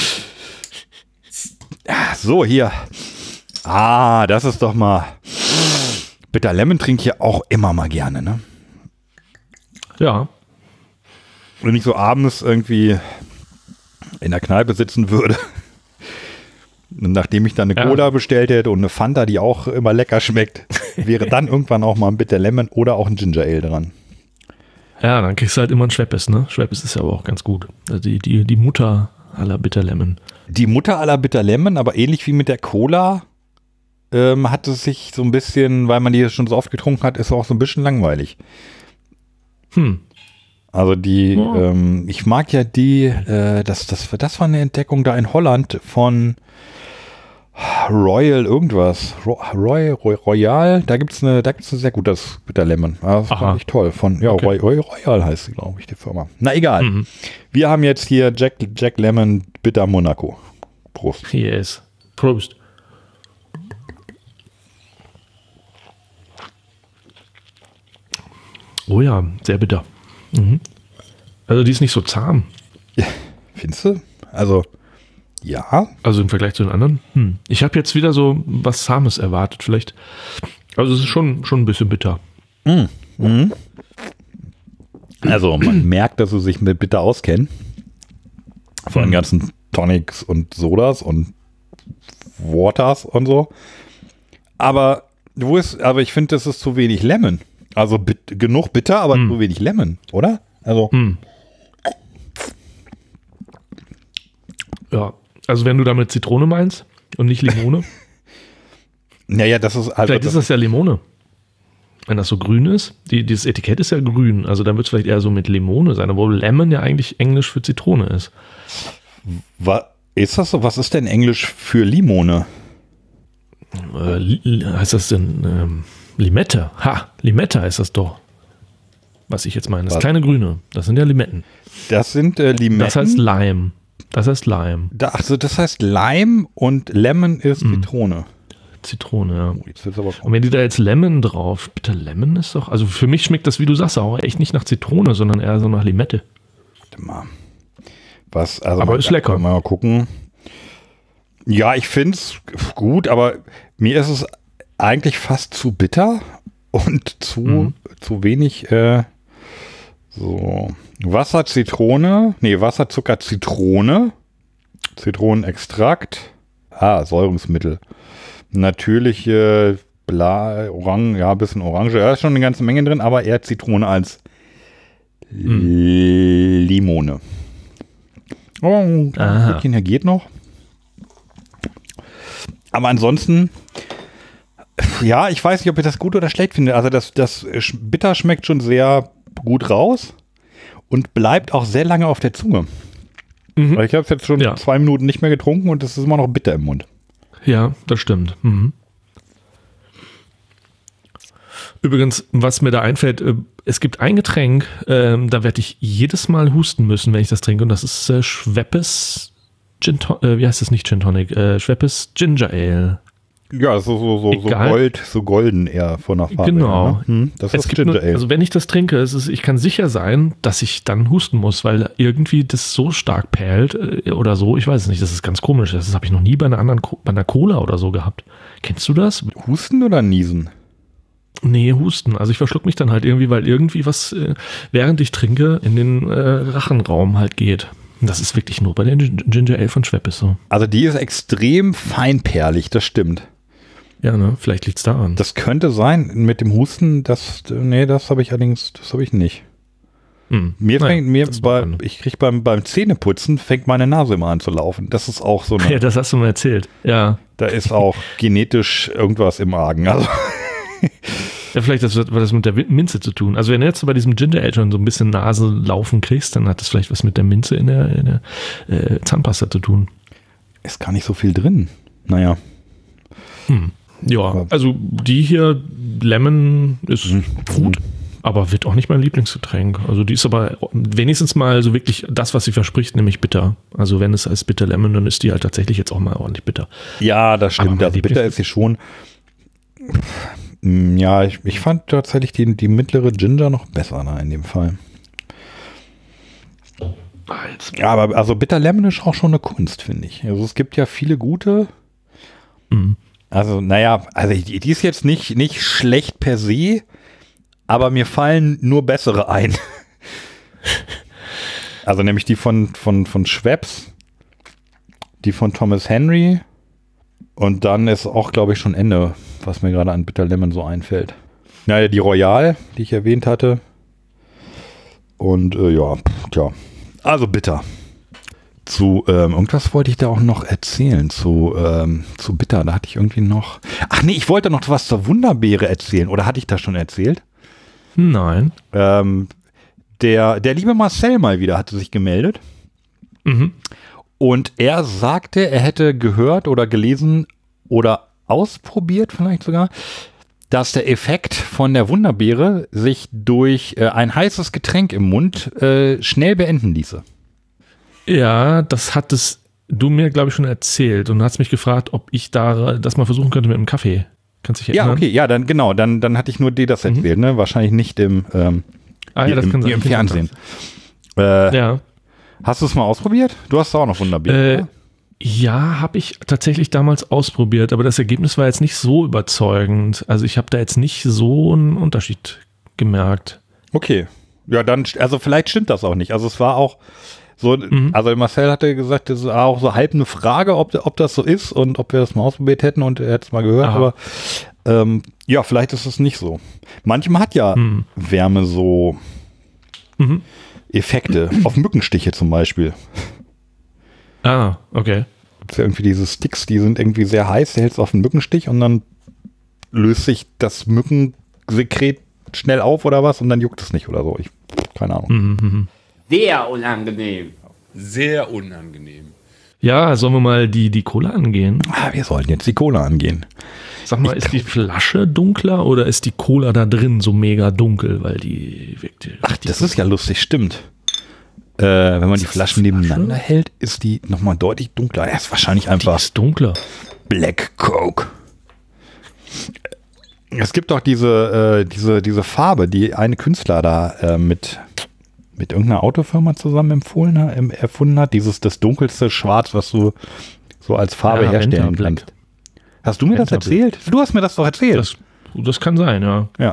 Ja, so, hier. Ah, das ist doch mal. Bitter Lemon trinke ich ja auch immer mal gerne, ne? Ja. Wenn ich so abends irgendwie in der Kneipe sitzen würde, und nachdem ich dann eine Ja. Cola bestellt hätte und eine Fanta, die auch immer lecker schmeckt, wäre dann irgendwann auch mal ein Bitter Lemon oder auch ein Ginger Ale dran. Ja, dann kriegst du halt immer ein Schweppes, ne? Schweppes ist ja aber auch ganz gut. Also die, die, die Mutter aller Bitter Lemon. Die Mutter aller Bitter Lemon, aber ähnlich wie mit der Cola, ähm, hat es sich so ein bisschen, weil man die schon so oft getrunken hat, ist auch so ein bisschen langweilig. Hm. Also die, Ja. ähm, ich mag ja die, äh, das, das, das war eine Entdeckung da in Holland von Royal irgendwas. Ro Roy, Roy, Royal, da gibt's eine, da gibt's ein sehr gutes Bitter Lemon. Das Aha. fand ich toll. Von, ja, Okay. Roy, Roy, Royal heißt sie, glaube ich, die Firma. Na egal. Mhm. Wir haben jetzt hier Jack, Jack Lemon Bitter Monaco. Prost. Yes. Prost. Oh ja, sehr bitter. Mhm. Also die ist nicht so zahm. Ja, findest du? Also, ja. Also im Vergleich zu den anderen? Hm. Ich habe jetzt wieder so was Zahmes erwartet, vielleicht. Also es ist schon, schon ein bisschen bitter. Mm, mm. Also man merkt, dass sie sich mit Bitter auskennen. Von den ganzen Tonics und Sodas und Waters und so. Aber wo ist, aber ich finde, das ist zu wenig Lemon. Also bit, genug Bitter, aber mm. zu wenig Lemon, oder? Also. Mm. Ja, also wenn du damit Zitrone meinst und nicht Limone. Naja, das ist also vielleicht ist das ja Limone. Wenn das so grün ist. Die, dieses Etikett ist ja grün. Also dann wird es vielleicht eher so mit Limone sein, obwohl Lemon ja eigentlich Englisch für Zitrone ist. Was ist das so? Was ist denn Englisch für Limone? Äh, li, heißt das denn ähm, Limette? Ha, Limette heißt das doch. Was ich jetzt meine. Das was? Kleine Grüne. Das sind ja Limetten. Das sind äh, Limetten. Das heißt Lime. Das heißt Lime. Da, also das heißt Lime und Lemon ist mm. Zitrone. Zitrone, ja. Oh, jetzt wird's aber und wenn die da jetzt Lemon drauf, bitte Lemon ist doch, also für mich schmeckt das, wie du sagst, auch echt nicht nach Zitrone, sondern eher so nach Limette. Warte mal. Was, also aber ist lecker. Mal gucken. Ja, ich finde es gut, aber mir ist es eigentlich fast zu bitter und zu, mhm. zu wenig äh, so Wasser, Zitrone, nee, Wasser, Zucker, Zitrone, Zitronenextrakt, ah, Säurungsmittel. Natürliche Bla, Orange, ja, ein bisschen Orange. Da ist schon eine ganze Menge drin, aber eher Zitrone als mm. Limone. Oh, ein Stückchen hier geht noch. Aber ansonsten, ja, ich weiß nicht, ob ich das gut oder schlecht finde. Also das, das Bitter schmeckt schon sehr gut raus und bleibt auch sehr lange auf der Zunge. Mhm. Weil ich habe es jetzt schon ja. zwei Minuten nicht mehr getrunken und es ist immer noch bitter im Mund. Ja, das stimmt. Mhm. Übrigens, was mir da einfällt, es gibt ein Getränk, äh, da werde ich jedes Mal husten müssen, wenn ich das trinke, und das ist äh, Schweppes Gin äh, wie heißt das nicht Gin Tonic? Äh, Schweppes Ginger Ale. Ja, so, so, so, so Gold, so golden eher von der Farbe. Genau. Her, ne? hm, das es ist Ginger nur, Ale. Also wenn ich das trinke, es ist, ich kann sicher sein, dass ich dann husten muss, weil irgendwie das so stark perlt äh, oder so. Ich weiß es nicht, das ist ganz komisch. Das habe ich noch nie bei einer anderen, bei einer Cola oder so gehabt. Kennst du das? Husten oder Niesen? Nee, Husten. Also ich verschluck mich dann halt irgendwie, weil irgendwie was, äh, während ich trinke, in den äh, Rachenraum halt geht. Und das ist wirklich nur bei der Ginger Ale von Schweppes so. Also die ist extrem feinperlig, das stimmt. Ja, ne? Vielleicht liegt's daran. Das könnte sein. Mit dem Husten, das, nee, das habe ich allerdings, das habe ich nicht. Hm. Mir fängt, Nein, mir bei, ich krieg beim, beim Zähneputzen fängt meine Nase immer an zu laufen. Das ist auch so eine. Ja, das hast du mal erzählt. Ja. Da ist auch genetisch irgendwas im Argen. Also. Ja, vielleicht hat das, das mit der Minze zu tun. Also wenn du jetzt bei diesem Ginger Ale schon so ein bisschen Nase laufen kriegst, dann hat das vielleicht was mit der Minze in der, in der äh, Zahnpasta zu tun. Ist gar nicht so viel drin. Naja. Hm. Ja, also die hier, Lemon, ist mhm. gut, aber wird auch nicht mein Lieblingsgetränk. Also die ist aber wenigstens mal so wirklich das, was sie verspricht, nämlich bitter. Also wenn es als Bitter Lemon, dann ist die halt tatsächlich jetzt auch mal ordentlich bitter. Ja, das stimmt. Also bitter ist sie schon. Ja, ich, ich fand tatsächlich die, die mittlere Ginger noch besser da in dem Fall. Ja, aber also Bitter Lemon ist auch schon eine Kunst, finde ich. Also es gibt ja viele gute. Mhm. Also, naja, also die, die ist jetzt nicht, nicht schlecht per se, aber mir fallen nur bessere ein. Also nämlich die von, von, von Schweppes, die von Thomas Henry und dann ist auch, glaube ich, schon Ende, was mir gerade an Bitter Lemon so einfällt. Naja, die Royal, die ich erwähnt hatte. Und äh, ja, tja, also bitter. Zu, ähm, irgendwas wollte ich da auch noch erzählen, zu, ähm, zu bitter, da hatte ich irgendwie noch, ach nee, ich wollte noch was zur Wunderbeere erzählen, oder hatte ich das schon erzählt? Nein. Ähm, der, der liebe Marcel mal wieder hatte sich gemeldet mhm. und er sagte, er hätte gehört oder gelesen oder ausprobiert vielleicht sogar, dass der Effekt von der Wunderbeere sich durch äh, ein heißes Getränk im Mund äh, schnell beenden ließe. Ja, das hattest du mir, glaube ich, schon erzählt und hast mich gefragt, ob ich da das mal versuchen könnte mit einem Kaffee. Kannst du dich erinnern? Ja, okay, ja, dann genau, dann, dann hatte ich nur dir das erzählt, mhm. ne? Wahrscheinlich nicht im, ähm, ah, ja, das im, kann sein. im Fernsehen. Äh, ja. Hast du es mal ausprobiert? Du hast auch noch Wunderbier. Äh, ja, habe ich tatsächlich damals ausprobiert, aber das Ergebnis war jetzt nicht so überzeugend. Also ich habe da jetzt nicht so einen Unterschied gemerkt. Okay. Ja, dann, also vielleicht stimmt das auch nicht. Also es war auch so, mhm. also Marcel hatte gesagt, das ist auch so halb eine Frage, ob, ob das so ist und ob wir das mal ausprobiert hätten und er hätte es mal gehört, Aha. aber ähm, ja, vielleicht ist es nicht so. Manchmal hat ja mhm. Wärme so mhm. Effekte, auf Mückenstiche zum Beispiel. Ah, okay. Das ist ja irgendwie diese Sticks, die sind irgendwie sehr heiß, der hält es auf einen Mückenstich und dann löst sich das Mückensekret schnell auf oder was und dann juckt es nicht oder so. Ich, keine Ahnung. Mhm. Sehr unangenehm. Sehr unangenehm. Ja, sollen wir mal die, die Cola angehen? Ah, wir sollten jetzt die Cola angehen. Sag mal, ich ist die Flasche dunkler oder ist die Cola da drin so mega dunkel, weil die wirkt. Ach, das ist ja lustig, stimmt. Äh, wenn man die Flaschen nebeneinander hält, ist die nochmal deutlich dunkler. Er ist wahrscheinlich einfach. Die ist dunkler. Black Coke. Es gibt doch diese, äh, diese, diese Farbe, die ein Künstler da äh, mit, mit irgendeiner Autofirma zusammen empfohlen hat, erfunden hat. Dieses das dunkelste Schwarz, was du so als Farbe ja, herstellen kannst. Hast du mir das erzählt? Du hast mir das doch erzählt. Das, das kann sein, ja. Ja.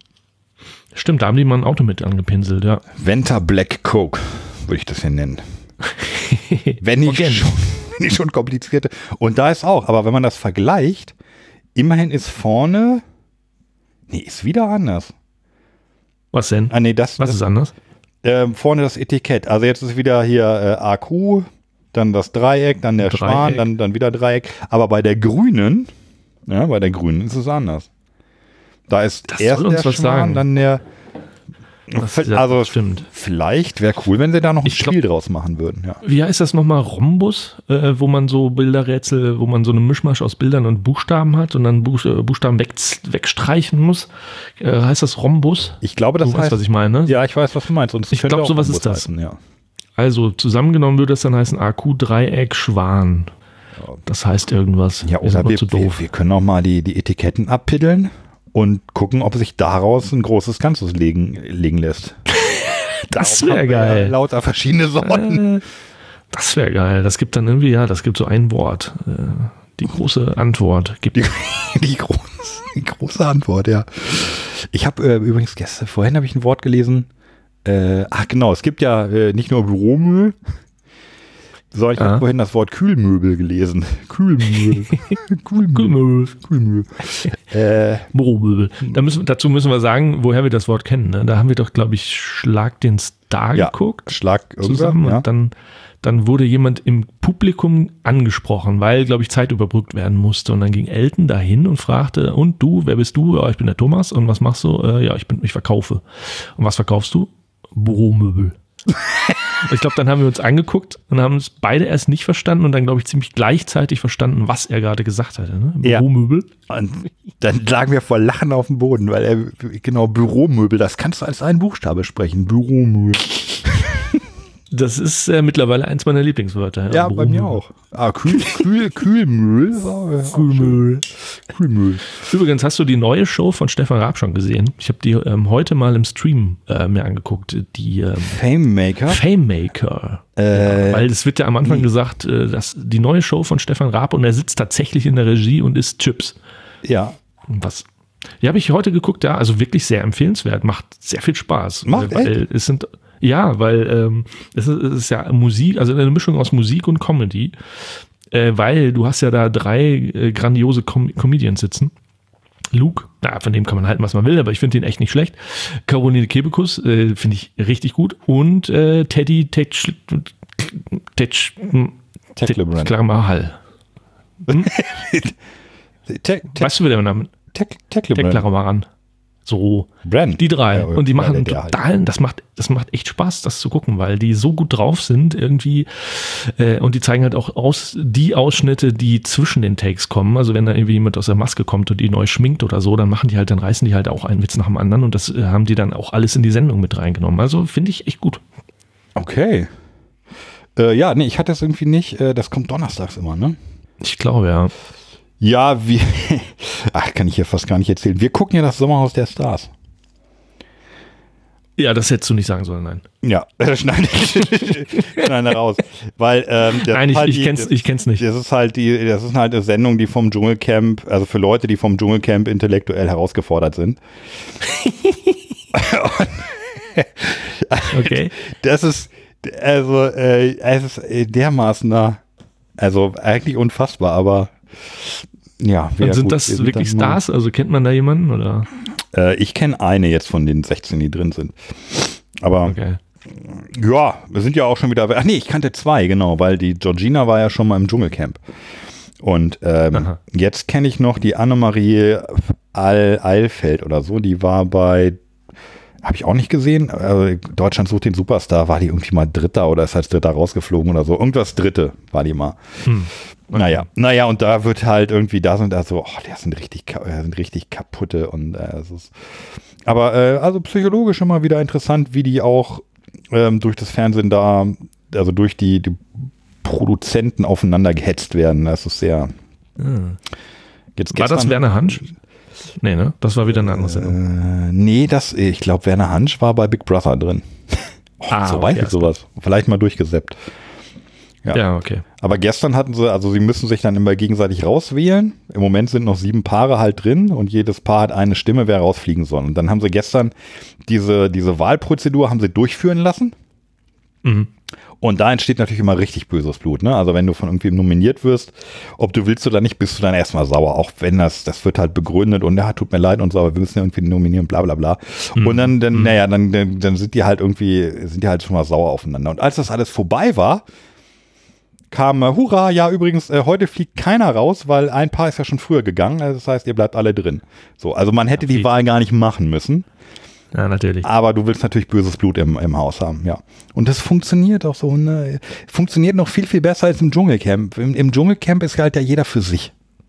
Stimmt, da haben die mal ein Auto mit angepinselt, ja. Venta Black Coke, würde ich das hier nennen. wenn, ich schon, wenn ich schon komplizierte. Und da ist auch, aber wenn man das vergleicht, immerhin ist vorne, nee, ist wieder anders. Was denn? Ah, nee, das, Was das, ist anders? Äh, vorne das Etikett. Also jetzt ist wieder hier äh, A Q, dann das Dreieck, dann der Dreieck. Schwan, dann, dann wieder Dreieck. Aber bei der grünen, ja, bei der grünen ist es anders. Da ist das erst soll uns der was Schwan, sagen. dann der. Das, also stimmt. Vielleicht wäre cool, wenn sie da noch ein ich Spiel glaub, draus machen würden. Ja. Wie heißt das nochmal? Rhombus, äh, wo man so Bilderrätsel, wo man so eine Mischmasch aus Bildern und Buchstaben hat und dann Buch, äh, Buchstaben weg, wegstreichen muss. Äh, heißt das Rhombus? Ich glaube, das du heißt, weißt, was ich meine. Ja, ich weiß, was du meinst. Und ich glaube, sowas ist das. Heißen, ja. Also zusammengenommen würde das dann heißen A Q Dreieck Schwan. Das heißt irgendwas. Ja, oder wir, wir, zu doof. wir können auch mal die, die Etiketten abpiddeln und gucken, ob sich daraus ein großes Ganzes legen, legen lässt. Das wäre geil. Lauter verschiedene Sorten. Äh, das wäre geil. Das gibt dann irgendwie, ja, das gibt so ein Wort. Äh, die große Antwort gibt. Die, die, große, die große Antwort, ja. Ich habe äh, übrigens gestern, vorhin habe ich ein Wort gelesen. Äh, ach genau, es gibt ja äh, nicht nur Büromüll, sondern ich habe vorhin das Wort Kühlmöbel gelesen. Kühlmöbel. Kühlmöbel. Kühlmöbel. Äh, Büromöbel. Da müssen, dazu müssen wir sagen, woher wir das Wort kennen. Ne? Da haben wir doch, glaube ich, Schlag den Star ja, geguckt. Schlag zusammen. Ja. Und dann, dann wurde jemand im Publikum angesprochen, weil, glaube ich, Zeit überbrückt werden musste. Und dann ging Elton dahin und fragte, und du, wer bist du? Ja, ich bin der Thomas. Und was machst du? Äh, ja, ich bin, ich verkaufe. Und was verkaufst du? Büromöbel. Ich glaube, dann haben wir uns angeguckt und haben es beide erst nicht verstanden und dann, glaube ich, ziemlich gleichzeitig verstanden, was er gerade gesagt hatte. Ne? Büromöbel. Ja. Und dann lagen wir vor Lachen auf dem Boden, weil er, genau, Büromöbel, das kannst du als einen Buchstabe sprechen. Büromöbel. Das ist äh, mittlerweile eins meiner Lieblingswörter. Ja, ja bei mir auch. Ah, Kühl, Kühl, Kühlmüll. Kühlmüll. Kühlmüll. Übrigens, hast du die neue Show von Stefan Raab schon gesehen? Ich habe die ähm, heute mal im Stream äh, mir angeguckt. Die ähm, Fame Maker? Fame Maker. Äh, ja, weil es wird ja am Anfang gesagt, äh, dass die neue Show von Stefan Raab und er sitzt tatsächlich in der Regie und isst Chips. Ja. Was? Ja, habe ich heute geguckt, ja, also wirklich sehr empfehlenswert. Macht sehr viel Spaß. Macht weil es sind Ja, weil ähm, es, ist, es ist ja Musik, also eine Mischung aus Musik und Comedy, äh, weil du hast ja da drei äh, grandiose Com- Comedians sitzen. Luke, na, von dem kann man halten, was man will, aber ich finde ihn echt nicht schlecht. Caroline Kebekus, äh, finde ich richtig gut. Und äh, Teddy Tetsch Tetsch Tetsch hm? Weißt du, wie der Name? Teklamaran. So, Brand. Die drei. Ja, und die machen einen totalen, halt. das macht, das macht echt Spaß, das zu gucken, weil die so gut drauf sind irgendwie. Äh, und die zeigen halt auch aus, die Ausschnitte, die zwischen den Takes kommen. Also wenn da irgendwie jemand aus der Maske kommt und die neu schminkt oder so, dann machen die halt, dann reißen die halt auch einen Witz nach dem anderen und das äh, haben die dann auch alles in die Sendung mit reingenommen. Also finde ich echt gut. Okay. Äh, ja, nee, ich hatte es irgendwie nicht. Äh, das kommt donnerstags immer, ne? Ich glaube, ja. Ja, wir, ach, kann ich hier fast gar nicht erzählen. Wir gucken ja das Sommerhaus der Stars. Ja, das hättest du nicht sagen sollen, nein. Ja, schneide schneide raus. Weil, ähm, das nein, ich, halt ich, die, kenn's, ich kenn's nicht. Das ist halt die, das ist halt eine Sendung, die vom Dschungelcamp, also für Leute, die vom Dschungelcamp intellektuell herausgefordert sind. Okay. Das ist, also, äh, es ist dermaßen, also eigentlich unfassbar, aber ja. Und sind gut, das sind wirklich dann Stars? Also kennt man da jemanden, oder? Äh, ich kenne eine jetzt von den sechzehn, die drin sind. Aber okay. Ja, wir sind ja auch schon wieder, ach nee, ich kannte zwei, genau, weil die Georgina war ja schon mal im Dschungelcamp. Und ähm, jetzt kenne ich noch die Annemarie Al Eilfeld oder so, die war bei, habe ich auch nicht gesehen, äh, Deutschland sucht den Superstar, war die irgendwie mal Dritter oder ist als Dritter rausgeflogen oder so, irgendwas Dritte war die mal. Hm. Okay. Naja, naja, und da wird halt irgendwie, da sind da so, oh, die sind richtig, sind richtig kaputte und äh, es ist, aber äh, also psychologisch immer wieder interessant, wie die auch ähm, durch das Fernsehen da, also durch die, die Produzenten aufeinander gehetzt werden. Das ist sehr. Hm. Jetzt war das Werner Hansch? Nee, ne? Das war wieder eine andere Sendung. Äh, nee, das, ich glaube, Werner Hansch war bei Big Brother drin. Oh, ah, so weit okay, ist sowas. Vielleicht mal durchgesäppt. Ja. ja, okay. Aber gestern hatten sie, also sie müssen sich dann immer gegenseitig rauswählen. Im Moment sind noch sieben Paare halt drin und jedes Paar hat eine Stimme, wer rausfliegen soll. Und dann haben sie gestern diese, diese Wahlprozedur haben sie durchführen lassen. Mhm. Und da entsteht natürlich immer richtig böses Blut, ne? Also wenn du von irgendwem nominiert wirst, ob du willst oder nicht, bist du dann erstmal sauer. Auch wenn das, das wird halt begründet und ja, tut mir leid und so, aber wir müssen ja irgendwie nominieren, bla bla bla. Mhm. Und dann, dann, naja, dann, dann, dann sind die halt irgendwie, sind die halt schon mal sauer aufeinander. Und als das alles vorbei war, kam, äh, hurra, ja übrigens, äh, heute fliegt keiner raus, weil ein Paar ist ja schon früher gegangen, also das heißt, ihr bleibt alle drin. So, also man hätte ja, die Wahl gar nicht machen müssen. Ja, natürlich. Aber du willst natürlich böses Blut im, im Haus haben, ja. Und das funktioniert auch so, ne? Funktioniert noch viel, viel besser als im Dschungelcamp. Im, im Dschungelcamp ist halt ja jeder für sich.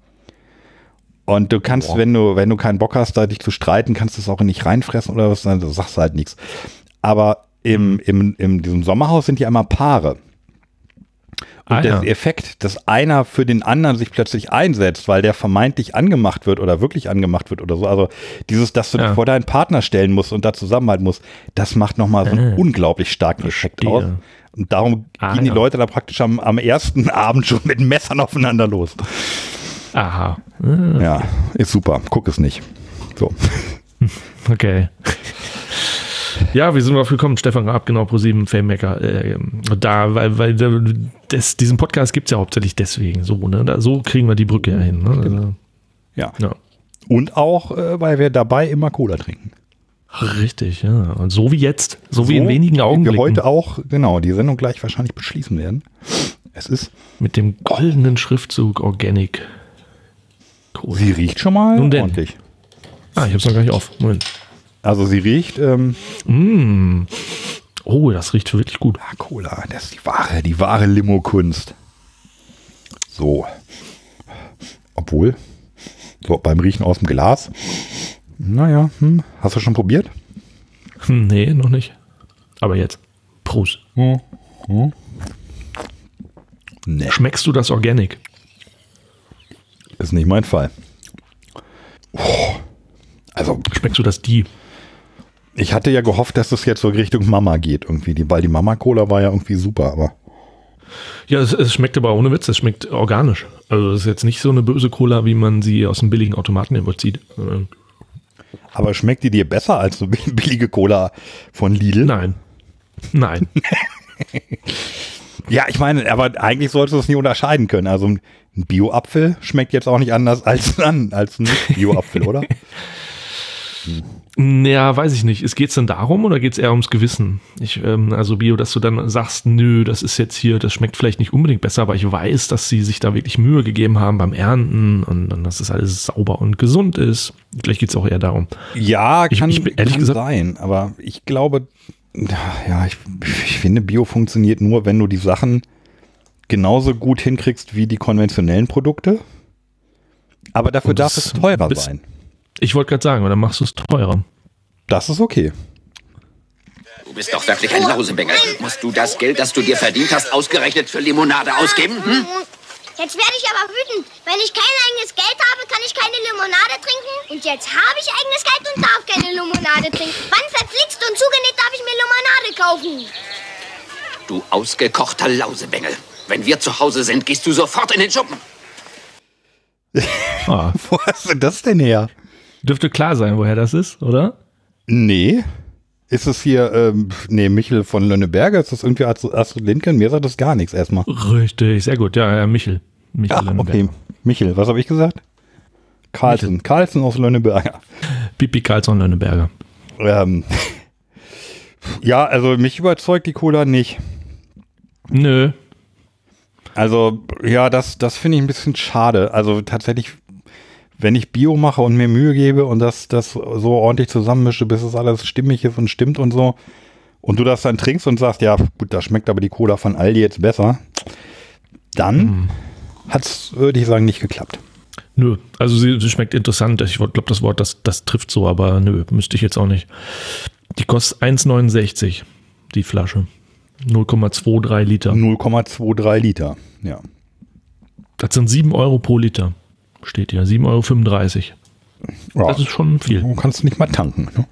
Und du kannst, Boah. wenn du, wenn du keinen Bock hast, da dich zu streiten, kannst du es auch nicht reinfressen oder was, dann sagst du halt nichts. Aber im, im, in diesem Sommerhaus sind ja immer Paare. Und ah, der ja. Effekt, dass einer für den anderen sich plötzlich einsetzt, weil der vermeintlich angemacht wird oder wirklich angemacht wird oder so. Also dieses, dass du ja. dich vor deinen Partner stellen musst und da zusammenhalten musst, das macht nochmal so einen äh, unglaublich starken Effekt aus. Und darum ah, gehen die ja. Leute da praktisch am, am ersten Abend schon mit Messern aufeinander los. Aha. Äh. Ja, ist super. Guck es nicht. So. Okay. Ja, wie sind wir drauf gekommen? Stefan Raab, genau, ProSieben, Famemaker. Äh, da, weil, weil das, diesen Podcast gibt es ja hauptsächlich deswegen. So, ne? Da, so kriegen wir die Brücke ja hin. Ne? Also, ja. ja. Und auch, äh, weil wir dabei immer Cola trinken. Richtig, ja. Und so wie jetzt. So, so wie in wenigen Augenblicken. Wir heute auch, genau, die Sendung gleich wahrscheinlich beschließen werden. Es ist. Mit dem goldenen Schriftzug Organic Cola. Sie riecht schon mal Nun ordentlich. Denn. Ah, ich hab's noch gar nicht auf. Moment. Also sie riecht. Ähm, mm. Oh, das riecht wirklich gut. Ja, Cola, das ist die wahre, die wahre Limo-Kunst. So. Obwohl, so beim Riechen aus dem Glas. Naja, hm, hast du schon probiert? Nee, noch nicht. Aber jetzt. Prost. Hm. Hm. Nee. Schmeckst du das Organic? Ist nicht mein Fall. Oh. Also, schmeckst du das die? Ich hatte ja gehofft, dass es jetzt so Richtung Mama geht irgendwie, die, weil die Mama-Cola war ja irgendwie super, aber. Ja, es, es schmeckt aber ohne Witz, es schmeckt organisch. Also es ist jetzt nicht so eine böse Cola, wie man sie aus dem billigen Automaten überzieht. Aber schmeckt die dir besser als so billige Cola von Lidl? Nein. Nein. Ja, ich meine, aber eigentlich solltest du es nie unterscheiden können. Also ein Bio-Apfel schmeckt jetzt auch nicht anders als ein, als ein Bio-Apfel, oder? Hm. Ja, weiß ich nicht. Es geht's denn darum oder geht's eher ums Gewissen? Ich, ähm, also Bio, dass du dann sagst, nö, das ist jetzt hier, das schmeckt vielleicht nicht unbedingt besser, aber ich weiß, dass sie sich da wirklich Mühe gegeben haben beim Ernten und, und dass das alles sauber und gesund ist. Vielleicht geht's auch eher darum. Ja, kann, ich, ich, ehrlich kann gesagt, sein, aber ich glaube, ja, ich, ich finde, Bio funktioniert nur, wenn du die Sachen genauso gut hinkriegst wie die konventionellen Produkte. Aber dafür darf es teurer bist, sein. Ich wollte gerade sagen, dann machst du es teurer. Das ist okay. Du bist doch wirklich ein Lausebengel. Musst du das Geld, das du dir verdient hast, ausgerechnet für Limonade ausgeben? Hm? Jetzt werde ich aber wütend. Wenn ich kein eigenes Geld habe, kann ich keine Limonade trinken. Und jetzt habe ich eigenes Geld und darf keine Limonade trinken. Wann verflixt und zugenäht darf ich mir Limonade kaufen? Du ausgekochter Lausebengel. Wenn wir zu Hause sind, gehst du sofort in den Schuppen. Ah. Wo hast du das denn her? Dürfte klar sein, woher das ist, oder? Nee. Ist es hier, ähm, nee, Michel von Lönneberger? Ist das irgendwie Astrid Lindgren? Mir sagt das gar nichts erstmal. Richtig, sehr gut. Ja, ja, Michel. Michel Ach, okay. Michel, was habe ich gesagt? Carlsen. Michel. Carlsen aus Lönneberger. Pipi Carlsen Lönneberger. Ähm, ja, also mich überzeugt die Cola nicht. Nö. Also, ja, das, das finde ich ein bisschen schade. Also tatsächlich, wenn ich Bio mache und mir Mühe gebe und das, das so ordentlich zusammenmische, bis es alles stimmig ist und stimmt und so, und du das dann trinkst und sagst, ja, gut, da schmeckt aber die Cola von Aldi jetzt besser, dann mhm. hat es, würde ich sagen, nicht geklappt. Nö, also sie, sie schmeckt interessant. Ich glaube, das Wort, das, das trifft so, aber nö, müsste ich jetzt auch nicht. Die kostet eins neunundsechzig, die Flasche. null Komma dreiundzwanzig Liter. null Komma dreiundzwanzig Liter, ja. Das sind sieben Euro pro Liter, steht hier. sieben Euro fünfunddreißig. Ja, das ist schon viel. Du kannst nicht mal tanken, ne?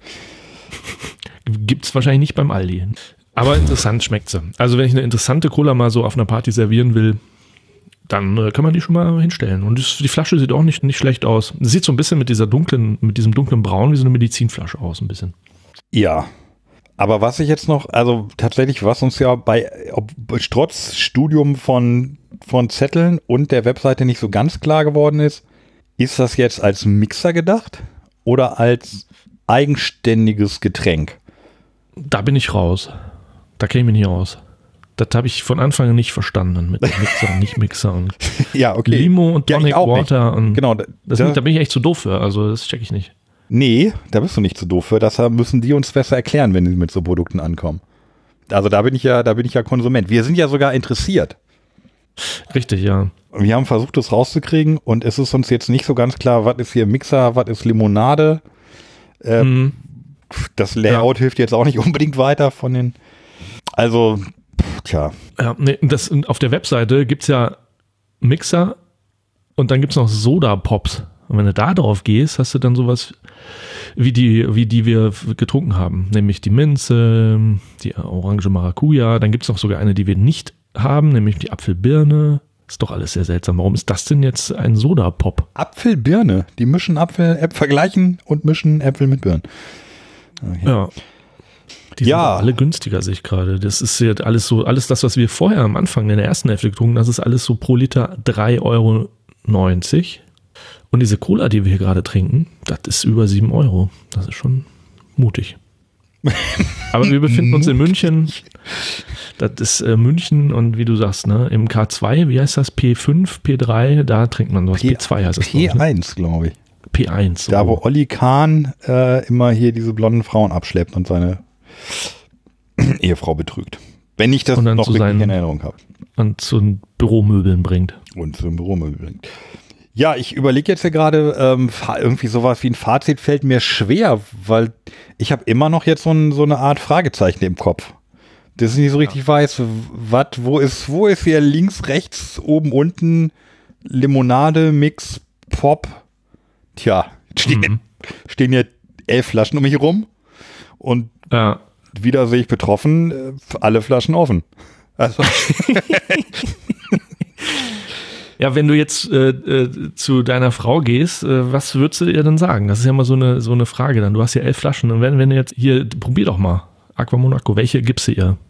Gibt es wahrscheinlich nicht beim Aldi. Aber interessant schmeckt sie. Also wenn ich eine interessante Cola mal so auf einer Party servieren will, dann äh, kann man die schon mal hinstellen. Und das, die Flasche sieht auch nicht, nicht schlecht aus. Sieht so ein bisschen mit dieser dunklen, mit diesem dunklen Braun wie so eine Medizinflasche aus, ein bisschen. Ja. Aber was ich jetzt noch, also tatsächlich, was uns ja bei, ob, trotz Studium von, von Zetteln und der Webseite nicht so ganz klar geworden ist, ist das jetzt als Mixer gedacht oder als eigenständiges Getränk? Da bin ich raus. Da käme ich nicht aus. Das habe ich von Anfang an nicht verstanden mit Mixer und Nicht-Mixer und ja, okay. Limo und Tonic ja, Water. Und genau, da, das, da, da bin ich echt zu doof für. Also das check ich nicht. Nee, da bist du nicht zu doof für. Das müssen die uns besser erklären, wenn sie mit so Produkten ankommen. Also da bin ich ja, da bin ich ja Konsument. Wir sind ja sogar interessiert. Richtig, ja. Wir haben versucht, das rauszukriegen und es ist uns jetzt nicht so ganz klar, was ist hier Mixer, was ist Limonade. Ähm, mhm. Das Layout ja. hilft jetzt auch nicht unbedingt weiter von den. Also, tja. Ja, nee, das, auf der Webseite gibt es ja Mixer und dann gibt es noch Soda-Pops. Und wenn du da drauf gehst, hast du dann sowas wie die, wie die wir getrunken haben. Nämlich die Minze, die Orange Maracuja. Dann gibt es noch sogar eine, die wir nicht haben, nämlich die Apfelbirne. Ist doch alles sehr seltsam. Warum ist das denn jetzt ein Soda-Pop? Apfelbirne. Die mischen Apfel, Äpfel, vergleichen und mischen Äpfel mit Birnen. Okay. Ja. Die ja. sind alle günstiger, sehe ich gerade. Das ist ja alles so, alles das, was wir vorher am Anfang in der ersten Hälfte getrunken, das ist alles so pro Liter drei Euro neunzig. Und diese Cola, die wir hier gerade trinken, das ist über sieben Euro. Das ist schon mutig. Aber wir befinden uns in München. Das ist äh, München und wie du sagst, ne, im K zwei, wie heißt das? P fünf, P drei, da trinkt man was. P zwei heißt das. P eins, glaube ich. P eins. Da, wo Olli Kahn äh, immer hier diese blonden Frauen abschleppt und seine Ehefrau betrügt. Wenn ich das noch richtig seinen, in Erinnerung habe. Und zu den Büromöbeln bringt. Und zu den Büromöbeln bringt. Ja, ich überlege jetzt hier gerade, ähm, irgendwie sowas wie ein Fazit fällt mir schwer, weil ich habe immer noch jetzt so, ein, so eine Art Fragezeichen im Kopf. Das ich nicht so richtig ja. weiß, wat, wo ist, wo ist hier links, rechts, oben, unten, Limonade, Mix, Pop. Tja, stehen, mhm. stehen hier elf Flaschen um mich rum und ja. wieder sehe ich betroffen, äh, alle Flaschen offen. Also ja, wenn du jetzt äh, äh, zu deiner Frau gehst, äh, was würdest du ihr denn sagen? Das ist ja mal so eine, so eine Frage dann. Du hast ja elf Flaschen und wenn, wenn du jetzt hier, probier doch mal Aqua Monaco, welche gibst du ihr?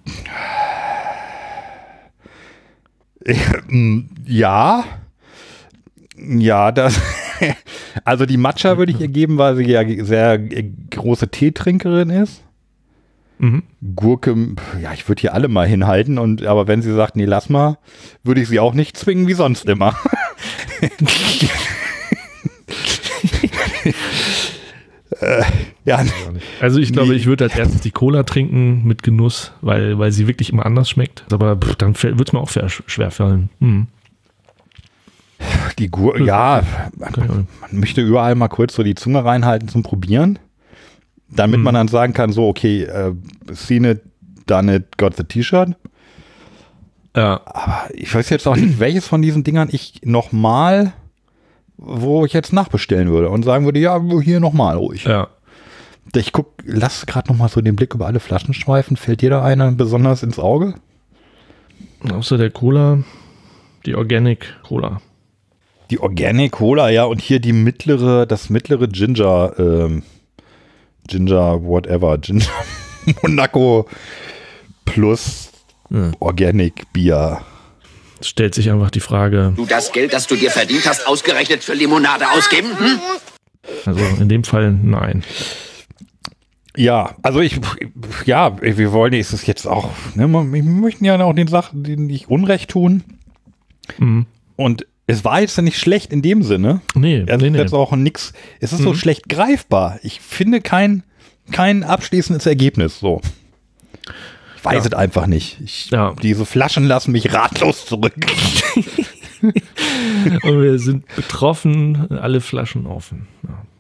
Ja, ja, das, also die Matcha würde ich ihr geben, weil sie ja sehr große Teetrinkerin ist. Mhm. Gurke, ja, ich würde hier alle mal hinhalten, und aber wenn sie sagt, nee, lass mal, würde ich sie auch nicht zwingen wie sonst immer. äh, ja. Also ich glaube, ich würde als erstes die Cola trinken mit Genuss, weil, weil sie wirklich immer anders schmeckt. Aber pff, dann wird es mir auch schwer fallen. Hm. Die Gurke, ja, man möchte überall mal kurz so die Zunge reinhalten zum Probieren. Damit hm. man dann sagen kann, so, okay, äh, seen it, done it, got the T-Shirt. Ja. Aber ich weiß jetzt auch nicht, welches von diesen Dingern ich nochmal, wo ich jetzt nachbestellen würde und sagen würde, ja, hier nochmal ruhig. Ja. Ich guck, lass gerade nochmal so den Blick über alle Flaschen schweifen. Fällt dir da einer besonders ins Auge? Außer der Cola, die Organic Cola. Die Organic Cola, ja, und hier die mittlere, das mittlere Ginger, ähm, Ginger, whatever, Ginger Monaco Plus hm. Organic Bier. Es stellt sich einfach die Frage. Du das Geld, das du dir verdient hast, ausgerechnet für Limonade ausgeben? Hm? Also in dem Fall nein. Ja, also ich, ja, wir wollen, ist es jetzt auch, ne, wir möchten ja auch den Sachen, die nicht Unrecht tun. Mhm. Und es war jetzt ja nicht schlecht in dem Sinne. Nee, also nee, nee. jetzt auch nix, es ist mhm. so schlecht greifbar. Ich finde kein, kein abschließendes Ergebnis, so. Ich weiß ja. es einfach nicht. Ich, ja. Diese Flaschen lassen mich ratlos zurück. Und wir sind betroffen, alle Flaschen offen. Ja.